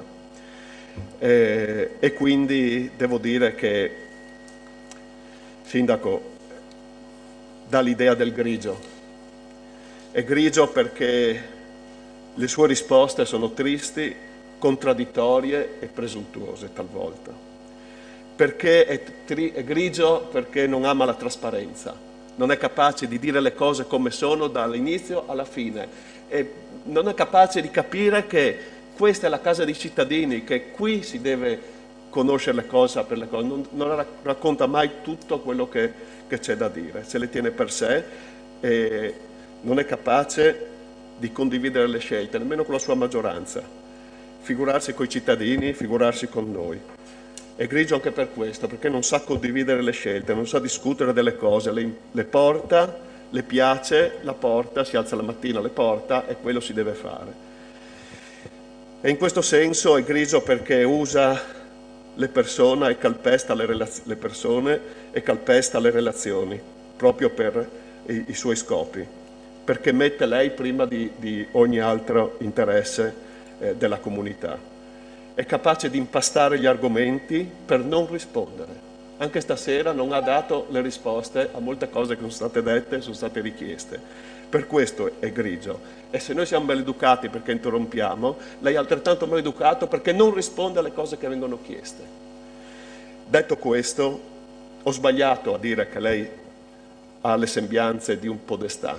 E, e quindi devo dire che, Sindaco, dà l'idea del grigio. È grigio perché le sue risposte sono tristi, contraddittorie e presuntuose talvolta. Perché è, tri- è grigio perché non ama la trasparenza, non è capace di dire le cose come sono dall'inizio alla fine e non è capace di capire che questa è la casa dei cittadini, che qui si deve conoscere le cose per le cose, non, non racconta mai tutto quello che, che c'è da dire, se le tiene per sé e non è capace di condividere le scelte, nemmeno con la sua maggioranza, figurarsi con i cittadini, figurarsi con noi. È grigio anche per questo, perché non sa condividere le scelte, non sa discutere delle cose, le, le porta, le piace, la porta, si alza la mattina, le porta e quello si deve fare. E in questo senso è grigio perché usa le persone e calpesta le, relaz- le persone e calpesta le relazioni, proprio per i, i suoi scopi, perché mette lei prima di, di ogni altro interesse eh, della comunità. È capace di impastare gli argomenti per non rispondere. Anche stasera non ha dato le risposte a molte cose che sono state dette e sono state richieste. Per questo è grigio. E se noi siamo maleducati perché interrompiamo, lei è altrettanto maleducato perché non risponde alle cose che vengono chieste. Detto questo, ho sbagliato a dire che lei ha le sembianze di un podestà.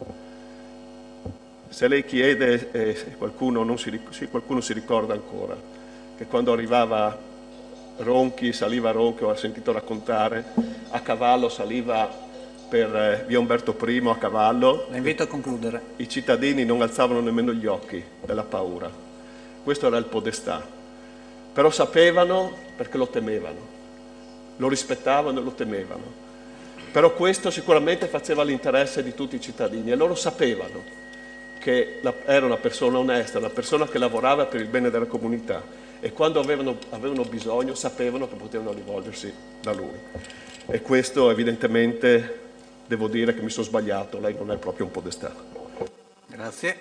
Se lei chiede, eh, qualcuno, non si, sì, qualcuno si ricorda ancora, che quando arrivava Ronchi, saliva Ronchi, ho sentito raccontare, a cavallo saliva per eh, via Umberto Primo a cavallo. La invito a concludere. I cittadini non alzavano nemmeno gli occhi della paura. Questo era il podestà. Però sapevano perché lo temevano, lo rispettavano e lo temevano. Però questo sicuramente faceva l'interesse di tutti i cittadini e loro sapevano che era una persona onesta, una persona che lavorava per il bene della comunità e quando avevano, avevano bisogno sapevano che potevano rivolgersi da lui. E questo evidentemente devo dire che mi sono sbagliato, lei non è proprio un podestà. Grazie.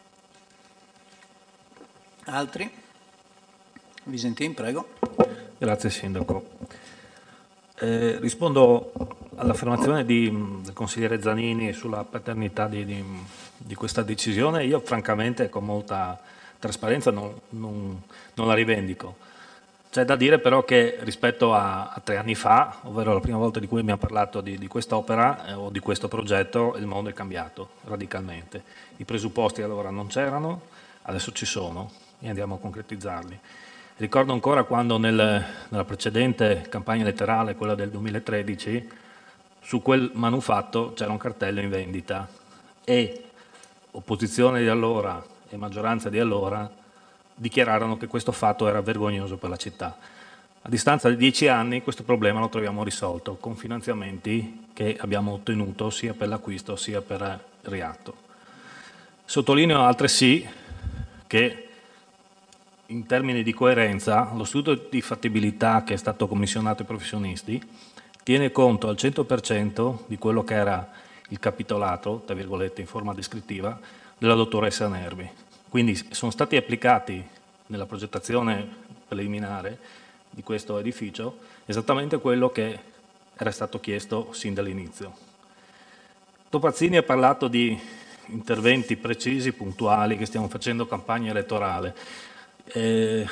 Altri? Visentin, prego. Grazie Sindaco. Eh, rispondo all'affermazione di, del consigliere Zanini sulla paternità di, di, di questa decisione. Io francamente con molta trasparenza non, non, non la rivendico. C'è da dire però che rispetto a, a tre anni fa, ovvero la prima volta di cui abbiamo parlato di, di quest'opera eh, o di questo progetto, il mondo è cambiato radicalmente. I presupposti allora non c'erano, adesso ci sono e andiamo a concretizzarli. Ricordo ancora quando nel, nella precedente campagna elettorale, quella del duemilatredici, su quel manufatto c'era un cartello in vendita e opposizione di allora e maggioranza di allora dichiararono che questo fatto era vergognoso per la città. A distanza di dieci anni questo problema lo troviamo risolto con finanziamenti che abbiamo ottenuto sia per l'acquisto sia per il riatto. Sottolineo altresì che in termini di coerenza lo studio di fattibilità che è stato commissionato ai professionisti tiene conto al cento per cento di quello che era il capitolato, tra virgolette in forma descrittiva, della dottoressa Nervi. Quindi sono stati applicati nella progettazione preliminare di questo edificio esattamente quello che era stato chiesto sin dall'inizio. Topazzini ha parlato di interventi precisi, puntuali, che stiamo facendo campagna elettorale. Eh,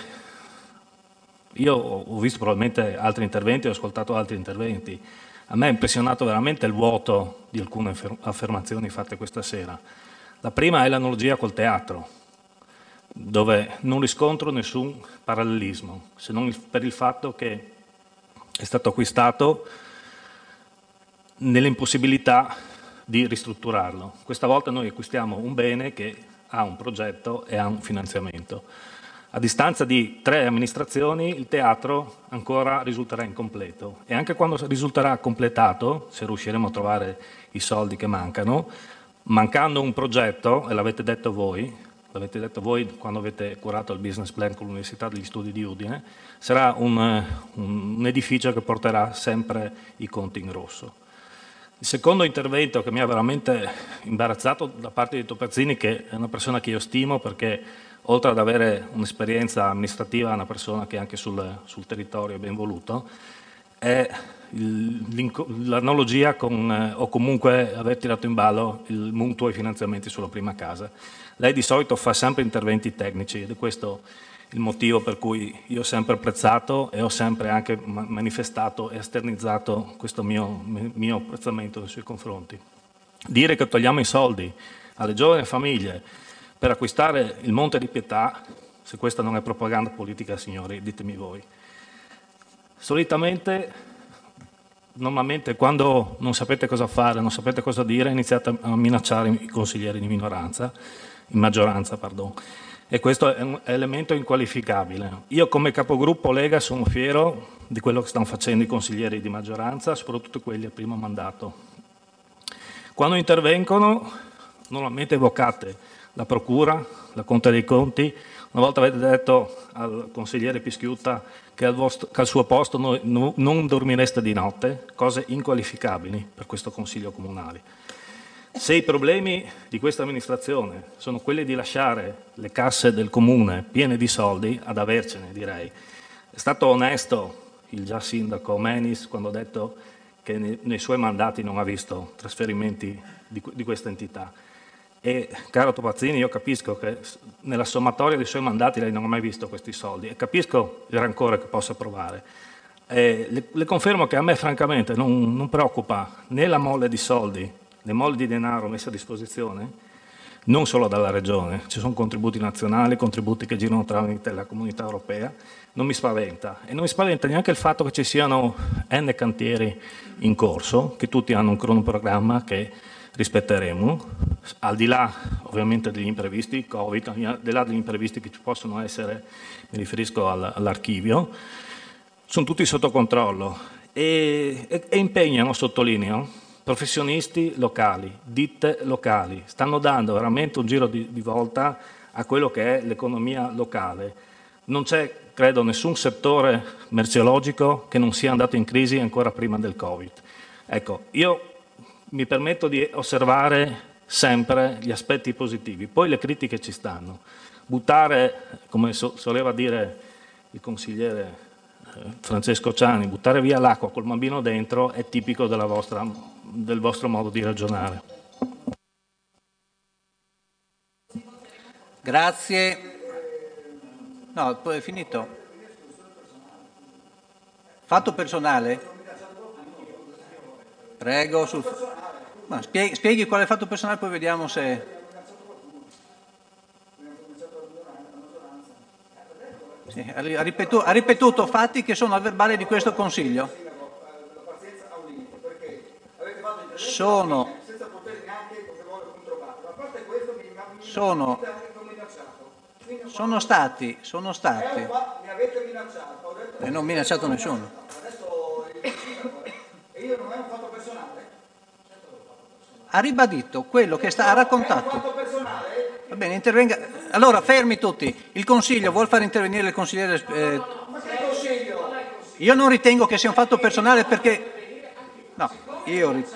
io ho visto probabilmente altri interventi, ho ascoltato altri interventi. A me è impressionato veramente il vuoto di alcune affermazioni fatte questa sera. La prima è l'analogia col teatro, dove non riscontro nessun parallelismo, se non per il fatto che è stato acquistato nell'impossibilità di ristrutturarlo. Questa volta noi acquistiamo un bene che ha un progetto e ha un finanziamento. A distanza di tre amministrazioni il teatro ancora risulterà incompleto e anche quando risulterà completato, se riusciremo a trovare i soldi che mancano, mancando un progetto, e l'avete detto voi, l'avete detto voi quando avete curato il business plan con l'Università degli Studi di Udine, sarà un, un, un edificio che porterà sempre i conti in rosso. Il secondo intervento che mi ha veramente imbarazzato da parte di Topazzini, che è una persona che io stimo perché oltre ad avere un'esperienza amministrativa, è una persona che anche sul, sul territorio è ben voluto, è l'analogia con, eh, o comunque aver tirato in ballo il mutuo e i finanziamenti sulla prima casa. Lei di solito fa sempre interventi tecnici ed è questo il motivo per cui io ho sempre apprezzato e ho sempre anche manifestato e esternizzato questo mio, mio apprezzamento nei suoi confronti. Dire che togliamo i soldi alle giovani famiglie per acquistare il Monte di Pietà, se questa non è propaganda politica, signori, ditemi voi. Solitamente, normalmente, quando non sapete cosa fare, non sapete cosa dire, iniziate a minacciare i consiglieri di minoranza, in maggioranza, pardon. E questo è un elemento inqualificabile. Io come capogruppo Lega sono fiero di quello che stanno facendo i consiglieri di maggioranza, soprattutto quelli al primo mandato. Quando intervengono, normalmente evocate la Procura, la Conte dei Conti. Una volta avete detto al consigliere Pischiutta che al, vostro, che al suo posto noi, no, non dormireste di notte, cose inqualificabili per questo Consiglio Comunale. Se i problemi di questa amministrazione sono quelli di lasciare le casse del Comune piene di soldi, ad avercene direi. È stato onesto il già sindaco Menis quando ha detto che nei, nei suoi mandati non ha visto trasferimenti di, di questa entità. E caro Topazzini, io capisco che nella sommatoria dei suoi mandati lei non ha mai visto questi soldi e capisco il rancore che possa provare. Eh, le, le confermo che a me francamente non, non preoccupa né la mole di soldi, le mole di denaro messe a disposizione, non solo dalla Regione, ci sono contributi nazionali, contributi che girano tramite la Comunità Europea, non mi spaventa. E non mi spaventa neanche il fatto che ci siano N cantieri in corso, che tutti hanno un cronoprogramma che rispetteremo, al di là ovviamente degli imprevisti, Covid, al di là degli imprevisti che ci possono essere, mi riferisco al, all'archivio, sono tutti sotto controllo e, e, e impegnano, sottolineo, professionisti locali, ditte locali, stanno dando veramente un giro di, di volta a quello che è l'economia locale. Non c'è, credo, nessun settore merceologico che non sia andato in crisi ancora prima del Covid. Ecco, io mi permetto di osservare sempre gli aspetti positivi, poi le critiche ci stanno. Buttare, come so, soleva dire il consigliere eh, Francesco Ciani, buttare via l'acqua col bambino dentro è tipico della vostra, del vostro modo di ragionare. Grazie. No, poi è finito. Fatto personale? Prego. Sul... Ma spieghi, spieghi qual è il fatto personale, poi vediamo se... Sì, ha, ripetuto, ha ripetuto fatti che sono al verbale di questo Consiglio. Sono... Sono... Sono stati... Sono stati... E non minacciato nessuno. Ha ribadito quello che sta, ha raccontato. Va bene, intervenga. Allora, fermi tutti. Il Consiglio vuol far intervenire il consigliere. Eh... Io non ritengo che sia un fatto personale perché. No, io ritengo.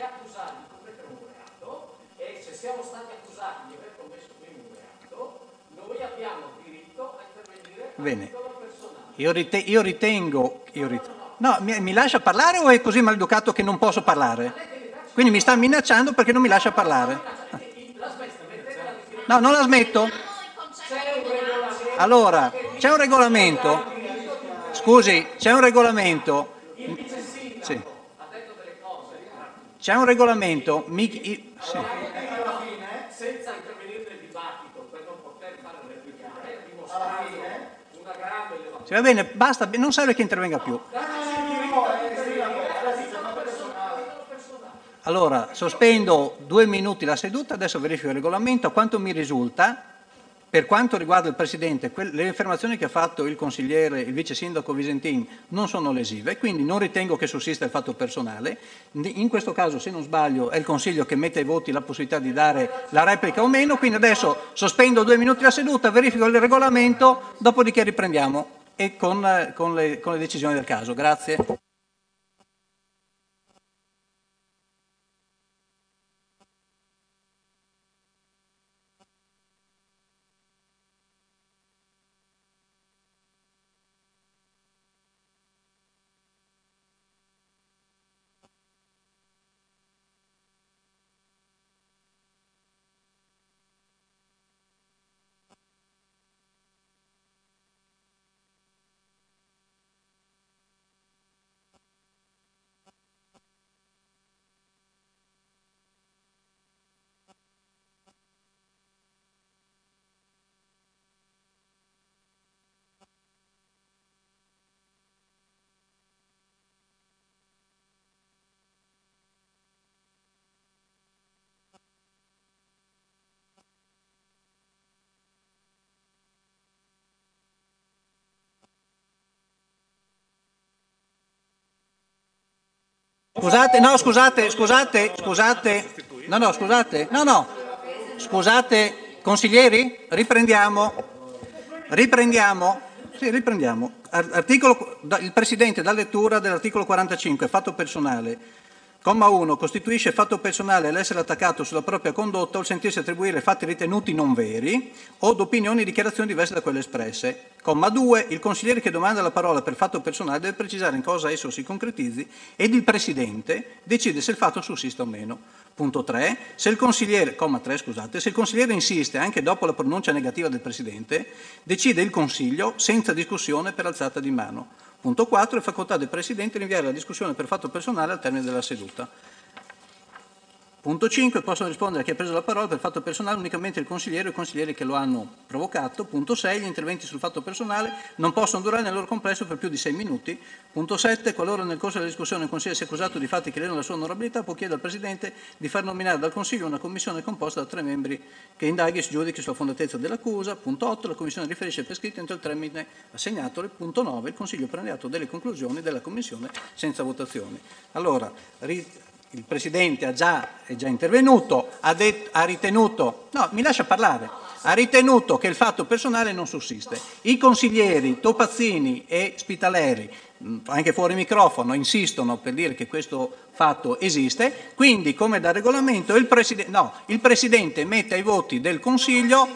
E se siamo stati accusati di aver commesso un reato, noi abbiamo diritto a intervenire. Bene. Io ritengo. Io ritengo, io ritengo. No, mi, mi lascia parlare o è così maleducato che non posso parlare? Quindi mi sta minacciando perché non mi lascia parlare. No, non la smetto. Allora, c'è un regolamento. Scusi, c'è un regolamento. Sì. C'è un regolamento. Mi... Sì. Senza intervenire nel dibattito per non poter fare replicare, dimostrando una grande elevazione. Sì, va bene, basta, non serve che intervenga più. Allora, sospendo due minuti la seduta, adesso verifico il regolamento. A quanto mi risulta, per quanto riguarda il Presidente, le affermazioni che ha fatto il consigliere, il vice sindaco Visentin non sono lesive, quindi non ritengo che sussista il fatto personale. In questo caso, se non sbaglio, è il Consiglio che mette ai voti la possibilità di dare la replica o meno, quindi adesso sospendo due minuti la seduta, verifico il regolamento, dopodiché riprendiamo e con, con, le, con le decisioni del caso. Grazie. Scusate, no, scusate, scusate, scusate, no, no, scusate, no, no, scusate, consiglieri, riprendiamo, riprendiamo, sì, riprendiamo. Articolo, il Presidente dà lettura dell'articolo quarantacinque, fatto personale. Comma uno. Costituisce fatto personale l'essere attaccato sulla propria condotta o il sentirsi attribuire fatti ritenuti non veri o d'opinioni e dichiarazioni diverse da quelle espresse. Comma due. Il consigliere che domanda la parola per fatto personale deve precisare in cosa esso si concretizzi ed il Presidente decide se il fatto sussista o meno. Punto tre. Se il consigliere, comma tre, scusate, se il consigliere insiste anche dopo la pronuncia negativa del Presidente, decide il Consiglio senza discussione per alzata di mano. Punto quattro. È facoltà del Presidente di inviare la discussione per fatto personale al termine della seduta. Punto cinque. Possono rispondere a chi ha preso la parola per fatto personale unicamente il consigliere o i consiglieri che lo hanno provocato. Punto sei. Gli interventi sul fatto personale non possono durare nel loro complesso per più di sei minuti. Punto sette. Qualora nel corso della discussione il consigliere sia accusato di fatti che ledono la sua onorabilità, può chiedere al Presidente di far nominare dal Consiglio una commissione composta da tre membri che indaghi e si giudichi sulla fondatezza dell'accusa. Punto otto. La commissione riferisce per scritto entro il termine assegnatole. Punto nove. Il Consiglio prende atto delle conclusioni della commissione senza votazioni. Allora, ri- il Presidente ha già, è già intervenuto, ha, det, ha ritenuto, no, mi lascia parlare, ha ritenuto che il fatto personale non sussiste. I consiglieri Topazzini e Spitaleri, anche fuori microfono, insistono per dire che questo fatto esiste, quindi come da regolamento il, preside, no, il Presidente mette ai voti del Consiglio,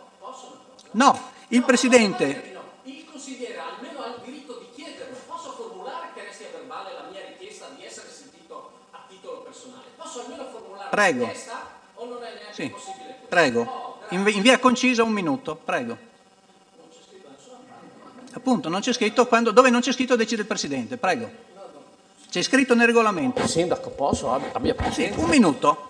no, il Presidente... Il consigliere almeno ha il diritto di chiederlo, posso formulare che resti a verbale la mia richiesta di essere sentito a titolo personale? Posso almeno formulare Prego. la richiesta o non è neanche Sì. possibile? Prego, in, in via concisa un minuto, prego. Non c'è scritto da nessuna parte. Appunto, non c'è scritto, quando, dove non c'è scritto decide il Presidente, prego. C'è scritto nel regolamento. Il sindaco, posso? Abbia pazienza. Sì, un minuto.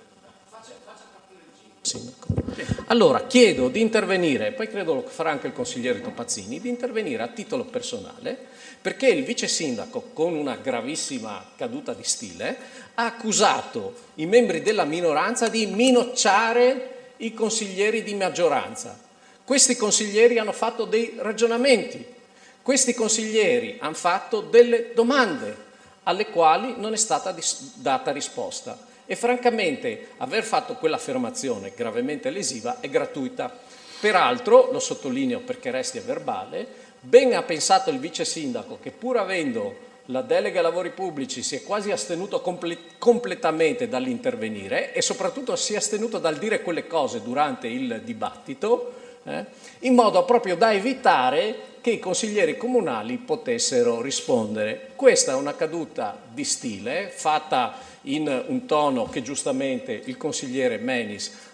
Sindaco. Allora, chiedo di intervenire, poi credo lo farà anche il consigliere Topazzini, di intervenire a titolo personale perché il vice sindaco, con una gravissima caduta di stile, ha accusato i membri della minoranza di minacciare i consiglieri di maggioranza. Questi consiglieri hanno fatto dei ragionamenti, questi consiglieri hanno fatto delle domande alle quali non è stata dis- data risposta. E francamente aver fatto quell'affermazione gravemente lesiva è gratuita. Peraltro, lo sottolineo perché resti a verbale, ben ha pensato il vice sindaco che pur avendo la delega ai lavori pubblici si è quasi astenuto comple- completamente dall'intervenire e soprattutto si è astenuto dal dire quelle cose durante il dibattito, eh, in modo proprio da evitare che i consiglieri comunali potessero rispondere. Questa è una caduta di stile fatta in un tono che giustamente il consigliere Menis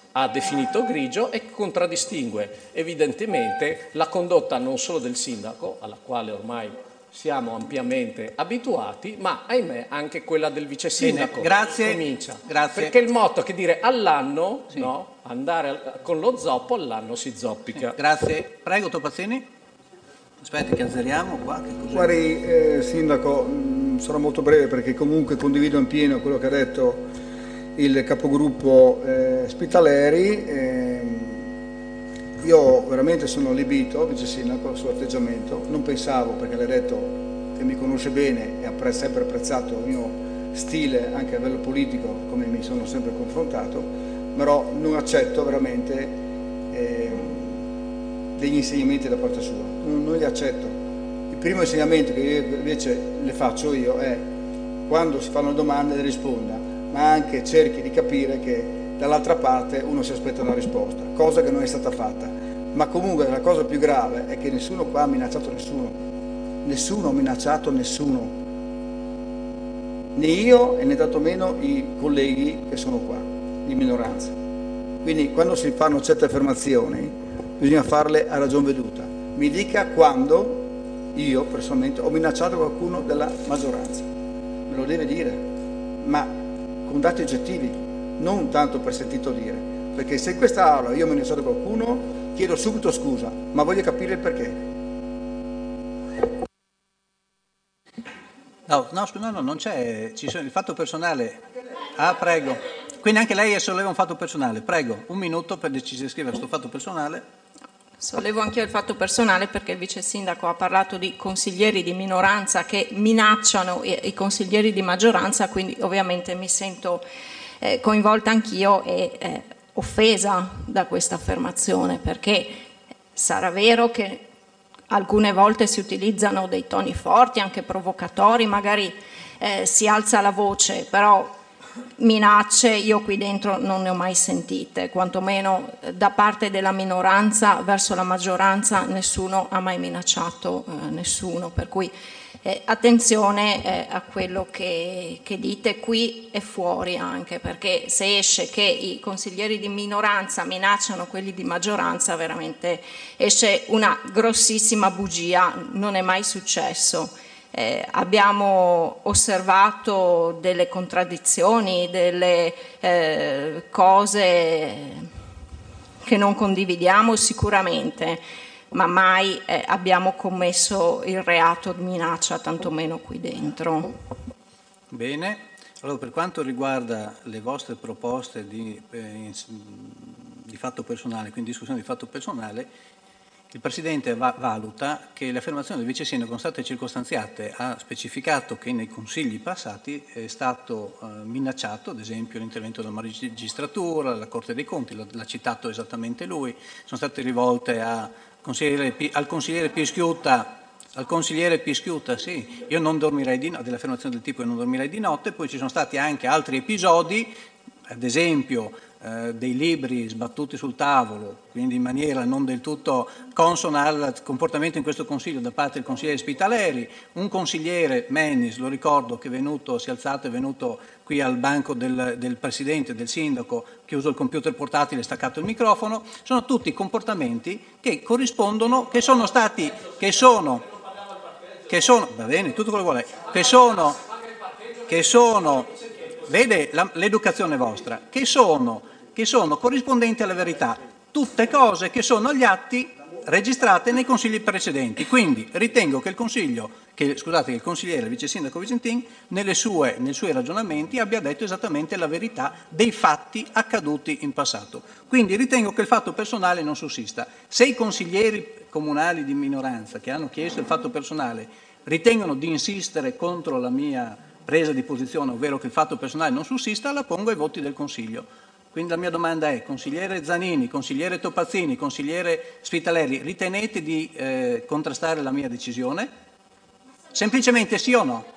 ha definito grigio e contraddistingue evidentemente la condotta non solo del sindaco, alla quale ormai siamo ampiamente abituati, ma ahimè anche quella del vice sindaco. Bene, grazie. Comincia. Grazie. Perché il motto che dire all'anno, sì. no? Andare con lo zoppo all'anno si zoppica. Sì, grazie. Prego Topazzini. Aspetti che azzeriamo qua. Che cos'è? Guardi, eh, Sindaco, mh, sarò molto breve perché comunque condivido in pieno quello che ha detto il capogruppo eh, Spitaleri. Eh, io veramente sono allibito, vice sindaco, al suo atteggiamento. Non pensavo, perché l'ha detto che mi conosce bene e ha sempre apprezzato il mio stile anche a livello politico, come mi sono sempre confrontato, però non accetto veramente eh, degli insegnamenti da parte sua, non, non li accetto. Il primo insegnamento che io invece le faccio io è: quando si fanno domande le risponda, ma anche cerchi di capire che dall'altra parte uno si aspetta una risposta, cosa che non è stata fatta. Ma comunque la cosa più grave è che nessuno qua ha minacciato nessuno, nessuno ha minacciato nessuno, né io e né tantomeno i colleghi che sono qua, di minoranza. Quindi quando si fanno certe affermazioni bisogna farle a ragion veduta. Mi dica quando io personalmente ho minacciato qualcuno della maggioranza, me lo deve dire, ma con dati oggettivi, non tanto per sentito dire, perché se in questa aula io ho minacciato qualcuno chiedo subito scusa, ma voglio capire il perché. No, no, no, no non c'è, ci sono, il fatto personale. Ah, prego. Quindi anche lei solleva un fatto personale, prego, un minuto per decidere di scrivere questo fatto personale. Sollevo anch'io il fatto personale perché il vice sindaco ha parlato di consiglieri di minoranza che minacciano i, i consiglieri di maggioranza, quindi ovviamente mi sento eh, coinvolta anch'io e eh, offesa da questa affermazione, perché sarà vero che alcune volte si utilizzano dei toni forti, anche provocatori, magari eh, si alza la voce, però minacce io qui dentro non ne ho mai sentite, quantomeno da parte della minoranza verso la maggioranza nessuno ha mai minacciato eh, nessuno, per cui eh, attenzione eh, a quello che, che dite qui e fuori anche, perché se esce che i consiglieri di minoranza minacciano quelli di maggioranza veramente esce una grossissima bugia, non è mai successo. Eh, abbiamo osservato delle contraddizioni, delle eh, cose che non condividiamo sicuramente, ma mai eh, abbiamo commesso il reato di minaccia, tantomeno qui dentro. Bene, allora per quanto riguarda le vostre proposte di, eh, di fatto personale, quindi discussione di fatto personale, il Presidente va- valuta che le affermazioni del Vice Sindaco sono state circostanziate, ha specificato che nei consigli passati è stato eh, minacciato, ad esempio l'intervento della magistratura, la Corte dei Conti, l'ha, l'ha citato esattamente lui, sono state rivolte a consigliere, al consigliere Pischiutta, al consigliere Pischiutta, sì, io non dormirei di notte, delle affermazioni del tipo io non dormirei di notte, poi ci sono stati anche altri episodi, ad esempio Eh, dei libri sbattuti sul tavolo, quindi in maniera non del tutto consona al comportamento in questo Consiglio da parte del consigliere Spitaleri, un consigliere Mennis, lo ricordo, che è venuto, si è alzato, è venuto qui al banco del, del Presidente, del Sindaco, chiuso il computer portatile e staccato il microfono, sono tutti comportamenti che corrispondono, che sono stati, che sono, che sono, va bene, tutto quello che vuole, che sono, che sono, vede la, l'educazione vostra, che sono, che sono corrispondenti alla verità, tutte cose che sono agli atti registrate nei consigli precedenti. Quindi ritengo che il consiglio, che, scusate, che il consigliere, il vice sindaco Vicentin, nelle sue, nei suoi ragionamenti abbia detto esattamente la verità dei fatti accaduti in passato. Quindi ritengo che il fatto personale non sussista. Se i consiglieri comunali di minoranza che hanno chiesto il fatto personale ritengono di insistere contro la mia presa di posizione, ovvero che il fatto personale non sussista, la pongo ai voti del Consiglio. Quindi la mia domanda è: consigliere Zanini, consigliere Topazzini, consigliere Spitaleri, ritenete di eh, contrastare la mia decisione? Semplicemente sì o no?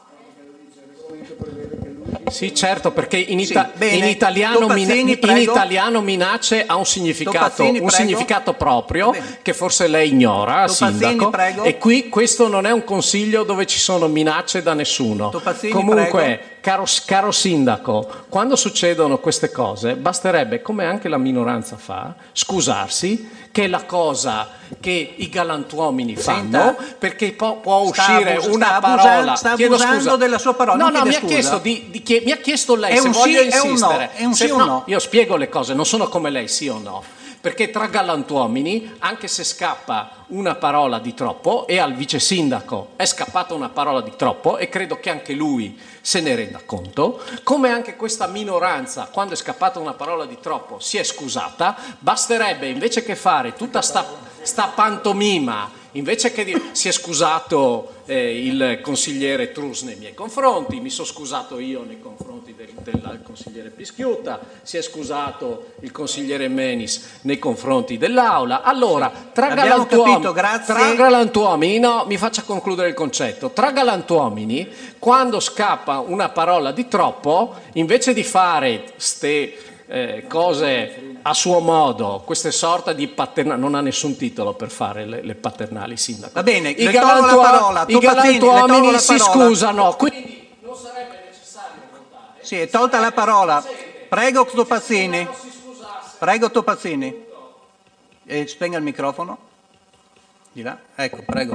Sì, certo, perché in, ita- sì, bene, in, italiano, Topazzini, min- in italiano minacce ha un significato, un prego. significato proprio che forse lei ignora, Topazzini, Sindaco, prego. E qui questo non è un consiglio dove ci sono minacce da nessuno. Topazzini, Comunque prego. caro, caro sindaco, quando succedono queste cose basterebbe, come anche la minoranza fa, scusarsi, che è la cosa che i galantuomini fanno, Senta, perché può, può sta uscire abus- una sta parola. abusando- sta Chiedo abusando scusa. della sua parola, No, non no, mi chiede ha, scusa. chiesto di, di chie- mi ha chiesto lei È se un voglio sì, è un no, insistere. è un Se- sì o no, no? io spiego le cose, non sono come lei, sì o no. Perché tra galantuomini, anche se scappa una parola di troppo, e al vice sindaco è scappata una parola di troppo, e credo che anche lui se ne renda conto, come anche questa minoranza, quando è scappata una parola di troppo, si è scusata, basterebbe, invece che fare tutta sta, sta pantomima, invece che dire si è scusato eh, il consigliere Trus nei miei confronti, mi sono scusato io nei confronti del, del consigliere Pischiutta, si è scusato il consigliere Menis nei confronti dell'Aula. Allora, tra Abbiamo galantuomini, capito, grazie. tra galantuomini, no, mi faccia concludere il concetto. Tra galantuomini, quando scappa una parola di troppo, invece di fare ste eh, cose a suo modo, queste sorta di paternali, non ha nessun titolo per fare le, le paternali, sindaco. Va bene, I le tolgo la galantuo- parola, i Topazzini, le galantuomini tolgo la si parola. scusano, quindi non sarebbe necessario votare. Sì, è tolta la parola. Prego Topazzini. Prego Topazzini. E spenga il microfono. Di là. Ecco, prego.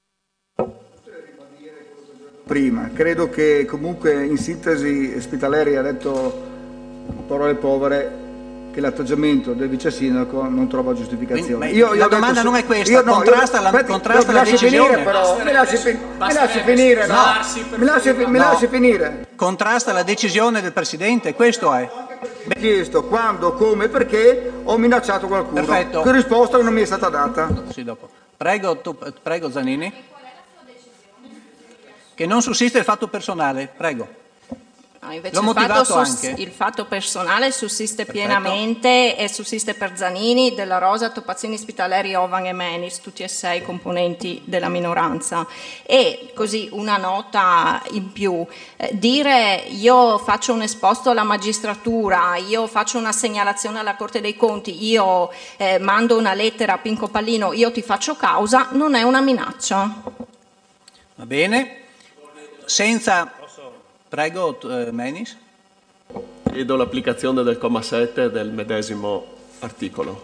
Prima, credo che comunque in sintesi Spitaleri ha detto parole povere, che l'atteggiamento del vice sindaco non trova giustificazione. Quindi, ma la ho domanda detto non su- è questa, io no, contrasta io- la- aspetti, contrasta mi la lasci decisione. finire però, mi lasci, fi- mi lasci finire, no, mi lasci, mi No. lasci finire. Contrasta la decisione del Presidente, questo è. Mi ha chiesto quando, come, perché ho minacciato qualcuno. Perfetto. Che risposta non mi è stata data. Sì, dopo. Prego, Top- prego Zanini. Che non sussiste il fatto personale, prego. No, invece L'ho il fatto, motivato sus- anche. il fatto personale sussiste Perfetto. pienamente e sussiste per Zanini, Della Rosa, Topazzini, Spitaleri, Ovan e Menis, tutti e sei componenti della minoranza. E così una nota in più, eh, dire io faccio un esposto alla magistratura, io faccio una segnalazione alla Corte dei Conti, io eh, mando una lettera a Pinco Pallino, io ti faccio causa, non è una minaccia. Va bene. Senza... Prego, eh, Menis. Chiedo l'applicazione del comma sette del medesimo articolo.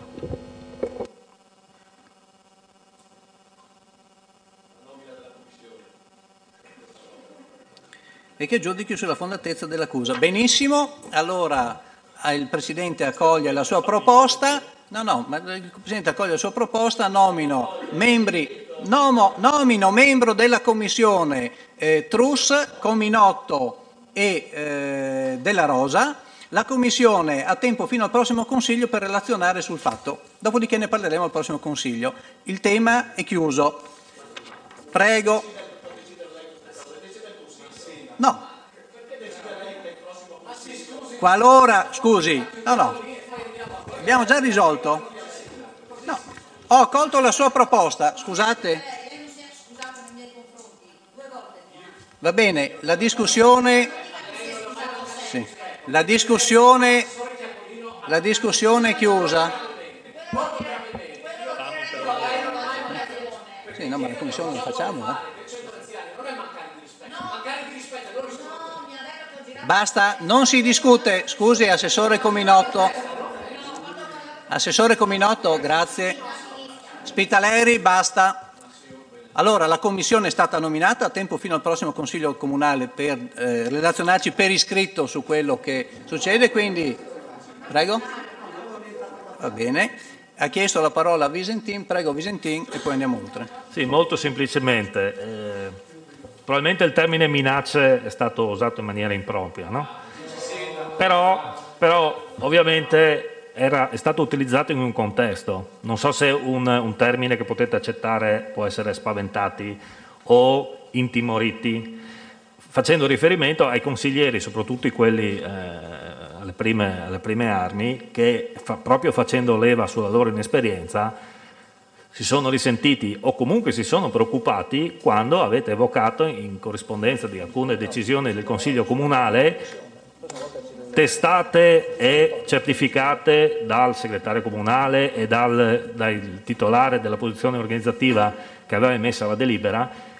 E che giudichi sulla fondatezza dell'accusa. Benissimo, allora eh, il Presidente accoglie la sua proposta. No, no, ma il Presidente accoglie la sua proposta, nomino membri, nomo, nomino membro della Commissione eh, Trus, Cominotto e eh, Della Rosa. La Commissione ha tempo fino al prossimo Consiglio per relazionare sul fatto, dopodiché ne parleremo al prossimo Consiglio. Il tema è chiuso. Prego. No. Qualora, scusi, no, no, abbiamo già risolto. No, ho accolto la sua proposta, scusate. Va bene, la discussione, sì, la discussione, la discussione è chiusa. Sì, no, ma la commissione la facciamo, eh? Basta, non si discute. Scusi, Assessore Cominotto. Assessore Cominotto, grazie. Spitaleri, basta. Allora, la Commissione è stata nominata, a tempo fino al prossimo Consiglio Comunale per eh, relazionarci per iscritto su quello che succede, quindi... Prego? Va bene. Ha chiesto la parola a Visentin, prego Visentin e poi andiamo oltre. Sì, molto semplicemente. Eh... Probabilmente il termine minacce è stato usato in maniera impropria, no? Però, però ovviamente era, è stato utilizzato in un contesto. Non so se un, un termine che potete accettare può essere spaventati o intimoriti, facendo riferimento ai consiglieri, soprattutto quelli eh, alle, prime, alle prime armi, che fa, proprio facendo leva sulla loro inesperienza si sono risentiti o comunque si sono preoccupati quando avete evocato, in corrispondenza di alcune decisioni del Consiglio Comunale, testate e certificate dal segretario comunale e dal, dal titolare della posizione organizzativa che aveva emessa la delibera,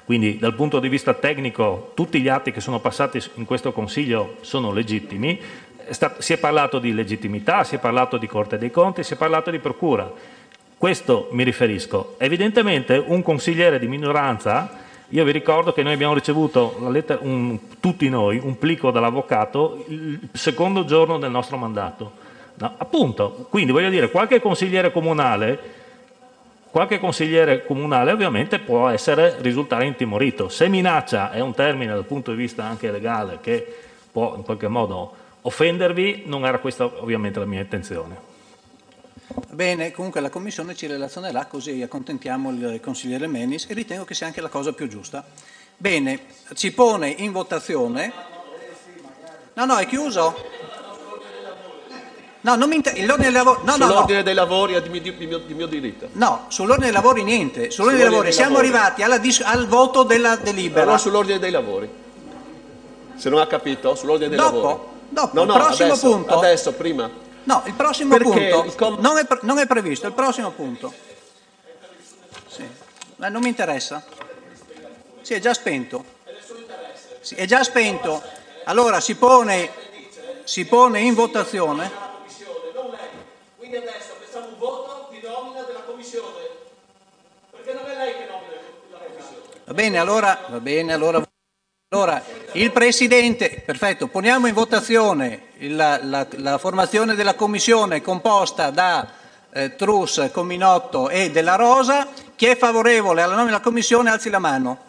Quindi dal punto di vista tecnico tutti gli atti che sono passati in questo Consiglio sono legittimi. È stato, si è parlato di legittimità, si è parlato di Corte dei Conti, si è parlato di Procura. Questo mi riferisco. Evidentemente un consigliere di minoranza, io vi ricordo che noi abbiamo ricevuto la lettera, un, tutti noi un plico dall'avvocato il secondo giorno del nostro mandato. No, appunto, quindi voglio dire, qualche consigliere comunale Qualche consigliere comunale ovviamente può essere, risultare intimorito. Se minaccia è un termine dal punto di vista anche legale che può in qualche modo offendervi, non era questa ovviamente la mia intenzione. Bene, comunque la Commissione ci relazionerà, così accontentiamo il consigliere Menis e ritengo che sia anche la cosa più giusta. Bene, si pone in votazione. No, no, è chiuso. No, non mi inter... l'ordine dei lavori. No, Sull'ordine no, no. dei lavori è di mio, di, mio, di mio diritto. No, sull'ordine dei lavori niente. Sull'ordine dei lavori siamo lavori. arrivati alla dis... al voto della delibera. Allora sull'ordine dei lavori. Se non ha capito, sull'ordine dei dopo, lavori. Dopo, no, il no, prossimo adesso, punto. Adesso, prima. No, il prossimo Perché punto il com... non, è pre... non è previsto, il prossimo punto. Sì. Ma non mi interessa. Sì, è già spento. Sì, è già spento. Allora si pone, si pone in votazione. Quindi adesso facciamo un voto di nomina della Commissione, perché non è lei che nomina la Commissione. Va bene, allora, va bene, allora, allora il Presidente, perfetto, poniamo in votazione la, la, la formazione della Commissione composta da eh, Trus, Cominotto e Della Rosa. Chi è favorevole alla nomina della Commissione alzi la mano.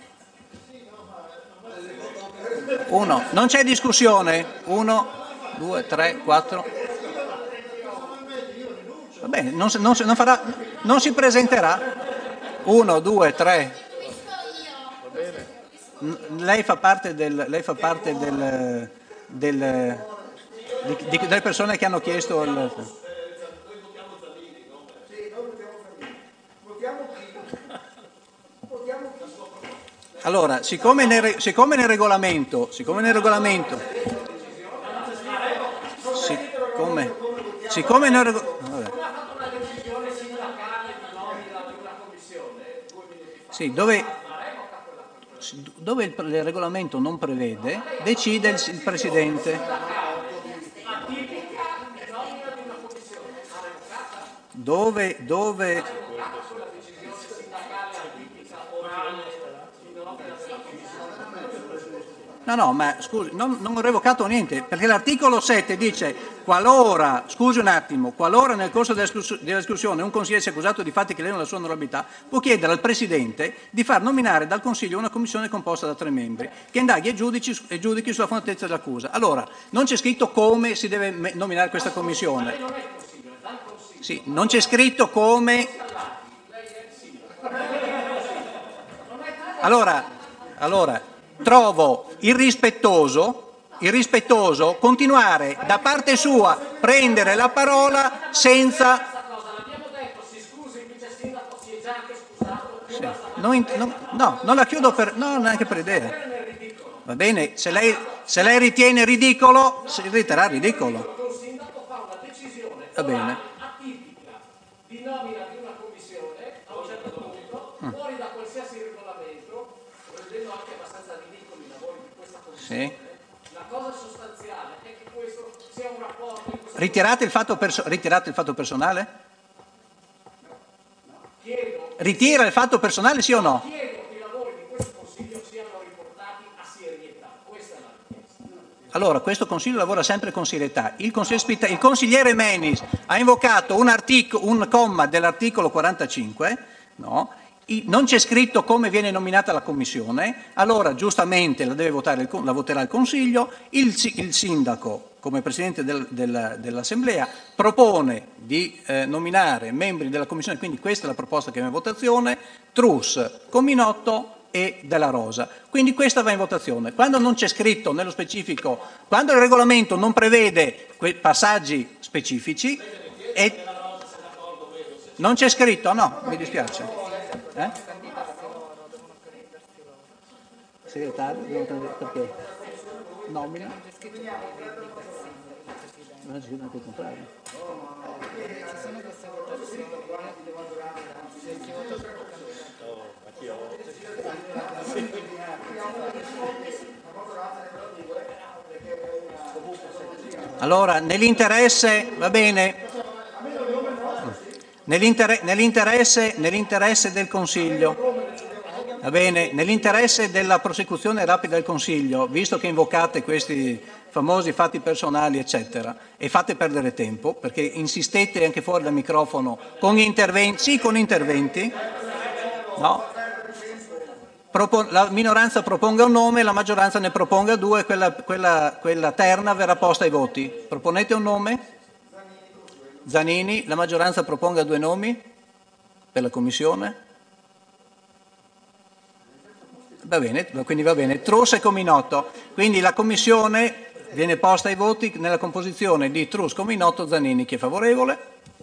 Uno, non c'è discussione. Uno, due, tre, quattro. Va bene, non, non, non, farà, non si presenterà. Uno, due, tre. Lei fa parte del, lei fa parte del, del di, di, delle persone che hanno chiesto il. Allora, siccome nel, siccome nel regolamento, siccome nel regolamento, siccome, siccome nel regolamento, sì, dove, dove il, il regolamento non prevede, decide il, il Presidente. Dove, dove... No, no, ma scusi, non, non ho revocato niente, perché l'articolo sette dice qualora, scusi un attimo, qualora nel corso della discussione un consigliere sia accusato di fatti che ledono la sua onorabilità, può chiedere al Presidente di far nominare dal Consiglio una commissione composta da tre membri, che indaghi e giudici, e giudichi sulla fondatezza dell'accusa. Allora, non c'è scritto come si deve nominare questa commissione. Sì, non c'è scritto come... Allora, allora... Trovo irrispettoso, irrispettoso continuare da parte sua prendere la parola senza... Sì. Non, non, no, non la chiudo per... no, neanche per idea. Va bene, se lei, se lei ritiene ridicolo, si riterrà ridicolo. Va bene. Di nomina di una commissione a un certo punto, fuori da qualsiasi regolamento, rendendo anche abbastanza ridicoli i lavori di questa commissione. Sì. La cosa sostanziale è che questo sia un rapporto... Ritirate il fatto, perso- ritirate il fatto personale? Chiedo, Ritira il fatto personale, sì o no? Chiedo che i lavori di questo Consiglio siano riportati a serietà. Questa è la richiesta. Allora, questo Consiglio lavora sempre con serietà. Il, consigliere, il consigliere Menis ha invocato un, artic- un comma dell'articolo quarantacinque, no? I, non c'è scritto come viene nominata la Commissione, allora giustamente la, deve votare il, la voterà il Consiglio, il, il Sindaco, come Presidente del, del, dell'Assemblea, propone di eh, nominare membri della Commissione, quindi questa è la proposta che è in votazione, Trus, Cominotto e Della Rosa. Quindi questa va in votazione. Quando non c'è scritto nello specifico, quando il regolamento non prevede quei passaggi specifici, e non c'è scritto, no, mi dispiace. Eh? Segretario, perché? Nomina? Non c'è scritto anche il contrario. sono queste votazioni, se si vota per Allora, nell'interesse, va bene, nell'inter- nell'interesse, nell'interesse del Consiglio, va bene, nell'interesse della prosecuzione rapida del Consiglio, visto che invocate questi famosi fatti personali, eccetera, e fate perdere tempo, perché insistete anche fuori dal microfono con interventi, sì, con interventi, no? La minoranza proponga un nome, la maggioranza ne proponga due, quella, quella, quella terna verrà posta ai voti. Proponete un nome? Zanini, la maggioranza proponga due nomi per la commissione? Va bene, quindi va bene. Trus e Cominotto. Quindi la commissione viene posta ai voti nella composizione di Trus, Cominotto, Zanini. Chi è favorevole?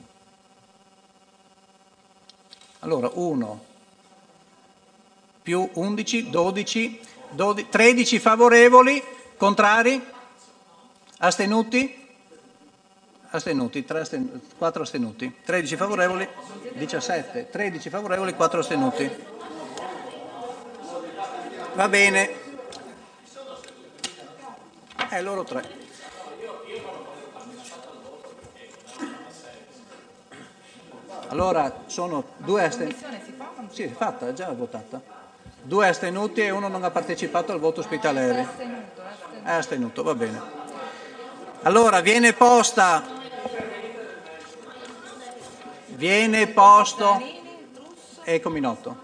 Allora, uno più undici, dodici, dodici, tredici favorevoli, contrari, astenuti, astenuti, tre astenuti, quattro astenuti, tredici favorevoli, diciassette, tredici favorevoli, quattro astenuti. Va bene. Eh, loro tre. Allora, sono due astenuti. Sì, è fatta, è già votata. Due astenuti e uno non ha partecipato al voto Spitaleri. È astenuto, va bene. Allora, viene posta, viene posto, e Cominotto.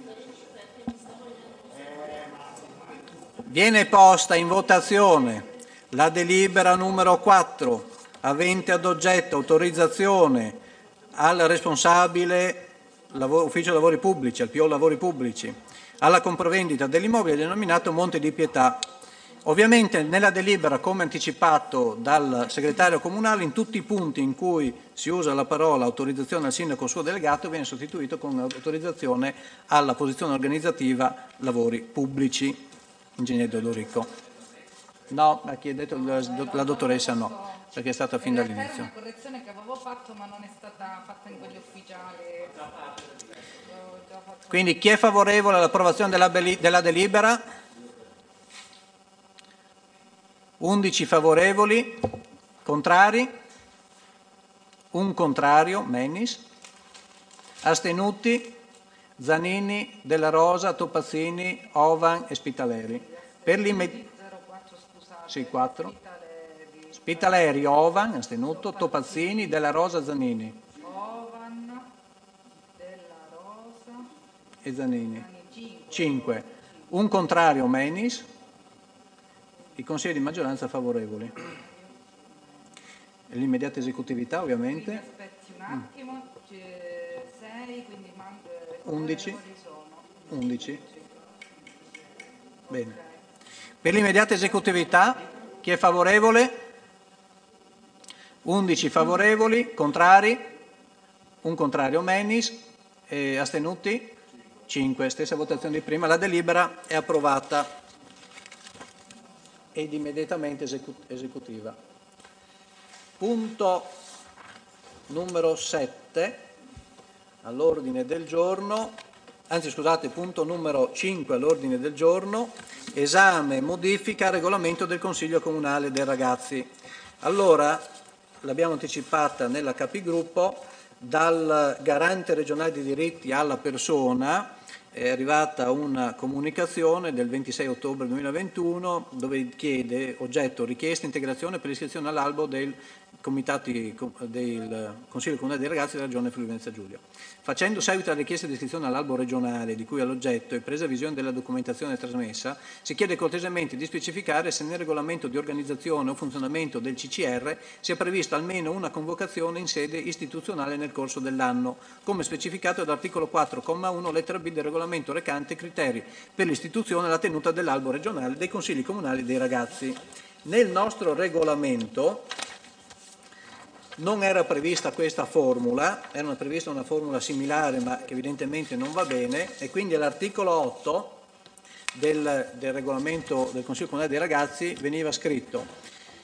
Viene posta in votazione la delibera numero quattro, avente ad oggetto autorizzazione al responsabile ufficio lavori pubblici, al P O lavori pubblici, alla compravendita dell'immobile denominato Monte di Pietà. Ovviamente nella delibera, come anticipato dal segretario comunale, in tutti i punti in cui si usa la parola autorizzazione al sindaco o suo delegato viene sostituito con autorizzazione alla posizione organizzativa lavori pubblici. Ingegnere Dodorico. No, ma chi ha detto la dottoressa no, perché è stata fin dall'inizio. Era una correzione che avevo fatto ma non è stata fatta in quelli ufficiali. Quindi chi è favorevole all'approvazione della, della delibera? undici favorevoli, contrari, un contrario, Menis, astenuti, Zanini, Della Rosa, Topazzini, Ovan e Spitaleri. Per sì, quattro. Spitaleri, Ovan, astenuto, Topazzini, Della Rosa, Zanini. Ovan, Della Rosa e Zanini. cinque. Un contrario, Menis. I consigli di maggioranza favorevoli. E l'immediata esecutività, ovviamente. Quindi aspetti un attimo, sei, quindi undici. undici. Bene. Per l'immediata esecutività, chi è favorevole? undici favorevoli, contrari, un contrario Menis, e astenuti? cinque. Stessa votazione di prima. La delibera è approvata ed immediatamente esecu- esecutiva. Punto numero sette all'ordine del giorno, anzi scusate, punto numero cinque all'ordine del giorno, esame modifica regolamento del Consiglio Comunale dei Ragazzi. Allora, l'abbiamo anticipata nella capigruppo, dal garante regionale dei diritti alla persona è arrivata una comunicazione del ventisei ottobre duemilaventuno dove chiede oggetto richiesta integrazione per l'iscrizione all'albo dei comitati del Consiglio Comunale dei Ragazzi della Regione Friuli Venezia Giulia. Facendo seguito alla richiesta di iscrizione all'albo regionale di cui all'oggetto e presa visione della documentazione trasmessa, si chiede cortesemente di specificare se nel regolamento di organizzazione o funzionamento del C C R sia prevista almeno una convocazione in sede istituzionale nel corso dell'anno, come specificato dall'articolo quattro, comma uno, lettera B del regolamento recante criteri per l'istituzione e la tenuta dell'albo regionale dei Consigli Comunali dei Ragazzi. Nel nostro regolamento non era prevista questa formula, era prevista una formula similare ma che evidentemente non va bene, e quindi all'articolo otto del, del regolamento del Consiglio Comunale dei Ragazzi veniva scritto: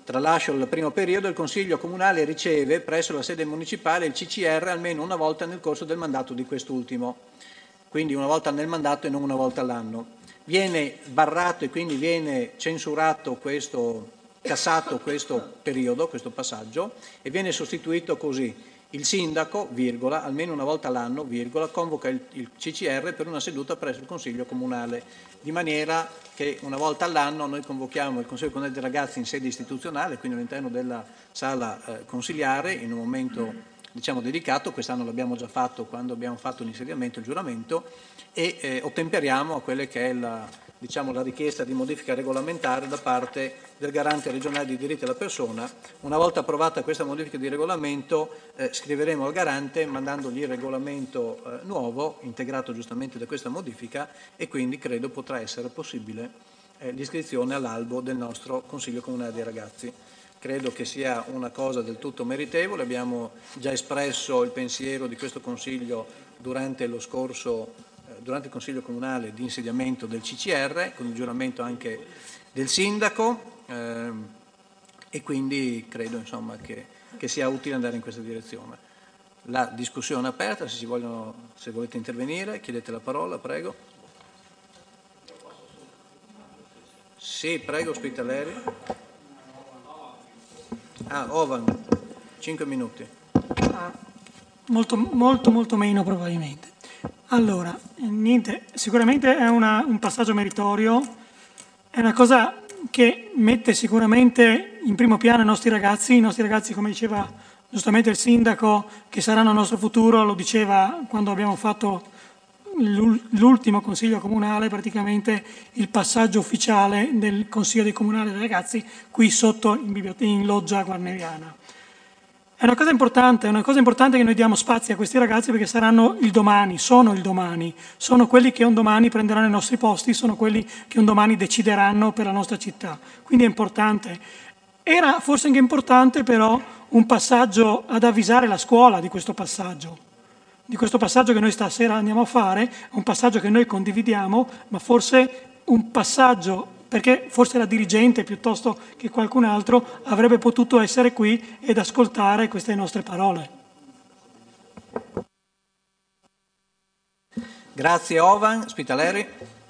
Tralascio il primo periodo, il Consiglio Comunale riceve presso la sede municipale il C C R almeno una volta nel corso del mandato di quest'ultimo, quindi una volta nel mandato e non una volta all'anno. Viene barrato e quindi viene censurato questo, cassato questo periodo, questo passaggio, e viene sostituito così: il sindaco, virgola, almeno una volta all'anno, virgola, convoca il, il C C R per una seduta presso il Consiglio Comunale, di maniera che una volta all'anno noi convochiamo il Consiglio Comunale dei Ragazzi in sede istituzionale, quindi all'interno della sala eh, consiliare, in un momento diciamo dedicato. Quest'anno l'abbiamo già fatto quando abbiamo fatto l'insediamento, il giuramento, e eh, ottemperiamo a quelle che è la, diciamo, la richiesta di modifica regolamentare da parte del Garante regionale dei diritti della persona. Una volta approvata questa modifica di regolamento, eh, scriveremo al Garante mandandogli il regolamento eh, nuovo, integrato giustamente da questa modifica, e quindi credo potrà essere possibile eh, l'iscrizione all'albo del nostro Consiglio Comunale dei Ragazzi. Credo che sia una cosa del tutto meritevole. Abbiamo già espresso il pensiero di questo Consiglio durante lo scorso, eh, durante il Consiglio Comunale di insediamento del C C R, con il giuramento anche del Sindaco, eh, e quindi credo insomma, che, che sia utile andare in questa direzione. La discussione è aperta, se, si vogliono, se volete intervenire chiedete la parola, prego. Sì, prego, Spitaleri. Ah, Ovan, cinque minuti. Ah, molto, molto, molto meno probabilmente. Allora, niente, sicuramente è una, un passaggio meritorio, è una cosa che mette sicuramente in primo piano i nostri ragazzi, i nostri ragazzi, come diceva giustamente il sindaco, che saranno il nostro futuro, lo diceva quando abbiamo fatto l'ultimo consiglio comunale, praticamente il passaggio ufficiale del consiglio dei comunali dei ragazzi qui sotto in, in loggia guarneriana. È una cosa importante, è una cosa importante che noi diamo spazio a questi ragazzi, perché saranno il domani, sono il domani, sono quelli che un domani prenderanno i nostri posti, sono quelli che un domani decideranno per la nostra città. Quindi è importante. Era forse anche importante però un passaggio ad avvisare la scuola di questo passaggio. Di questo passaggio che noi stasera andiamo a fare, un passaggio che noi condividiamo, ma forse un passaggio, perché forse la dirigente piuttosto che qualcun altro avrebbe potuto essere qui ed ascoltare queste nostre parole. Grazie Ovan. Spitaleri.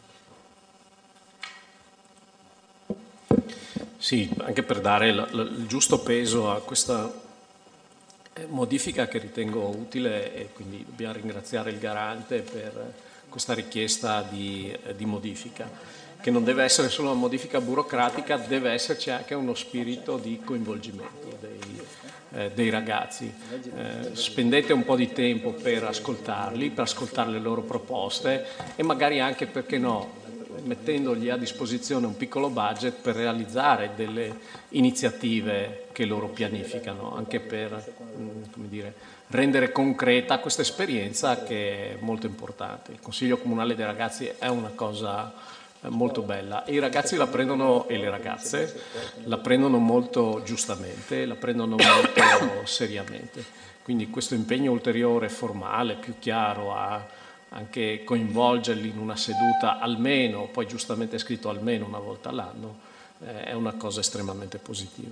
Sì, anche per dare l- l- il giusto peso a questa modifica che ritengo utile, e quindi dobbiamo ringraziare il Garante per questa richiesta di, di modifica, che non deve essere solo una modifica burocratica, deve esserci anche uno spirito di coinvolgimento dei, eh, dei ragazzi. Eh, spendete un po' di tempo per ascoltarli, per ascoltare le loro proposte e magari anche, perché no, mettendogli a disposizione un piccolo budget per realizzare delle iniziative che loro pianificano, anche per come dire, rendere concreta questa esperienza che è molto importante. Il Consiglio Comunale dei Ragazzi è una cosa molto bella e i ragazzi la prendono, e le ragazze la prendono molto giustamente, la prendono molto seriamente. Quindi questo impegno ulteriore, formale, più chiaro, a anche coinvolgerli in una seduta almeno, poi giustamente è scritto almeno una volta all'anno, eh, è una cosa estremamente positiva.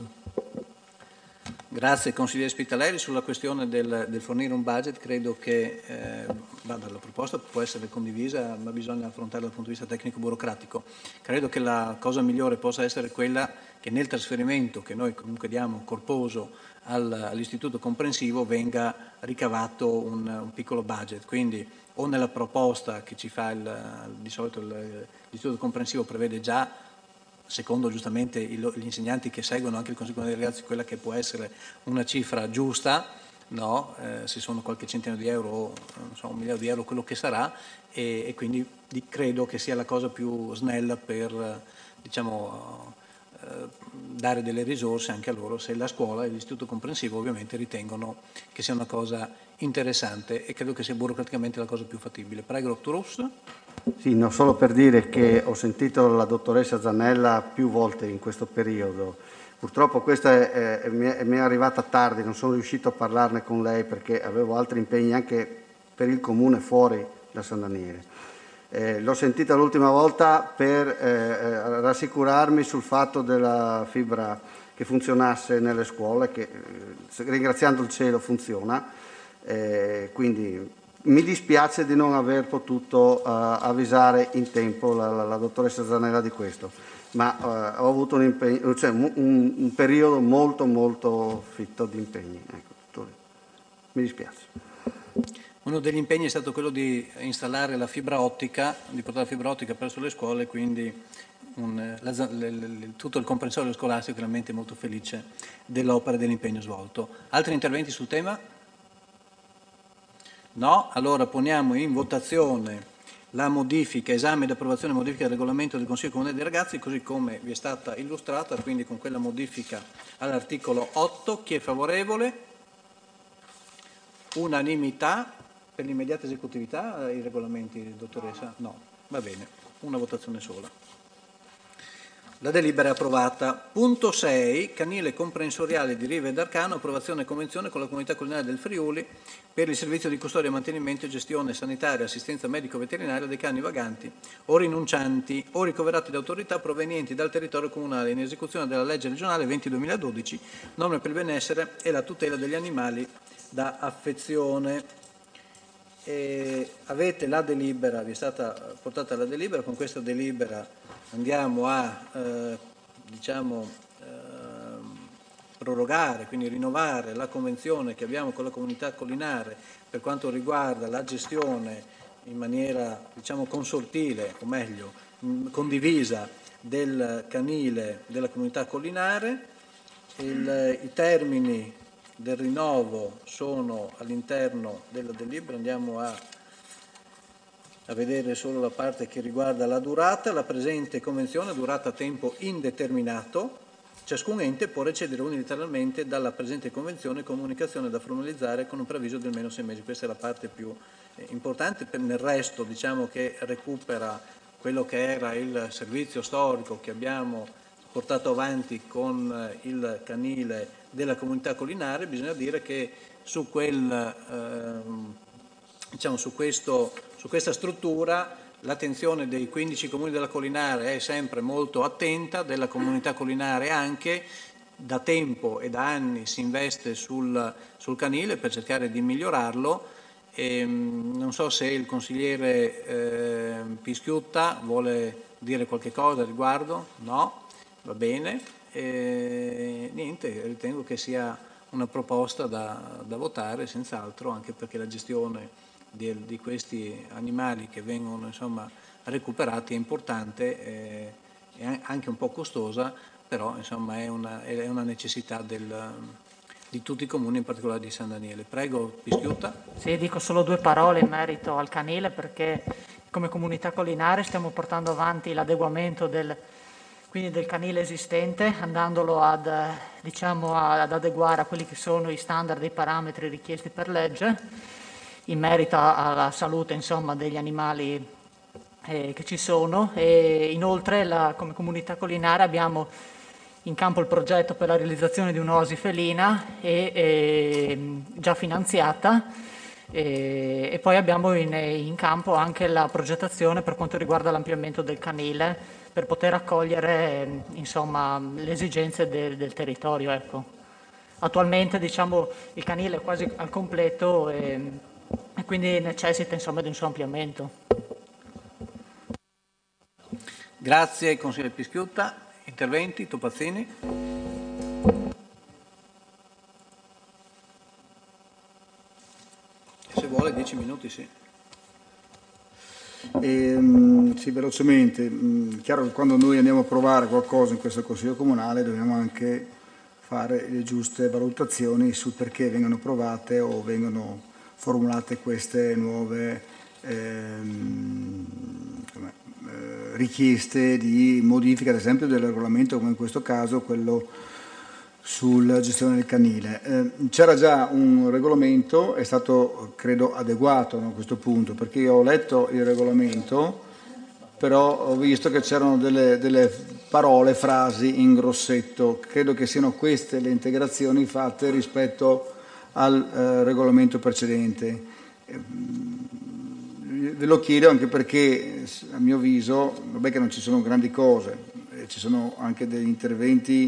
Grazie consigliere Spitaleri. Sulla questione del, del fornire un budget, credo che eh, vada, la proposta può essere condivisa, ma bisogna affrontarla dal punto di vista tecnico-burocratico. Credo che la cosa migliore possa essere quella che nel trasferimento che noi comunque diamo corposo al, all'istituto comprensivo venga ricavato un, un piccolo budget, quindi o nella proposta che ci fa il, di solito il, l'istituto comprensivo prevede già, secondo giustamente il, gli insegnanti che seguono anche il Consiglio dei Ragazzi, quella che può essere una cifra giusta, no? Eh, se sono qualche centinaio di euro o non so, un miliardo di euro, quello che sarà, e, e quindi di, credo che sia la cosa più snella per diciamo, eh, dare delle risorse anche a loro, se la scuola e l'istituto comprensivo ovviamente ritengono che sia una cosa interessante, e credo che sia burocraticamente la cosa più fattibile. Prego, dottor Rosso. Sì, no, solo per dire che ho sentito la dottoressa Zanella più volte in questo periodo. Purtroppo questa è, è, mi, è, mi è arrivata tardi, non sono riuscito a parlarne con lei perché avevo altri impegni anche per il comune fuori da San Daniele. Eh, l'ho sentita l'ultima volta per eh, rassicurarmi sul fatto della fibra che funzionasse nelle scuole, che ringraziando il cielo funziona, eh, quindi mi dispiace di non aver potuto uh, avvisare in tempo la, la, la dottoressa Zanella di questo, ma uh, ho avuto un, impegno, cioè, un, un periodo molto molto fitto di impegni. Ecco, tutto. Mi dispiace. Uno degli impegni è stato quello di installare la fibra ottica, di portare la fibra ottica presso le scuole, quindi un, la, le, le, tutto il comprensorio scolastico è veramente molto felice dell'opera e dell'impegno svolto. Altri interventi sul tema? No? Allora poniamo in votazione la modifica, esame ed approvazione e modifica del regolamento del Consiglio Comunale dei Ragazzi, così come vi è stata illustrata, quindi con quella modifica all'articolo otto. Chi è favorevole? Unanimità. Per l'immediata esecutività i regolamenti, dottoressa? No, va bene, una votazione sola. La delibera è approvata. Punto sei, canile comprensoriale di Riva ed Arcano, approvazione e convenzione con la comunità collinare del Friuli per il servizio di custodia, mantenimento e gestione sanitaria e assistenza medico-veterinaria dei cani vaganti o rinuncianti o ricoverati da autorità provenienti dal territorio comunale in esecuzione della legge regionale venti duemiladodici, norme per il benessere e la tutela degli animali da affezione. E avete la delibera, vi è stata portata la delibera, con questa delibera andiamo a eh, diciamo, eh, prorogare, quindi rinnovare la convenzione che abbiamo con la comunità collinare per quanto riguarda la gestione in maniera diciamo, consortile, o meglio, mh, condivisa del canile della comunità collinare. Il, i termini del rinnovo sono all'interno della delibera, andiamo a a vedere solo la parte che riguarda la durata. La presente convenzione ha durata a tempo indeterminato. Ciascun ente può recedere unilateralmente dalla presente convenzione comunicazione da formalizzare con un preavviso di almeno sei mesi. Questa è la parte più eh, importante. Per nel resto diciamo che recupera quello che era il servizio storico che abbiamo portato avanti con eh, il canile della comunità collinare. Bisogna dire che su quel eh, diciamo su questo Su questa struttura l'attenzione dei quindici comuni della collinare è sempre molto attenta, della comunità collinare anche, da tempo e da anni si investe sul, sul canile per cercare di migliorarlo. E, non so se il consigliere eh, Pischiutta vuole dire qualche cosa al riguardo, no? Va bene. E, niente, ritengo che sia una proposta da, da votare senz'altro, anche perché la gestione Di, di questi animali che vengono insomma, recuperati è importante, eh, è anche un po' costosa, però insomma, è, una, è una necessità del, di tutti i comuni, in particolare di San Daniele. Prego, Pischiutta. Sì, dico solo due parole in merito al canile, perché come comunità collinare stiamo portando avanti l'adeguamento del, quindi del canile esistente, andandolo ad, diciamo, ad adeguare a quelli che sono i standard e i parametri richiesti per legge in merito alla salute insomma, degli animali eh, che ci sono. E inoltre la, come comunità collinare abbiamo in campo il progetto per la realizzazione di un'oasi felina e, e, già finanziata e, e poi abbiamo in, in campo anche la progettazione per quanto riguarda l'ampliamento del canile per poter accogliere insomma, le esigenze del, del territorio. Ecco. Attualmente diciamo, il canile è quasi al completo e, e quindi necessita insomma di un suo ampliamento. Grazie consigliere Pischiutta. Interventi, Topazzini. Se vuole dieci minuti, sì. E, sì, velocemente. Chiaro che quando noi andiamo a provare qualcosa in questo Consiglio Comunale dobbiamo anche fare le giuste valutazioni sul perché vengono provate o vengono formulate queste nuove ehm, eh, richieste di modifica, ad esempio, del regolamento, come in questo caso quello sulla gestione del canile. Eh, c'era già un regolamento, è stato credo adeguato a questo punto, perché io ho letto il regolamento, però ho visto che c'erano delle, delle parole, frasi in grossetto. Credo che siano queste le integrazioni fatte rispetto al eh, regolamento precedente. Eh, ve lo chiedo anche perché, a mio avviso, vabbè che non ci sono grandi cose, eh, ci sono anche degli interventi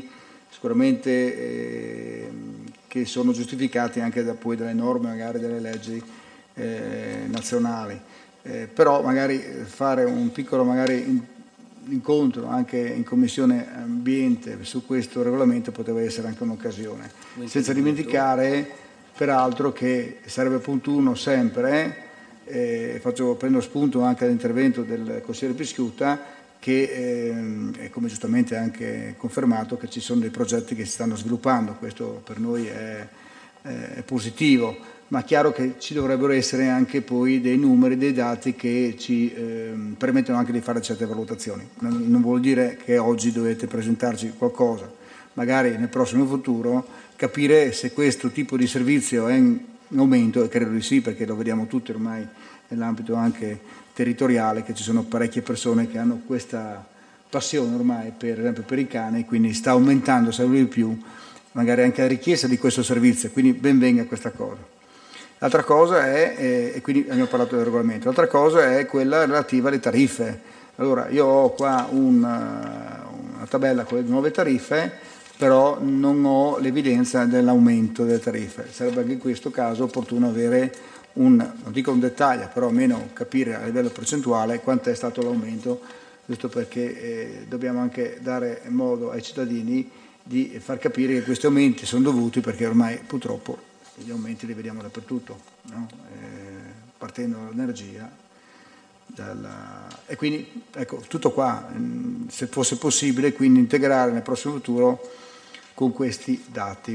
sicuramente eh, che sono giustificati anche da, poi dalle norme, magari delle leggi eh, nazionali. Eh, però magari fare un piccolo magari incontro anche in Commissione Ambiente su questo regolamento poteva essere anche un'occasione, senza dimenticare peraltro che sarebbe opportuno sempre, eh, faccio, prendo spunto anche dall'intervento del consigliere Pisciutta, che eh, è come giustamente anche confermato che ci sono dei progetti che si stanno sviluppando, questo per noi è, è positivo, ma è chiaro che ci dovrebbero essere anche poi dei numeri, dei dati che ci eh, permettono anche di fare certe valutazioni. Non, non vuol dire che oggi dovete presentarci qualcosa, magari nel prossimo futuro capire se questo tipo di servizio è in aumento, e credo di sì, perché lo vediamo tutti ormai nell'ambito anche territoriale, che ci sono parecchie persone che hanno questa passione ormai per, per esempio per i cani, quindi sta aumentando sempre di più magari anche la richiesta di questo servizio, quindi ben venga questa cosa. L'altra cosa è, eh, e quindi abbiamo parlato del regolamento, l'altra cosa è quella relativa alle tariffe. Allora, io ho qua un, una tabella con le nuove tariffe, però non ho l'evidenza dell'aumento delle tariffe. Sarebbe anche in questo caso opportuno avere un, non dico un dettaglio, però almeno capire a livello percentuale quanto è stato l'aumento, giusto perché eh, dobbiamo anche dare modo ai cittadini di far capire che questi aumenti sono dovuti, perché ormai purtroppo gli aumenti li vediamo dappertutto, no? eh, partendo dall'energia. Dalla... E quindi, ecco, tutto qua, se fosse possibile, quindi integrare nel prossimo futuro con questi dati.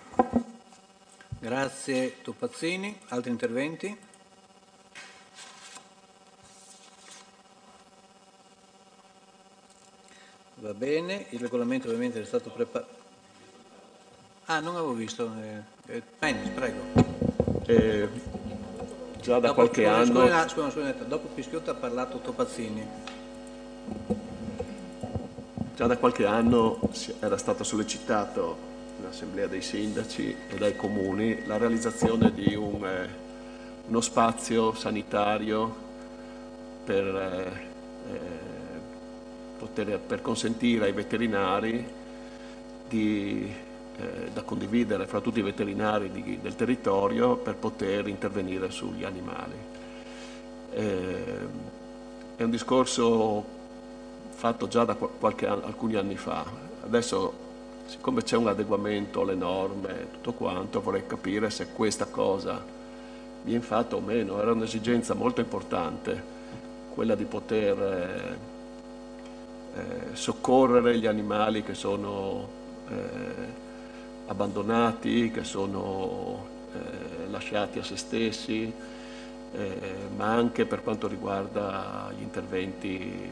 Grazie Topazzini. Altri interventi? Va bene, il regolamento ovviamente è stato preparato. Ah, non avevo visto. Eh, eh, Menis, prego. Eh, già da dopo, qualche scusa, anno... Scusa, scusa, scusa, dopo Pisciutta ha parlato Topazzini. Già da qualche anno era stato sollecitato in Assemblea dei Sindaci e dai Comuni la realizzazione di un, eh, uno spazio sanitario per, eh, poter, per consentire ai veterinari di... Eh, da condividere fra tutti i veterinari di, del territorio per poter intervenire sugli animali. Eh, è un discorso fatto già da qualche, alcuni anni fa. Adesso, siccome c'è un adeguamento alle norme e tutto quanto, vorrei capire se questa cosa viene fatta o meno. Era un'esigenza molto importante, quella di poter eh, eh, soccorrere gli animali che sono eh, abbandonati, che sono eh, lasciati a se stessi, eh, ma anche per quanto riguarda gli interventi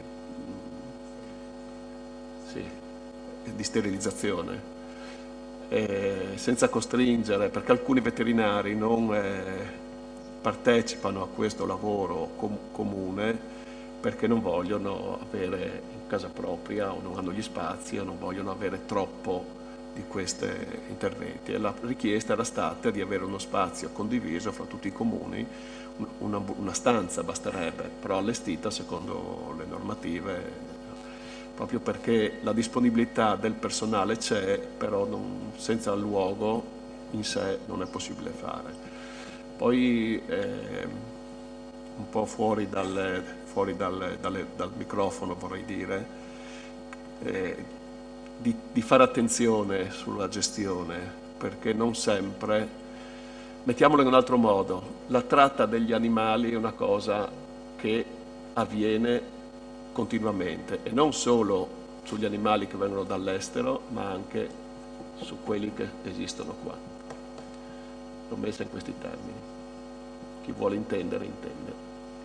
sì, di sterilizzazione, eh, senza costringere, perché alcuni veterinari non eh, partecipano a questo lavoro com- comune perché non vogliono avere in casa propria o non hanno gli spazi o non vogliono avere troppo di questi interventi, e la richiesta era stata di avere uno spazio condiviso fra tutti i comuni, una, una stanza basterebbe, però allestita secondo le normative, proprio perché la disponibilità del personale c'è, però non, senza il luogo in sé non è possibile fare. Poi eh, un po' fuori, dal, fuori dal, dalle, dal microfono vorrei dire, eh, Di, di fare attenzione sulla gestione, perché non sempre, mettiamolo in un altro modo, la tratta degli animali è una cosa che avviene continuamente, e non solo sugli animali che vengono dall'estero, ma anche su quelli che esistono qua. L'ho messa in questi termini. Chi vuole intendere, intende.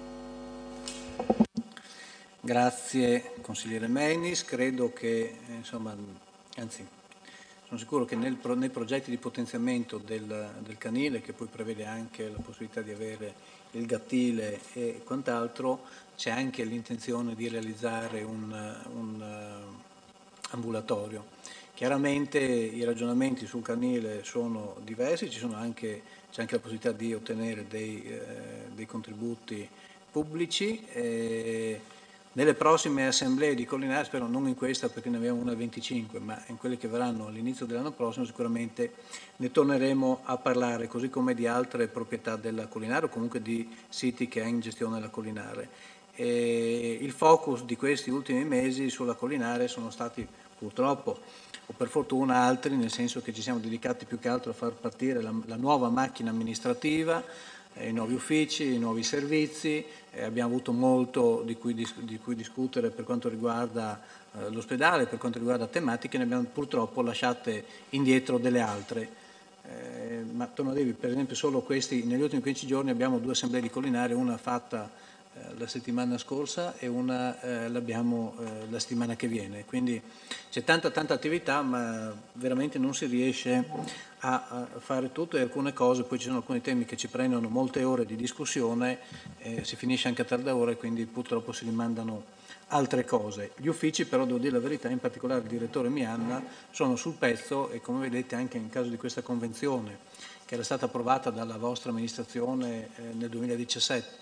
Grazie consigliere Menis, credo che, insomma, anzi, sono sicuro che nel, nei progetti di potenziamento del, del canile, che poi prevede anche la possibilità di avere il gattile e quant'altro, c'è anche l'intenzione di realizzare un, un uh, ambulatorio. Chiaramente i ragionamenti sul canile sono diversi, ci sono anche, c'è anche la possibilità di ottenere dei, eh, dei contributi pubblici. Eh, Nelle prossime assemblee di Collinare, spero non in questa perché ne abbiamo una al venticinque, ma in quelle che verranno all'inizio dell'anno prossimo sicuramente ne torneremo a parlare, così come di altre proprietà della Collinare o comunque di siti che ha in gestione la Collinare. E il focus di questi ultimi mesi sulla Collinare sono stati purtroppo o per fortuna altri, nel senso che ci siamo dedicati più che altro a far partire la, la nuova macchina amministrativa, eh, i nuovi uffici, i nuovi servizi, eh, abbiamo avuto molto di cui, dis- di cui discutere per quanto riguarda eh, l'ospedale, per quanto riguarda tematiche, ne abbiamo purtroppo lasciate indietro delle altre. Eh, ma torno a dirvi, per esempio solo questi, negli ultimi quindici giorni abbiamo due assemblee di Collinare, una fatta la settimana scorsa e una eh, l'abbiamo eh, la settimana che viene, quindi c'è tanta tanta attività ma veramente non si riesce a, a fare tutto, e alcune cose, poi ci sono alcuni temi che ci prendono molte ore di discussione, eh, si finisce anche a tarda ora e quindi purtroppo si rimandano altre cose. Gli uffici però, devo dire la verità, in particolare il direttore Mianna, sono sul pezzo e come vedete anche in caso di questa convenzione che era stata approvata dalla vostra amministrazione eh, nel duemiladiciassette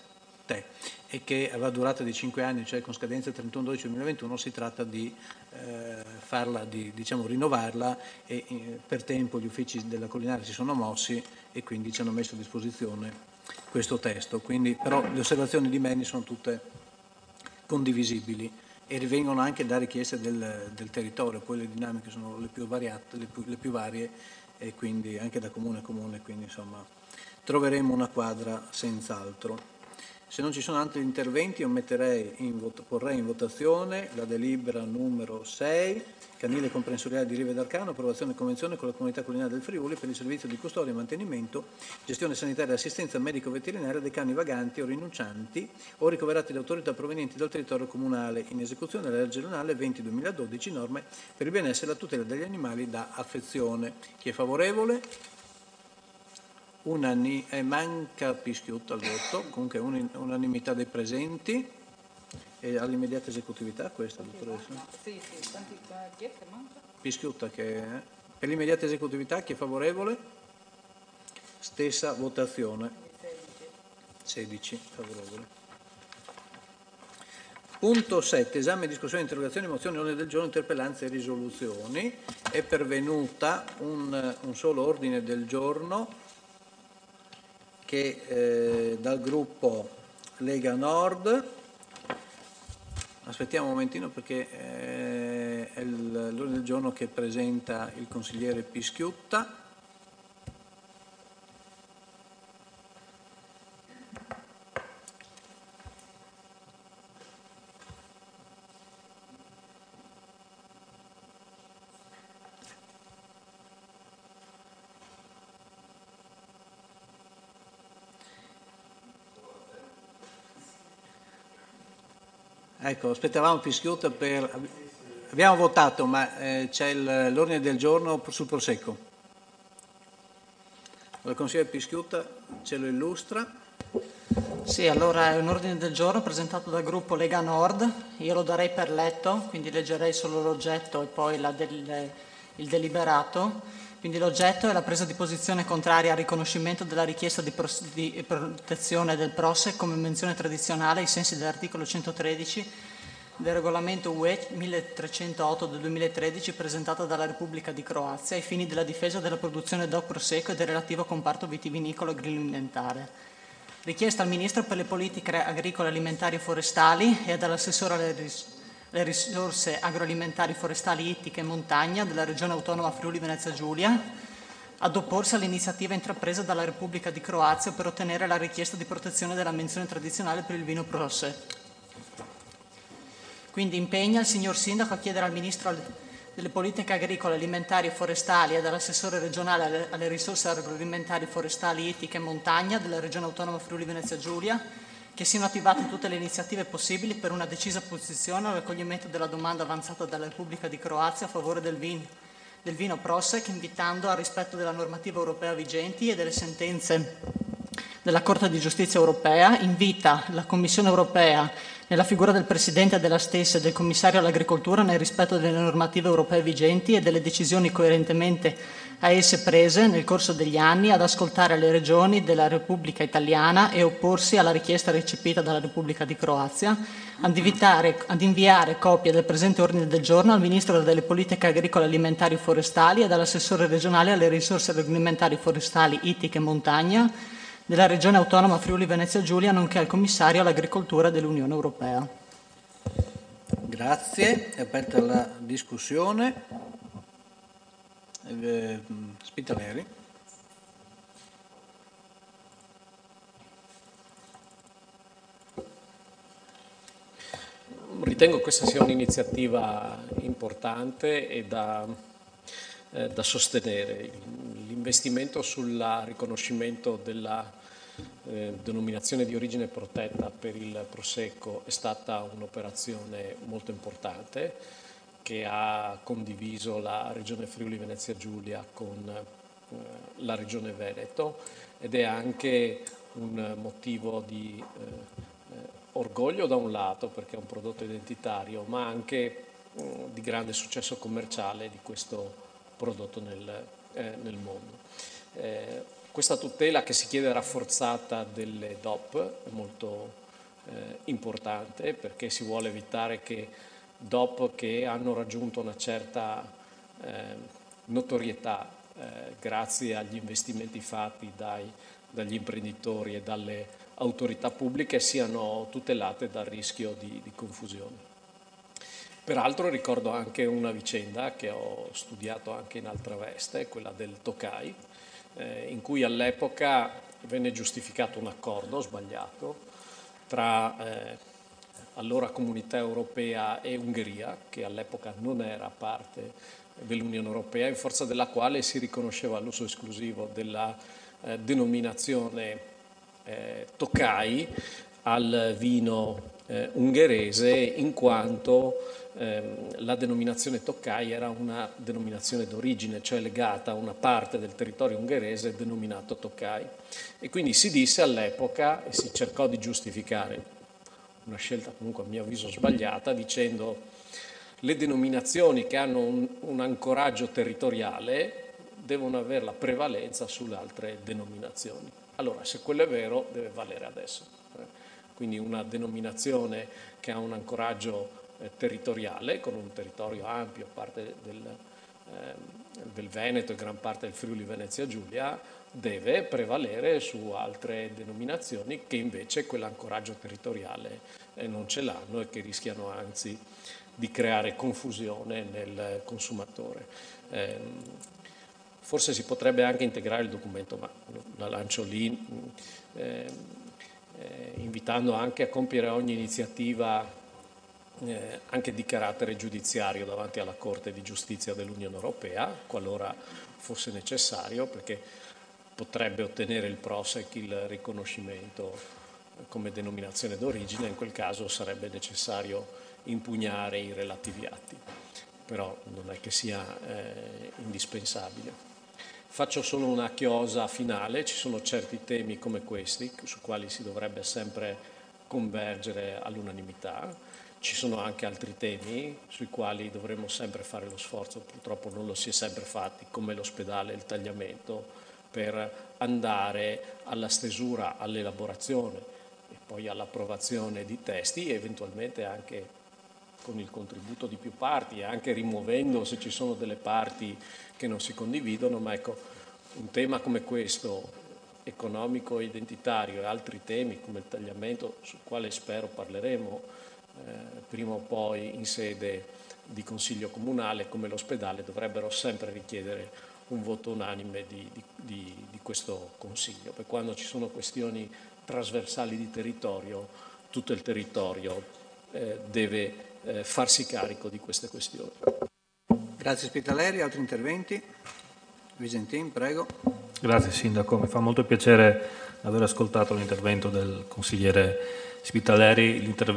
e che aveva durata di cinque anni, cioè con scadenza il trentuno dicembre duemilaventuno, si tratta di eh, farla, di diciamo, rinnovarla e eh, per tempo gli uffici della Collinare si sono mossi e quindi ci hanno messo a disposizione questo testo. Quindi, però le osservazioni di Manny sono tutte condivisibili e rivengono anche da richieste del, del territorio, poi le dinamiche sono le più variate, le più, le più varie e quindi anche da comune a comune, quindi insomma troveremo una quadra senz'altro. Se non ci sono altri interventi, io metterei in vot- porrei in votazione la delibera numero sei, Canile Comprensoriale di Rive d'Arcano, approvazione convenzione con la Comunità Collinare del Friuli per il servizio di custodia e mantenimento, gestione sanitaria e assistenza medico-veterinaria dei cani vaganti o rinuncianti o ricoverati da autorità provenienti dal territorio comunale, in esecuzione della legge regionale venti duemiladodici, norme per il benessere e la tutela degli animali da affezione. Chi è favorevole? Unani- eh, manca Pischiutta al voto, comunque un, unanimità dei presenti e all'immediata esecutività questa, dottoressa? Sì, sì, tanti, chi è che manca? Pischiutta che è, per l'immediata esecutività chi è favorevole? Stessa votazione. sedici favorevoli. Punto sette, esame, discussione, interrogazioni, mozioni, ordine del giorno, interpellanze e risoluzioni. È pervenuta un, un solo ordine del giorno che eh, dal gruppo Lega Nord, aspettiamo un momentino perché eh, è l'ordine del giorno che presenta il consigliere Pischiutta. Ecco, aspettavamo Pischiutta per... Abbiamo votato, ma eh, c'è l'ordine del giorno sul Prosecco. Il consigliere Pischiutta ce lo illustra. Sì, allora è un ordine del giorno presentato dal gruppo Lega Nord. Io lo darei per letto, quindi leggerei solo l'oggetto e poi la del, il deliberato. Quindi l'oggetto è la presa di posizione contraria al riconoscimento della richiesta di, pros- di protezione del Prosek come menzione tradizionale ai sensi dell'articolo centotredici del regolamento U E milletrecentootto del duemilatredici presentata dalla Repubblica di Croazia ai fini della difesa della produzione DOC Prosecco e del relativo comparto vitivinicolo e agroalimentare. Richiesta al Ministro per le politiche agricole, alimentari e forestali e dall'assessore alle ris- le risorse agroalimentari, forestali, ittiche e montagna della Regione Autonoma Friuli Venezia Giulia ad opporsi all'iniziativa intrapresa dalla Repubblica di Croazia per ottenere la richiesta di protezione della menzione tradizionale per il vino Prosek. Quindi impegna il signor Sindaco a chiedere al Ministro delle politiche agricole, alimentari e forestali e dall'assessore regionale alle, alle risorse agroalimentari, forestali, ittiche e montagna della Regione Autonoma Friuli Venezia Giulia che siano attivate tutte le iniziative possibili per una decisa posizione al raccoglimento della domanda avanzata dalla Repubblica di Croazia a favore del vino, del vino Prosek, invitando al rispetto della normativa europea vigenti e delle sentenze della Corte di Giustizia europea invita la Commissione europea, nella figura del Presidente della stessa e del Commissario all'Agricoltura, nel rispetto delle normative europee vigenti e delle decisioni coerentemente a esse prese nel corso degli anni, ad ascoltare le regioni della Repubblica Italiana e opporsi alla richiesta recepita dalla Repubblica di Croazia, ad, invitare, ad inviare copia del presente ordine del giorno al Ministro delle Politiche Agricole, Alimentari e Forestali ed all'assessore regionale alle risorse agroalimentari, forestali, ittiche e montagna della Regione Autonoma Friuli Venezia Giulia, nonché al Commissario all'Agricoltura dell'Unione Europea. Grazie, è aperta la discussione. Eh, Spitaleri. Ritengo questa sia un'iniziativa importante e da, eh, da sostenere. L'investimento sul riconoscimento della eh, denominazione di origine protetta per il Prosecco è stata un'operazione molto importante che ha condiviso la Regione Friuli Venezia Giulia con eh, la Regione Veneto, ed è anche un motivo di eh, eh, orgoglio da un lato, perché è un prodotto identitario, ma anche eh, di grande successo commerciale di questo prodotto nel, eh, nel mondo. Eh, questa tutela che si chiede rafforzata delle D O P è molto eh, importante, perché si vuole evitare che D O P che hanno raggiunto una certa eh, notorietà eh, grazie agli investimenti fatti dai, dagli imprenditori e dalle autorità pubbliche siano tutelate dal rischio di, di confusione. Peraltro ricordo anche una vicenda che ho studiato anche in altra veste, quella del Tokai, eh, in cui all'epoca venne giustificato un accordo sbagliato tra eh, allora Comunità Europea e Ungheria, che all'epoca non era parte dell'Unione Europea, in forza della quale si riconosceva l'uso esclusivo della eh, denominazione eh, Tokai al vino eh, ungherese, in quanto ehm, la denominazione Tokai era una denominazione d'origine, cioè legata a una parte del territorio ungherese denominato Tokai. E quindi si disse all'epoca, e si cercò di giustificare una scelta comunque a mio avviso sbagliata, dicendo le denominazioni che hanno un, un ancoraggio territoriale devono avere la prevalenza sulle altre denominazioni. Allora, se quello è vero, deve valere adesso. Quindi una denominazione che ha un ancoraggio eh, territoriale, con un territorio ampio, parte del, eh, del Veneto e gran parte del Friuli Venezia Giulia, deve prevalere su altre denominazioni che invece quell'ancoraggio territoriale eh, non ce l'hanno e che rischiano anzi di creare confusione nel consumatore. Eh, forse si potrebbe anche integrare il documento, ma la lancio lì, eh, eh, invitando anche a compiere ogni iniziativa eh, anche di carattere giudiziario davanti alla Corte di Giustizia dell'Unione Europea, qualora fosse necessario, perché potrebbe ottenere il Prosec il riconoscimento come denominazione d'origine, in quel caso sarebbe necessario impugnare i relativi atti, però non è che sia eh, indispensabile. Faccio solo una chiosa finale: ci sono certi temi come questi su quali si dovrebbe sempre convergere all'unanimità, ci sono anche altri temi sui quali dovremmo sempre fare lo sforzo, purtroppo non lo si è sempre fatti, come l'ospedale e il tagliamento, per andare alla stesura, all'elaborazione e poi all'approvazione di testi, e eventualmente anche con il contributo di più parti, e anche rimuovendo se ci sono delle parti che non si condividono. Ma ecco, un tema come questo, economico, identitario, e altri temi come il tagliamento, sul quale spero parleremo eh, prima o poi in sede di Consiglio Comunale, come l'ospedale, dovrebbero sempre richiedere un voto unanime di, di, di, di questo Consiglio, per quando ci sono questioni trasversali di territorio, tutto il territorio eh, deve eh, farsi carico di queste questioni. Grazie Spitaleri, altri interventi? Visentin, prego. Grazie Sindaco, mi fa molto piacere aver ascoltato l'intervento del consigliere Spitaleri.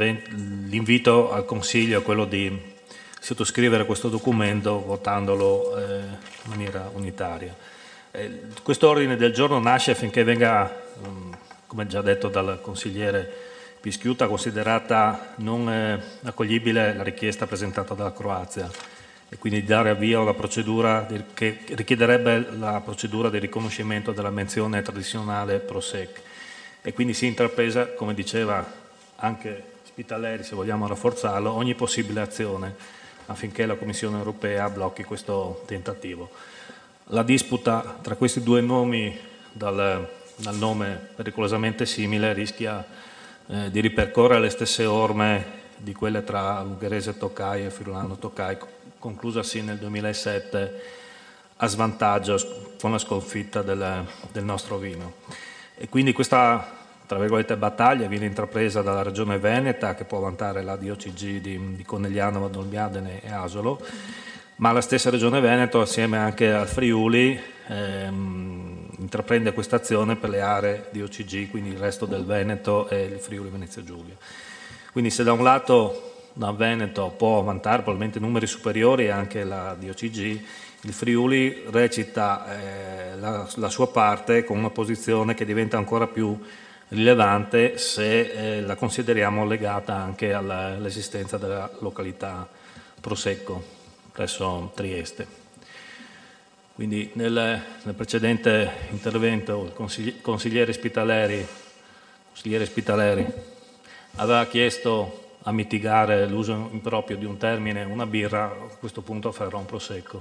L'invito al Consiglio è quello di sottoscrivere questo documento votandolo eh, in maniera unitaria. Eh, questo ordine del giorno nasce affinché venga um, come già detto dal consigliere Pischiuta, considerata non eh, accoglibile la richiesta presentata dalla Croazia e quindi dare avvio alla procedura di, che richiederebbe la procedura di riconoscimento della menzione tradizionale Prosek. E quindi si è intrapresa, come diceva anche Spitaleri, se vogliamo rafforzarlo, ogni possibile azione affinché la Commissione europea blocchi questo tentativo. La disputa tra questi due nomi, dal, dal nome pericolosamente simile, rischia eh, di ripercorrere le stesse orme di quelle tra l'ungherese Tokai e friulano Tokai, conclusasi nel duemilasette a svantaggio con la sconfitta del, del nostro vino. E quindi questa, tra virgolette, battaglia viene intrapresa dalla regione Veneta, che può vantare la D O C G di, di Conegliano, Valdomiadene e Asolo, ma la stessa regione Veneto, assieme anche al Friuli, ehm, intraprende questa azione per le aree D O C G, quindi il resto del Veneto e il Friuli Venezia Giulia. Quindi se da un lato da Veneto può vantare probabilmente numeri superiori anche la D O C G, il Friuli recita eh, la, la sua parte con una posizione che diventa ancora più rilevante se eh, la consideriamo legata anche alla, all'esistenza della località Prosecco presso Trieste. Quindi nel, nel precedente intervento il consigli, consigliere Spitaleri, consigliere Spitaleri aveva chiesto a mitigare l'uso improprio di un termine, una birra, a questo punto afferrò un Prosecco.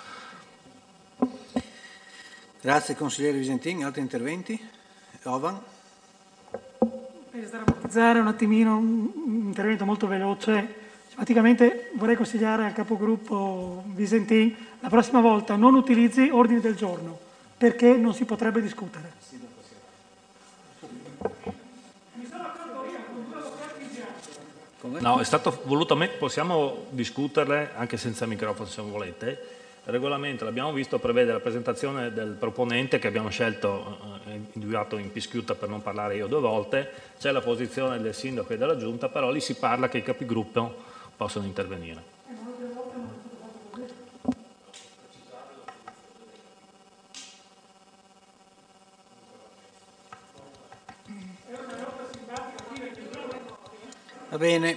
Grazie consigliere Visentini. Altri interventi? Ovan? Per drammatizzare un attimino un intervento molto veloce, praticamente vorrei consigliare al capogruppo Visentin la prossima volta non utilizzi ordini del giorno perché non si potrebbe discutere. No, è stato volutamente, possiamo discuterle anche senza microfono se volete. Il regolamento, l'abbiamo visto, prevede la presentazione del proponente che abbiamo scelto, eh, individuato in Pischiuta per non parlare io due volte, c'è la posizione del sindaco e della giunta, però lì si parla che i capigruppo possono intervenire. Va bene.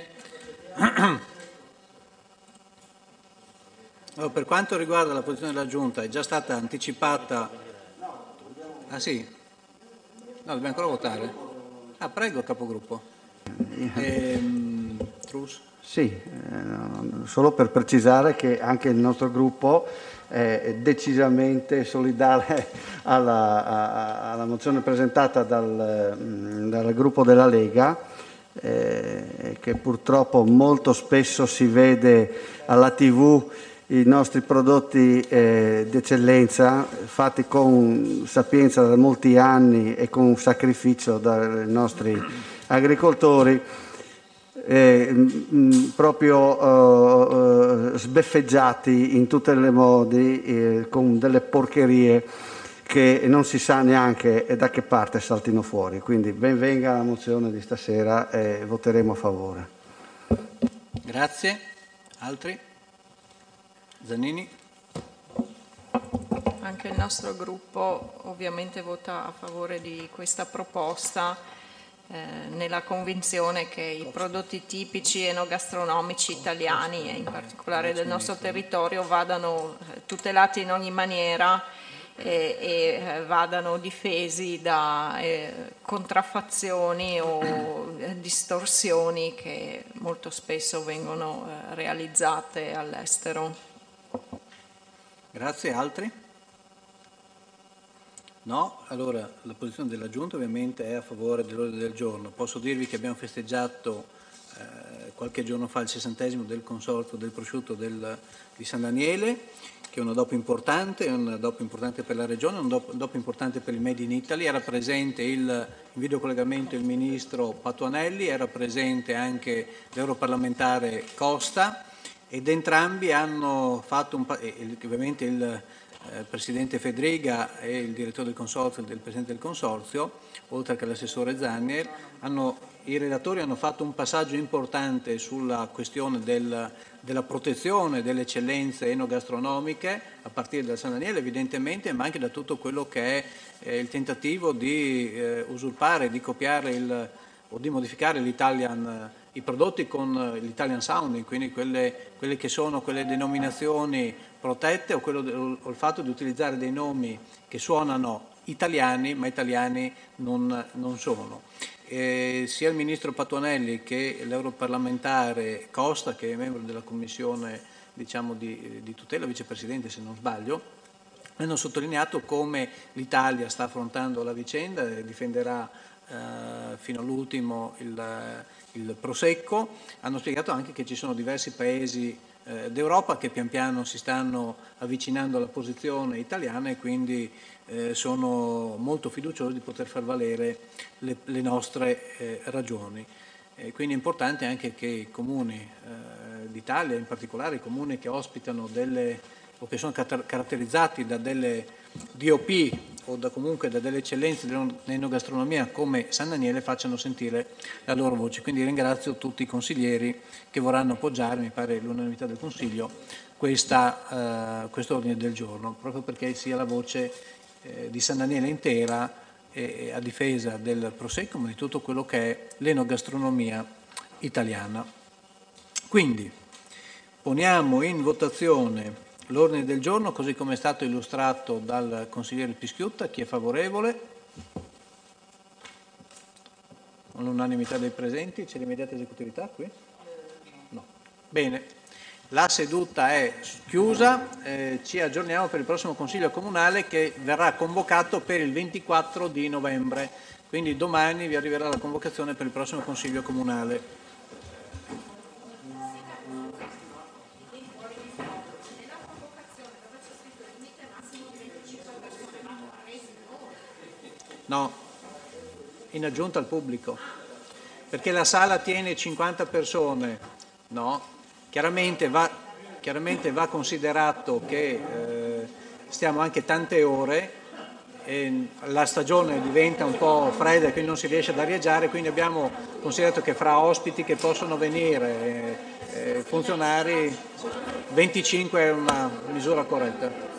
Allora, per quanto riguarda la posizione della Giunta, è già stata anticipata. Ah sì? No, dobbiamo ancora votare. Ah, prego, capogruppo. Ehm, Trus? Sì, eh, solo per precisare che anche il nostro gruppo è decisamente solidale alla, a, alla mozione presentata dal, dal gruppo della Lega, eh, che purtroppo molto spesso si vede alla tivù i nostri prodotti eh, d'eccellenza fatti con sapienza da molti anni e con sacrificio dai nostri agricoltori, eh, mh, proprio eh, sbeffeggiati in tutti i modi eh, con delle porcherie che non si sa neanche da che parte saltino fuori. Quindi ben venga la mozione di stasera e voteremo a favore. Grazie. Altri? Zanini? Anche il nostro gruppo ovviamente vota a favore di questa proposta eh, nella convinzione che i prodotti tipici enogastronomici italiani e in particolare del nostro territorio vadano tutelati in ogni maniera e, e vadano difesi da eh, contraffazioni o distorsioni che molto spesso vengono eh, realizzate all'estero. Grazie. Altri? No? Allora la posizione della Giunta ovviamente è a favore dell'ordine del giorno. Posso dirvi che abbiamo festeggiato eh, qualche giorno fa il sessantesimo del consorzio del prosciutto del, di San Daniele, che è una dopo importante, è una dopo importante per la regione, un dopo, un dopo importante per il Made in Italy. Era presente il, in videocollegamento il ministro Patuanelli, era presente anche l'europarlamentare Costa, ed entrambi hanno fatto un pa- e, ovviamente il eh, presidente Fedriga e il direttore del consorzio, il presidente del consorzio, oltre che l'assessore Zannier, hanno i relatori hanno fatto un passaggio importante sulla questione del, della protezione delle eccellenze enogastronomiche, a partire dal San Daniele evidentemente, ma anche da tutto quello che è eh, il tentativo di eh, usurpare, di copiare il, o di modificare l'Italian, i prodotti con l'Italian sounding, quindi quelle, quelle che sono quelle denominazioni protette o, quello, o il fatto di utilizzare dei nomi che suonano italiani, ma italiani non, non sono. Eh, sia il ministro Patuanelli che l'europarlamentare Costa, che è membro della commissione diciamo, di, di tutela, vicepresidente se non sbaglio, hanno sottolineato come l'Italia sta affrontando la vicenda e difenderà eh, fino all'ultimo il, il prosecco. Hanno spiegato anche che ci sono diversi paesi eh, d'Europa che pian piano si stanno avvicinando alla posizione italiana e quindi eh, sono molto fiduciosi di poter far valere le, le nostre eh, ragioni. E quindi è importante anche che i comuni eh, d'Italia, in particolare i comuni che ospitano delle o che sono caratterizzati da delle D O P o da, comunque da delle eccellenze dell'enogastronomia come San Daniele, facciano sentire la loro voce. Quindi ringrazio tutti i consiglieri che vorranno appoggiare, mi pare l'unanimità del Consiglio, questa, eh, questo ordine del giorno, proprio perché sia la voce eh, di San Daniele intera e, a difesa del prosecco, ma di tutto quello che è l'enogastronomia italiana. Quindi poniamo in votazione l'ordine del giorno così come è stato illustrato dal consigliere Pischiutta. Chi è favorevole? Con l'unanimità dei presenti. C'è l'immediata esecutività qui? No. Bene, la seduta è chiusa, eh, ci aggiorniamo per il prossimo Consiglio Comunale che verrà convocato per il ventiquattro di novembre, quindi domani vi arriverà la convocazione per il prossimo Consiglio Comunale. No, in aggiunta al pubblico, perché la sala tiene cinquanta persone, no? Chiaramente va, chiaramente va considerato che eh, stiamo anche tante ore, e la stagione diventa un po' fredda e quindi non si riesce ad arieggiare, quindi abbiamo considerato che fra ospiti che possono venire, eh, funzionari, venticinque è una misura corretta.